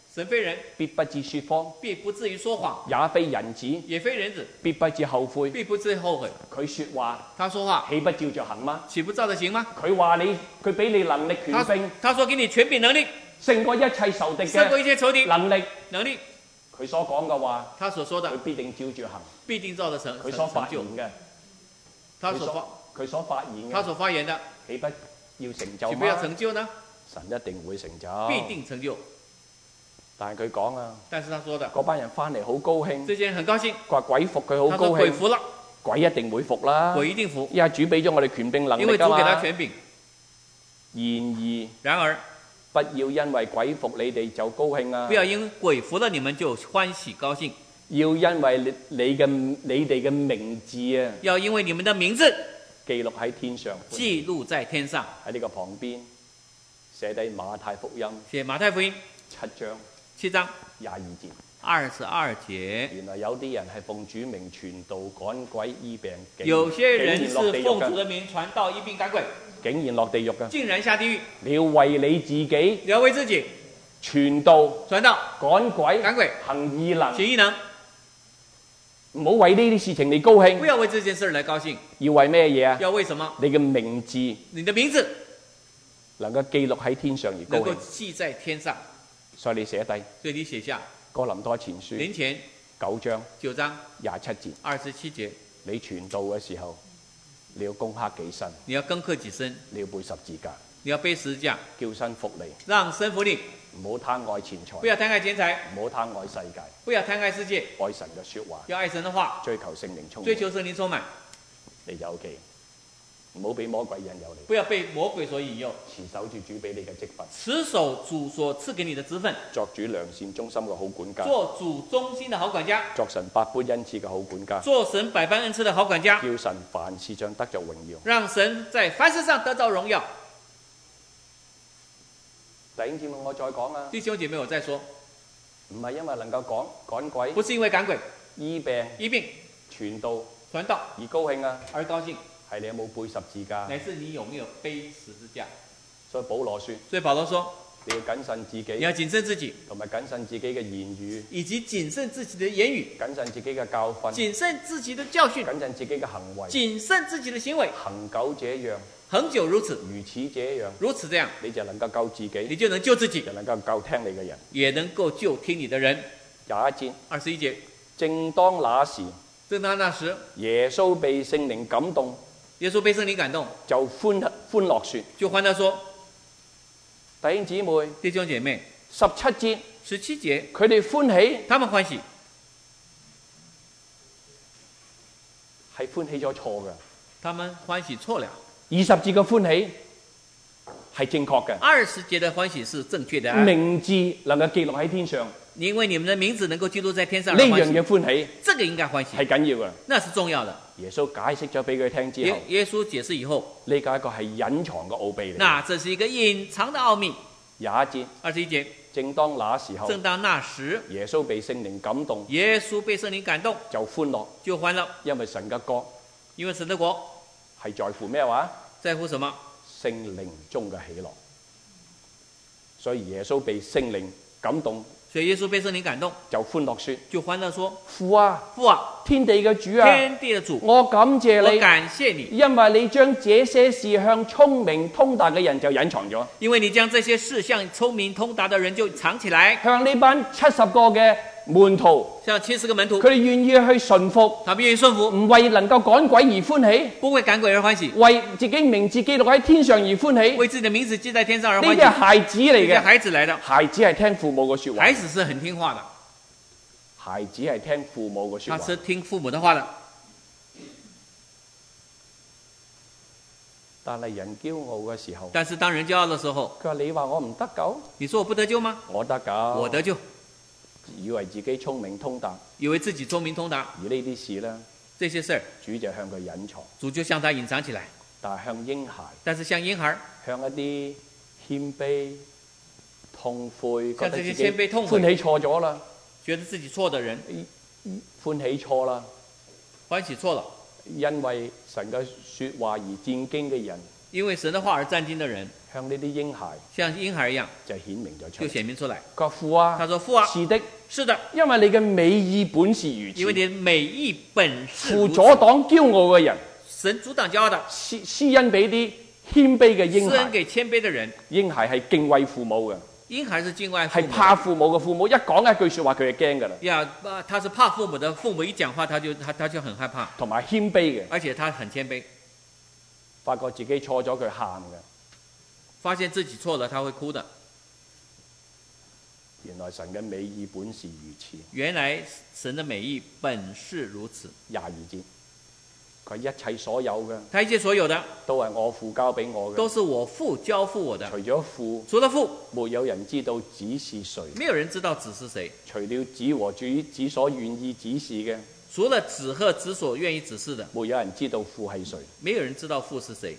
A: 神非人，
B: 必不至說謊，
A: 必不至於說謊，
B: 也非人子，
A: 也非人子，
B: 必不至後悔。
A: 必不至後悔。
B: 佢說話，
A: 他說話，
B: 豈不照着行嗎？
A: 豈不照着行嗎？
B: 佢話你，佢俾你能力權柄，
A: 他說給你權柄能力，
B: 勝過一切仇敵
A: 勝過一切仇敵
B: 能力。佢所講嘅話，
A: 他所說的，
B: 佢必定照住行，
A: 必定照着成
B: 佢所發
A: 成就
B: 言嘅，佢所發言嘅，
A: 他所發言的，
B: 豈不要成就
A: 豈不要
B: 嗎？
A: 成就呢？
B: 神一定會成就，
A: 必定成就。
B: 但係佢講啊，
A: 但是他說的，
B: 嗰班人翻嚟好高興，
A: 這些人很高興，
B: 佢話鬼服佢好
A: 他
B: 高興，
A: 說鬼服了，
B: 鬼一定會服啦，
A: 鬼一定服，
B: 因為主俾咗我哋權柄能
A: 因為主給
B: 力㗎嘛。
A: 他權柄。然而，
B: 不要因為鬼服你哋就高興啊！
A: 不要因鬼服了你們就歡喜高興，
B: 要因為你哋嘅名字啊，
A: 要因為你們的名字
B: 記錄喺天上，
A: 記錄在天上。
B: 喺呢個旁邊寫低馬太福音，
A: 寫馬太福音
B: 7章
A: 22節。
B: 原來有啲人係奉主名傳道趕鬼醫病，
A: 有些人是奉主的名傳道醫病趕鬼，
B: 竟然落地獄㗎，
A: 竟然下地獄。
B: 你要為你自己，
A: 你要為自己
B: 傳道、
A: 傳道、
B: 趕鬼、行異能，
A: 行異能，
B: 唔好為呢啲事情你高興。
A: 不要為這件事來高興。
B: 要為咩嘢啊？
A: 要為什麼？
B: 你嘅名字，
A: 你的名字
B: 能夠記錄喺天上而高興，
A: 能夠記在天上。
B: 所以你寫低。
A: 所以你寫下
B: 哥林多前書
A: 林前
B: 9章
A: 27
B: 27節，你傳道嘅時候，你要攻克己身，
A: 你要攻克己身，
B: 你要背十字架，
A: 你要背十字架，
B: 叫身服你，
A: 讓身服你，
B: 唔好貪愛錢財，
A: 不要貪愛錢財，
B: 唔好貪愛世界，
A: 不要貪愛世界，
B: 愛神嘅說話，
A: 要愛神的話，
B: 追求聖靈充滿，
A: 追求聖靈充滿。
B: 你就 OK， 唔好俾魔鬼引誘你，
A: 不要被魔鬼所引誘，
B: 持守住主俾你嘅職分，
A: 持守主所賜給你的職分，
B: 作主良善忠心嘅好管家，
A: 做主忠心的好管家，
B: 作神百般恩賜嘅好管家，
A: 做神百般恩賜的好管家，
B: 叫神凡事上得着榮耀，
A: 讓神在凡事上得到榮耀。
B: 弟兄姊妹，我再講啊，
A: 弟兄姐妹，我再說，
B: 唔係因為能夠趕鬼，
A: 不是因為趕鬼、
B: 醫病、傳道而高興啊，
A: 而高興，
B: 係你有冇背十字架？
A: 乃是你有沒有背十字架？
B: 所以保羅說，你要謹慎自己，
A: 你要謹慎自己，
B: 同埋謹慎自己嘅言語，
A: 以及謹慎自己的言語，
B: 謹慎自己嘅教訓，
A: 謹慎自己的教訓，
B: 謹慎自己嘅行為，
A: 謹慎自己的行為，
B: 恒久這樣，
A: 恒久如此，
B: 如此這樣，
A: 如此這樣，
B: 你就能夠救自己，
A: 你就能救自己，
B: 就能夠救聽你嘅人，
A: 也能夠救聽你的人。
B: 21
A: 節，
B: 正當那時，耶穌被聖靈感動，
A: 就歡樂說，
B: 弟兄姊妹，
A: 弟兄姐妹
B: 17節，
A: 佢哋
B: 歡喜，
A: 他們歡喜，
B: 係歡喜咗錯嘅，
A: 他們歡喜錯了。
B: 20節嘅歡喜係正確嘅
A: ，20節的歡喜是正確的，
B: 名字能夠記錄喺天上，
A: 因為你們的名字能夠記錄在天上，
B: 呢樣嘅歡喜，
A: 這個應該歡喜，
B: 係緊要嘅，
A: 那是重要的。
B: 耶穌解釋咗俾佢聽之後，
A: 耶穌解釋以後，
B: 呢個一個係隱藏嘅奧秘嚟。
A: 那這是一個隱藏的奧秘。
B: 21節，正當那時，耶穌被聖靈感動，就歡樂，因為神嘅國係在乎咩話？
A: 在乎什麼？
B: 聖靈中嘅喜樂。所以耶穌被聖靈感動，就歡樂說，父啊，天地嘅主啊，我感謝你，因為你將這些事向聰明通達嘅人就隱藏咗，
A: 因為你將這些事向聰明通達的人就藏起來，
B: 向呢班70個嘅門徒，
A: 像70個門徒，
B: 佢哋願意去順服，唔為能夠趕鬼而歡喜，
A: 不為趕鬼而歡喜，
B: 為自己名字記錄喺天上而歡喜，
A: 為自己的名字記在天上而歡喜。
B: 呢啲係孩子嚟嘅，孩子係聽父母嘅說話，
A: 孩子是很聽話的，
B: 孩子係聽父母嘅說話，
A: 他是聽父母的話的。
B: 但係人驕傲嘅時候，
A: 但是當人驕傲的時候，
B: 佢話你話我唔得救，
A: 你說我不得救嗎？
B: 我得救，
A: 我得救。
B: 以為自己聰明通達，
A: 而呢啲事呢，這些事，
B: 主就向佢隱藏，
A: 主就向他隱藏起來。
B: 但係向嬰孩，向一啲謙卑、痛悔，覺得自己歡喜錯咗啦，
A: 覺得自己錯的人，
B: 歡喜錯啦，
A: 歡喜錯了，
B: 因為神嘅說話而戰兢嘅人，
A: 因為神的話而戰兢的人，
B: 向呢啲嬰孩，
A: 像嬰孩一樣，
B: 就顯明咗出嚟，
A: 就顯明出來。
B: 佢話父啊，
A: 他說父啊，
B: 是的，
A: 是的，
B: 因為你嘅美意本是如此，
A: 因為你的美意本是如此。
B: 父阻擋驕傲嘅人，
A: 神阻擋驕傲的，
B: 施恩俾啲謙卑嘅嬰孩，
A: 施恩給謙卑的人。
B: 嬰孩係敬畏父母嘅。
A: 嬰孩是敬畏父母，
B: 係怕父母嘅，父母一講一句説話佢就驚㗎啦。
A: 呀，他是怕父母的，父母一講話他就很害怕。
B: 同埋謙卑嘅，
A: 而且他很謙卑，
B: 發覺自己錯咗佢喊嘅，
A: 發現自己錯了他會哭的。
B: 原來神嘅美意本是如此。
A: 原來神的美意本是如此。
B: 22節，佢一切所有嘅，
A: 他一切所有的
B: 都係我父交俾我嘅，
A: 都是我父交付我的。
B: 除咗父，
A: 除了父，
B: 沒有人知道子是誰。
A: 沒有人知道子是誰。
B: 除了子和子所願意指示嘅，
A: 除了子和子所願意指示的，
B: 沒有人知道父係誰。
A: 沒有人知道父是誰。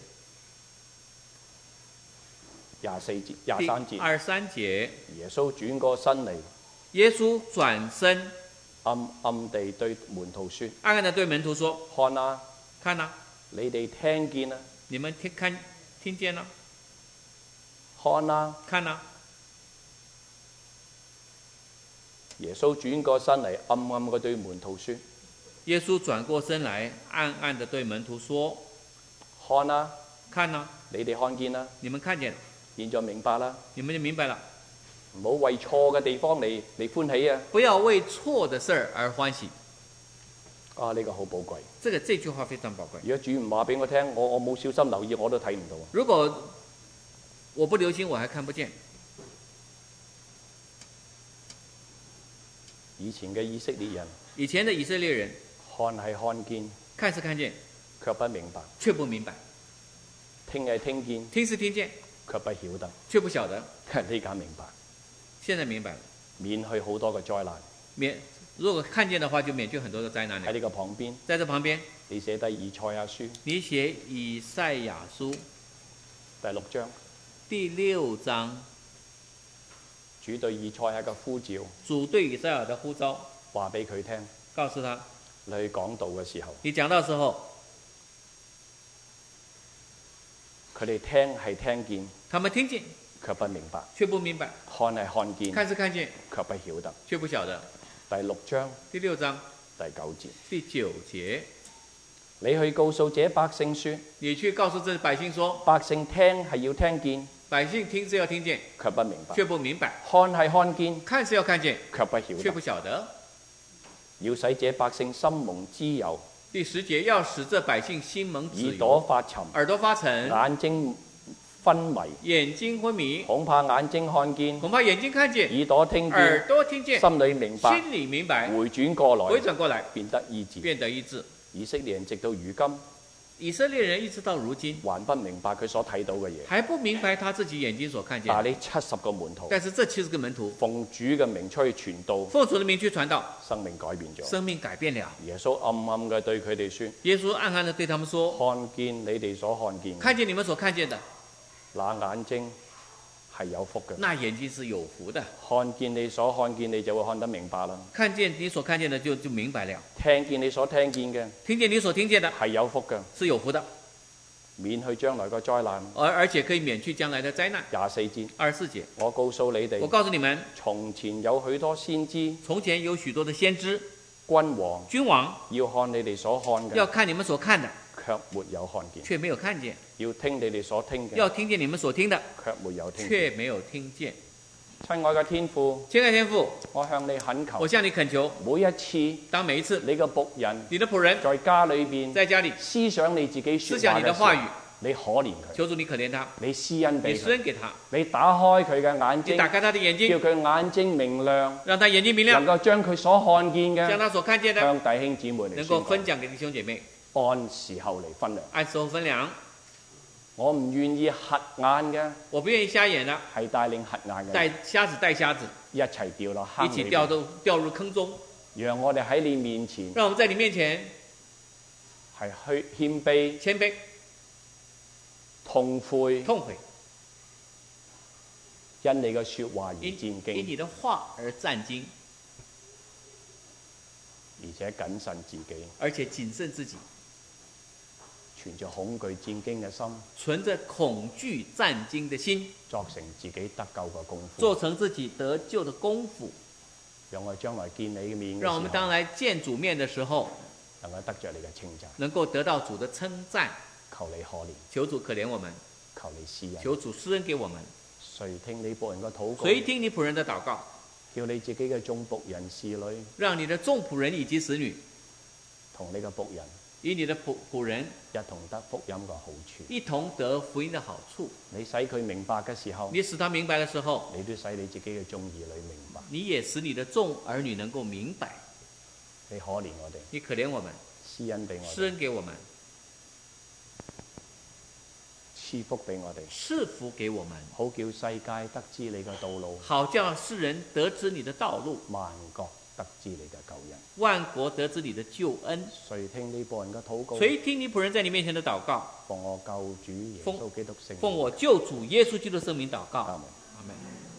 B: 23節，耶穌轉過身嚟，
A: 耶穌轉身，
B: 暗地對門徒說，
A: 暗暗地對門徒說，
B: 看啊，
A: 看啊，
B: 你哋聽見啊，
A: 你們聽見了，
B: 看啊，
A: 看啊。
B: 耶穌轉過身嚟，暗暗嘅對門徒說，
A: 耶穌轉過身來，暗暗地對門徒說，
B: 看啊，
A: 看啊，
B: 你哋看見啦，
A: 你們看見了，
B: 現在明白啦，
A: 你們就明白了。
B: 唔好為錯嘅地方嚟歡喜啊！
A: 不要為錯的事而歡喜。
B: 啊，呢個好寶貴。
A: 這句話非常寶貴。
B: 如果主唔話俾我聽，我冇小心留意，我都睇唔到。
A: 如果我不留心，我還看不見。
B: 以前嘅以色列人，
A: 看係看見，看是看見，
B: 卻不明白，
A: 卻不明白。
B: 聽係聽見，
A: 聽是聽見，
B: 卻不曉得，
A: 卻不曉得。
B: 呢家明白，
A: 現在明白了，
B: 免去好多嘅災難。
A: 如果看見的話，就免去很多嘅災難。
B: 喺呢個旁邊，
A: 在這旁邊，
B: 你寫低以賽亞書，
A: 你寫以賽亞書第6章，
B: 主對以賽亞嘅呼召，
A: 主對以賽亞的呼召，
B: 話俾佢聽，
A: 告訴他，
B: 你去講道嘅時候，
A: 你講道嘅時候，
B: 佢哋聽係聽見，
A: 他們聽見，
B: 卻不明白，
A: 卻不明白，
B: 看係看見，
A: 看是看見，
B: 卻不曉得，
A: 卻不曉得。
B: 第6章第9節，你去告訴這百姓說，
A: 你去告訴這百姓說，
B: 百姓聽係要聽見，
A: 百姓聽是要聽見，
B: 卻不明白，
A: 卻不明白，
B: 看係看見，
A: 看是要看見，
B: 卻不曉得，
A: 卻不曉得。
B: 要使這百姓心蒙脂油。
A: 第10節，要使這百姓心蒙脂油，
B: 耳朵發沉，眼睛昏迷，恐怕眼睛看見，耳朵聽見，心裏明白，回轉過來，變得醫治。以色列人直到如今，
A: 以色列人一直到如今，
B: 還不明白佢所睇到嘅嘢，
A: 還不明白他自己眼睛所看見。
B: 但係呢70個門徒，
A: 但是這70個門徒
B: 奉主嘅名出去傳道，
A: 奉主的名去傳道，
B: 生命改變咗，
A: 生命改變了。
B: 耶穌暗暗嘅對佢哋說，
A: 耶穌暗暗的對他們說，
B: 看見你哋所看見，
A: 看見你們所看見的，
B: 那眼睛係有福嘅，
A: 那眼睛是有福的。
B: 看見你所看見，你就會看得明白啦。
A: 看見你所看見的就明白了。
B: 聽見你所聽見嘅，
A: 聽見你所聽見的
B: 係有福嘅，
A: 是有福的，
B: 免去將來個災難，
A: 而且可以免去將來的災難。
B: 24節，
A: 我告訴你們，
B: 從前有許多先知，君王要看你哋所看嘅，
A: 要看你們所看的，
B: 卻沒有看見，
A: 卻沒有看見；
B: 要聽你哋所聽嘅，
A: 要聽見你們所聽的，
B: 卻沒有聽見，
A: 卻沒有聽見。
B: 親愛嘅天父，我向你懇求，每一次你嘅僕人在家裏邊，思想你自己說話嘅話語，你可憐佢，
A: 求主你可憐他，
B: 你施恩俾佢，你打開佢嘅眼睛，叫佢眼睛明亮，
A: 讓他眼睛明亮，
B: 能夠將佢所看見嘅，
A: 將他所看見的
B: 向弟兄姊妹嚟
A: 能夠分享給弟兄姐妹，
B: 按時候嚟分糧，
A: 按時候分糧。
B: 我唔願意瞎眼嘅，
A: 我不願意瞎眼的，
B: 係帶領瞎眼嘅，
A: 帶瞎子，
B: 一齊掉落坑裏邊，
A: 一起掉入坑中。
B: 讓我哋喺你面前，
A: 讓我們在你面前
B: 係謙卑、痛悔，因你嘅說話而戰兢，
A: 因你的話而戰兢，
B: 而且謹慎自己， 存着恐懼戰驚嘅心，
A: 存着恐懼戰驚的心，
B: 作成自己得救嘅功夫，
A: 做成自己得救的功夫。
B: 讓我將來見你嘅面嘅時候，
A: 讓我們當來見主面的時候，
B: 能夠得着你嘅稱讚，
A: 能夠得到主的稱讚。
B: 求你可憐，
A: 求主可憐我們，
B: 求你施恩，
A: 求主施恩給我們。
B: 垂聽你僕人嘅禱告，
A: 垂聽你僕人的禱告，
B: 叫你自己嘅眾僕人侍女，
A: 讓你的眾僕人以及使女，
B: 同你嘅僕人，
A: 以你的僕人
B: 一同得福音嘅好處，
A: 一同得福音的好處。
B: 你使佢明白嘅時候，
A: 你使他明白的時候，
B: 你都使你自己嘅眾兒女明白，
A: 你也使你的眾兒女能夠明白。
B: 你可憐我哋，
A: 你可憐我們，
B: 施恩俾我哋，
A: 施恩給我們，
B: 賜福俾我哋，
A: 賜福給我們，
B: 好叫世界得知你嘅道路，
A: 好叫世人得知你的道路，
B: 萬國得知你嘅救恩，
A: 萬國得知你的救恩。
B: 垂聽你僕人嘅禱告，
A: 垂聽你僕人在你面前的禱告，
B: 奉我救主耶穌基督聖名，
A: 奉我救主耶穌基督聖名禱告。
B: 阿門。
A: 阿門。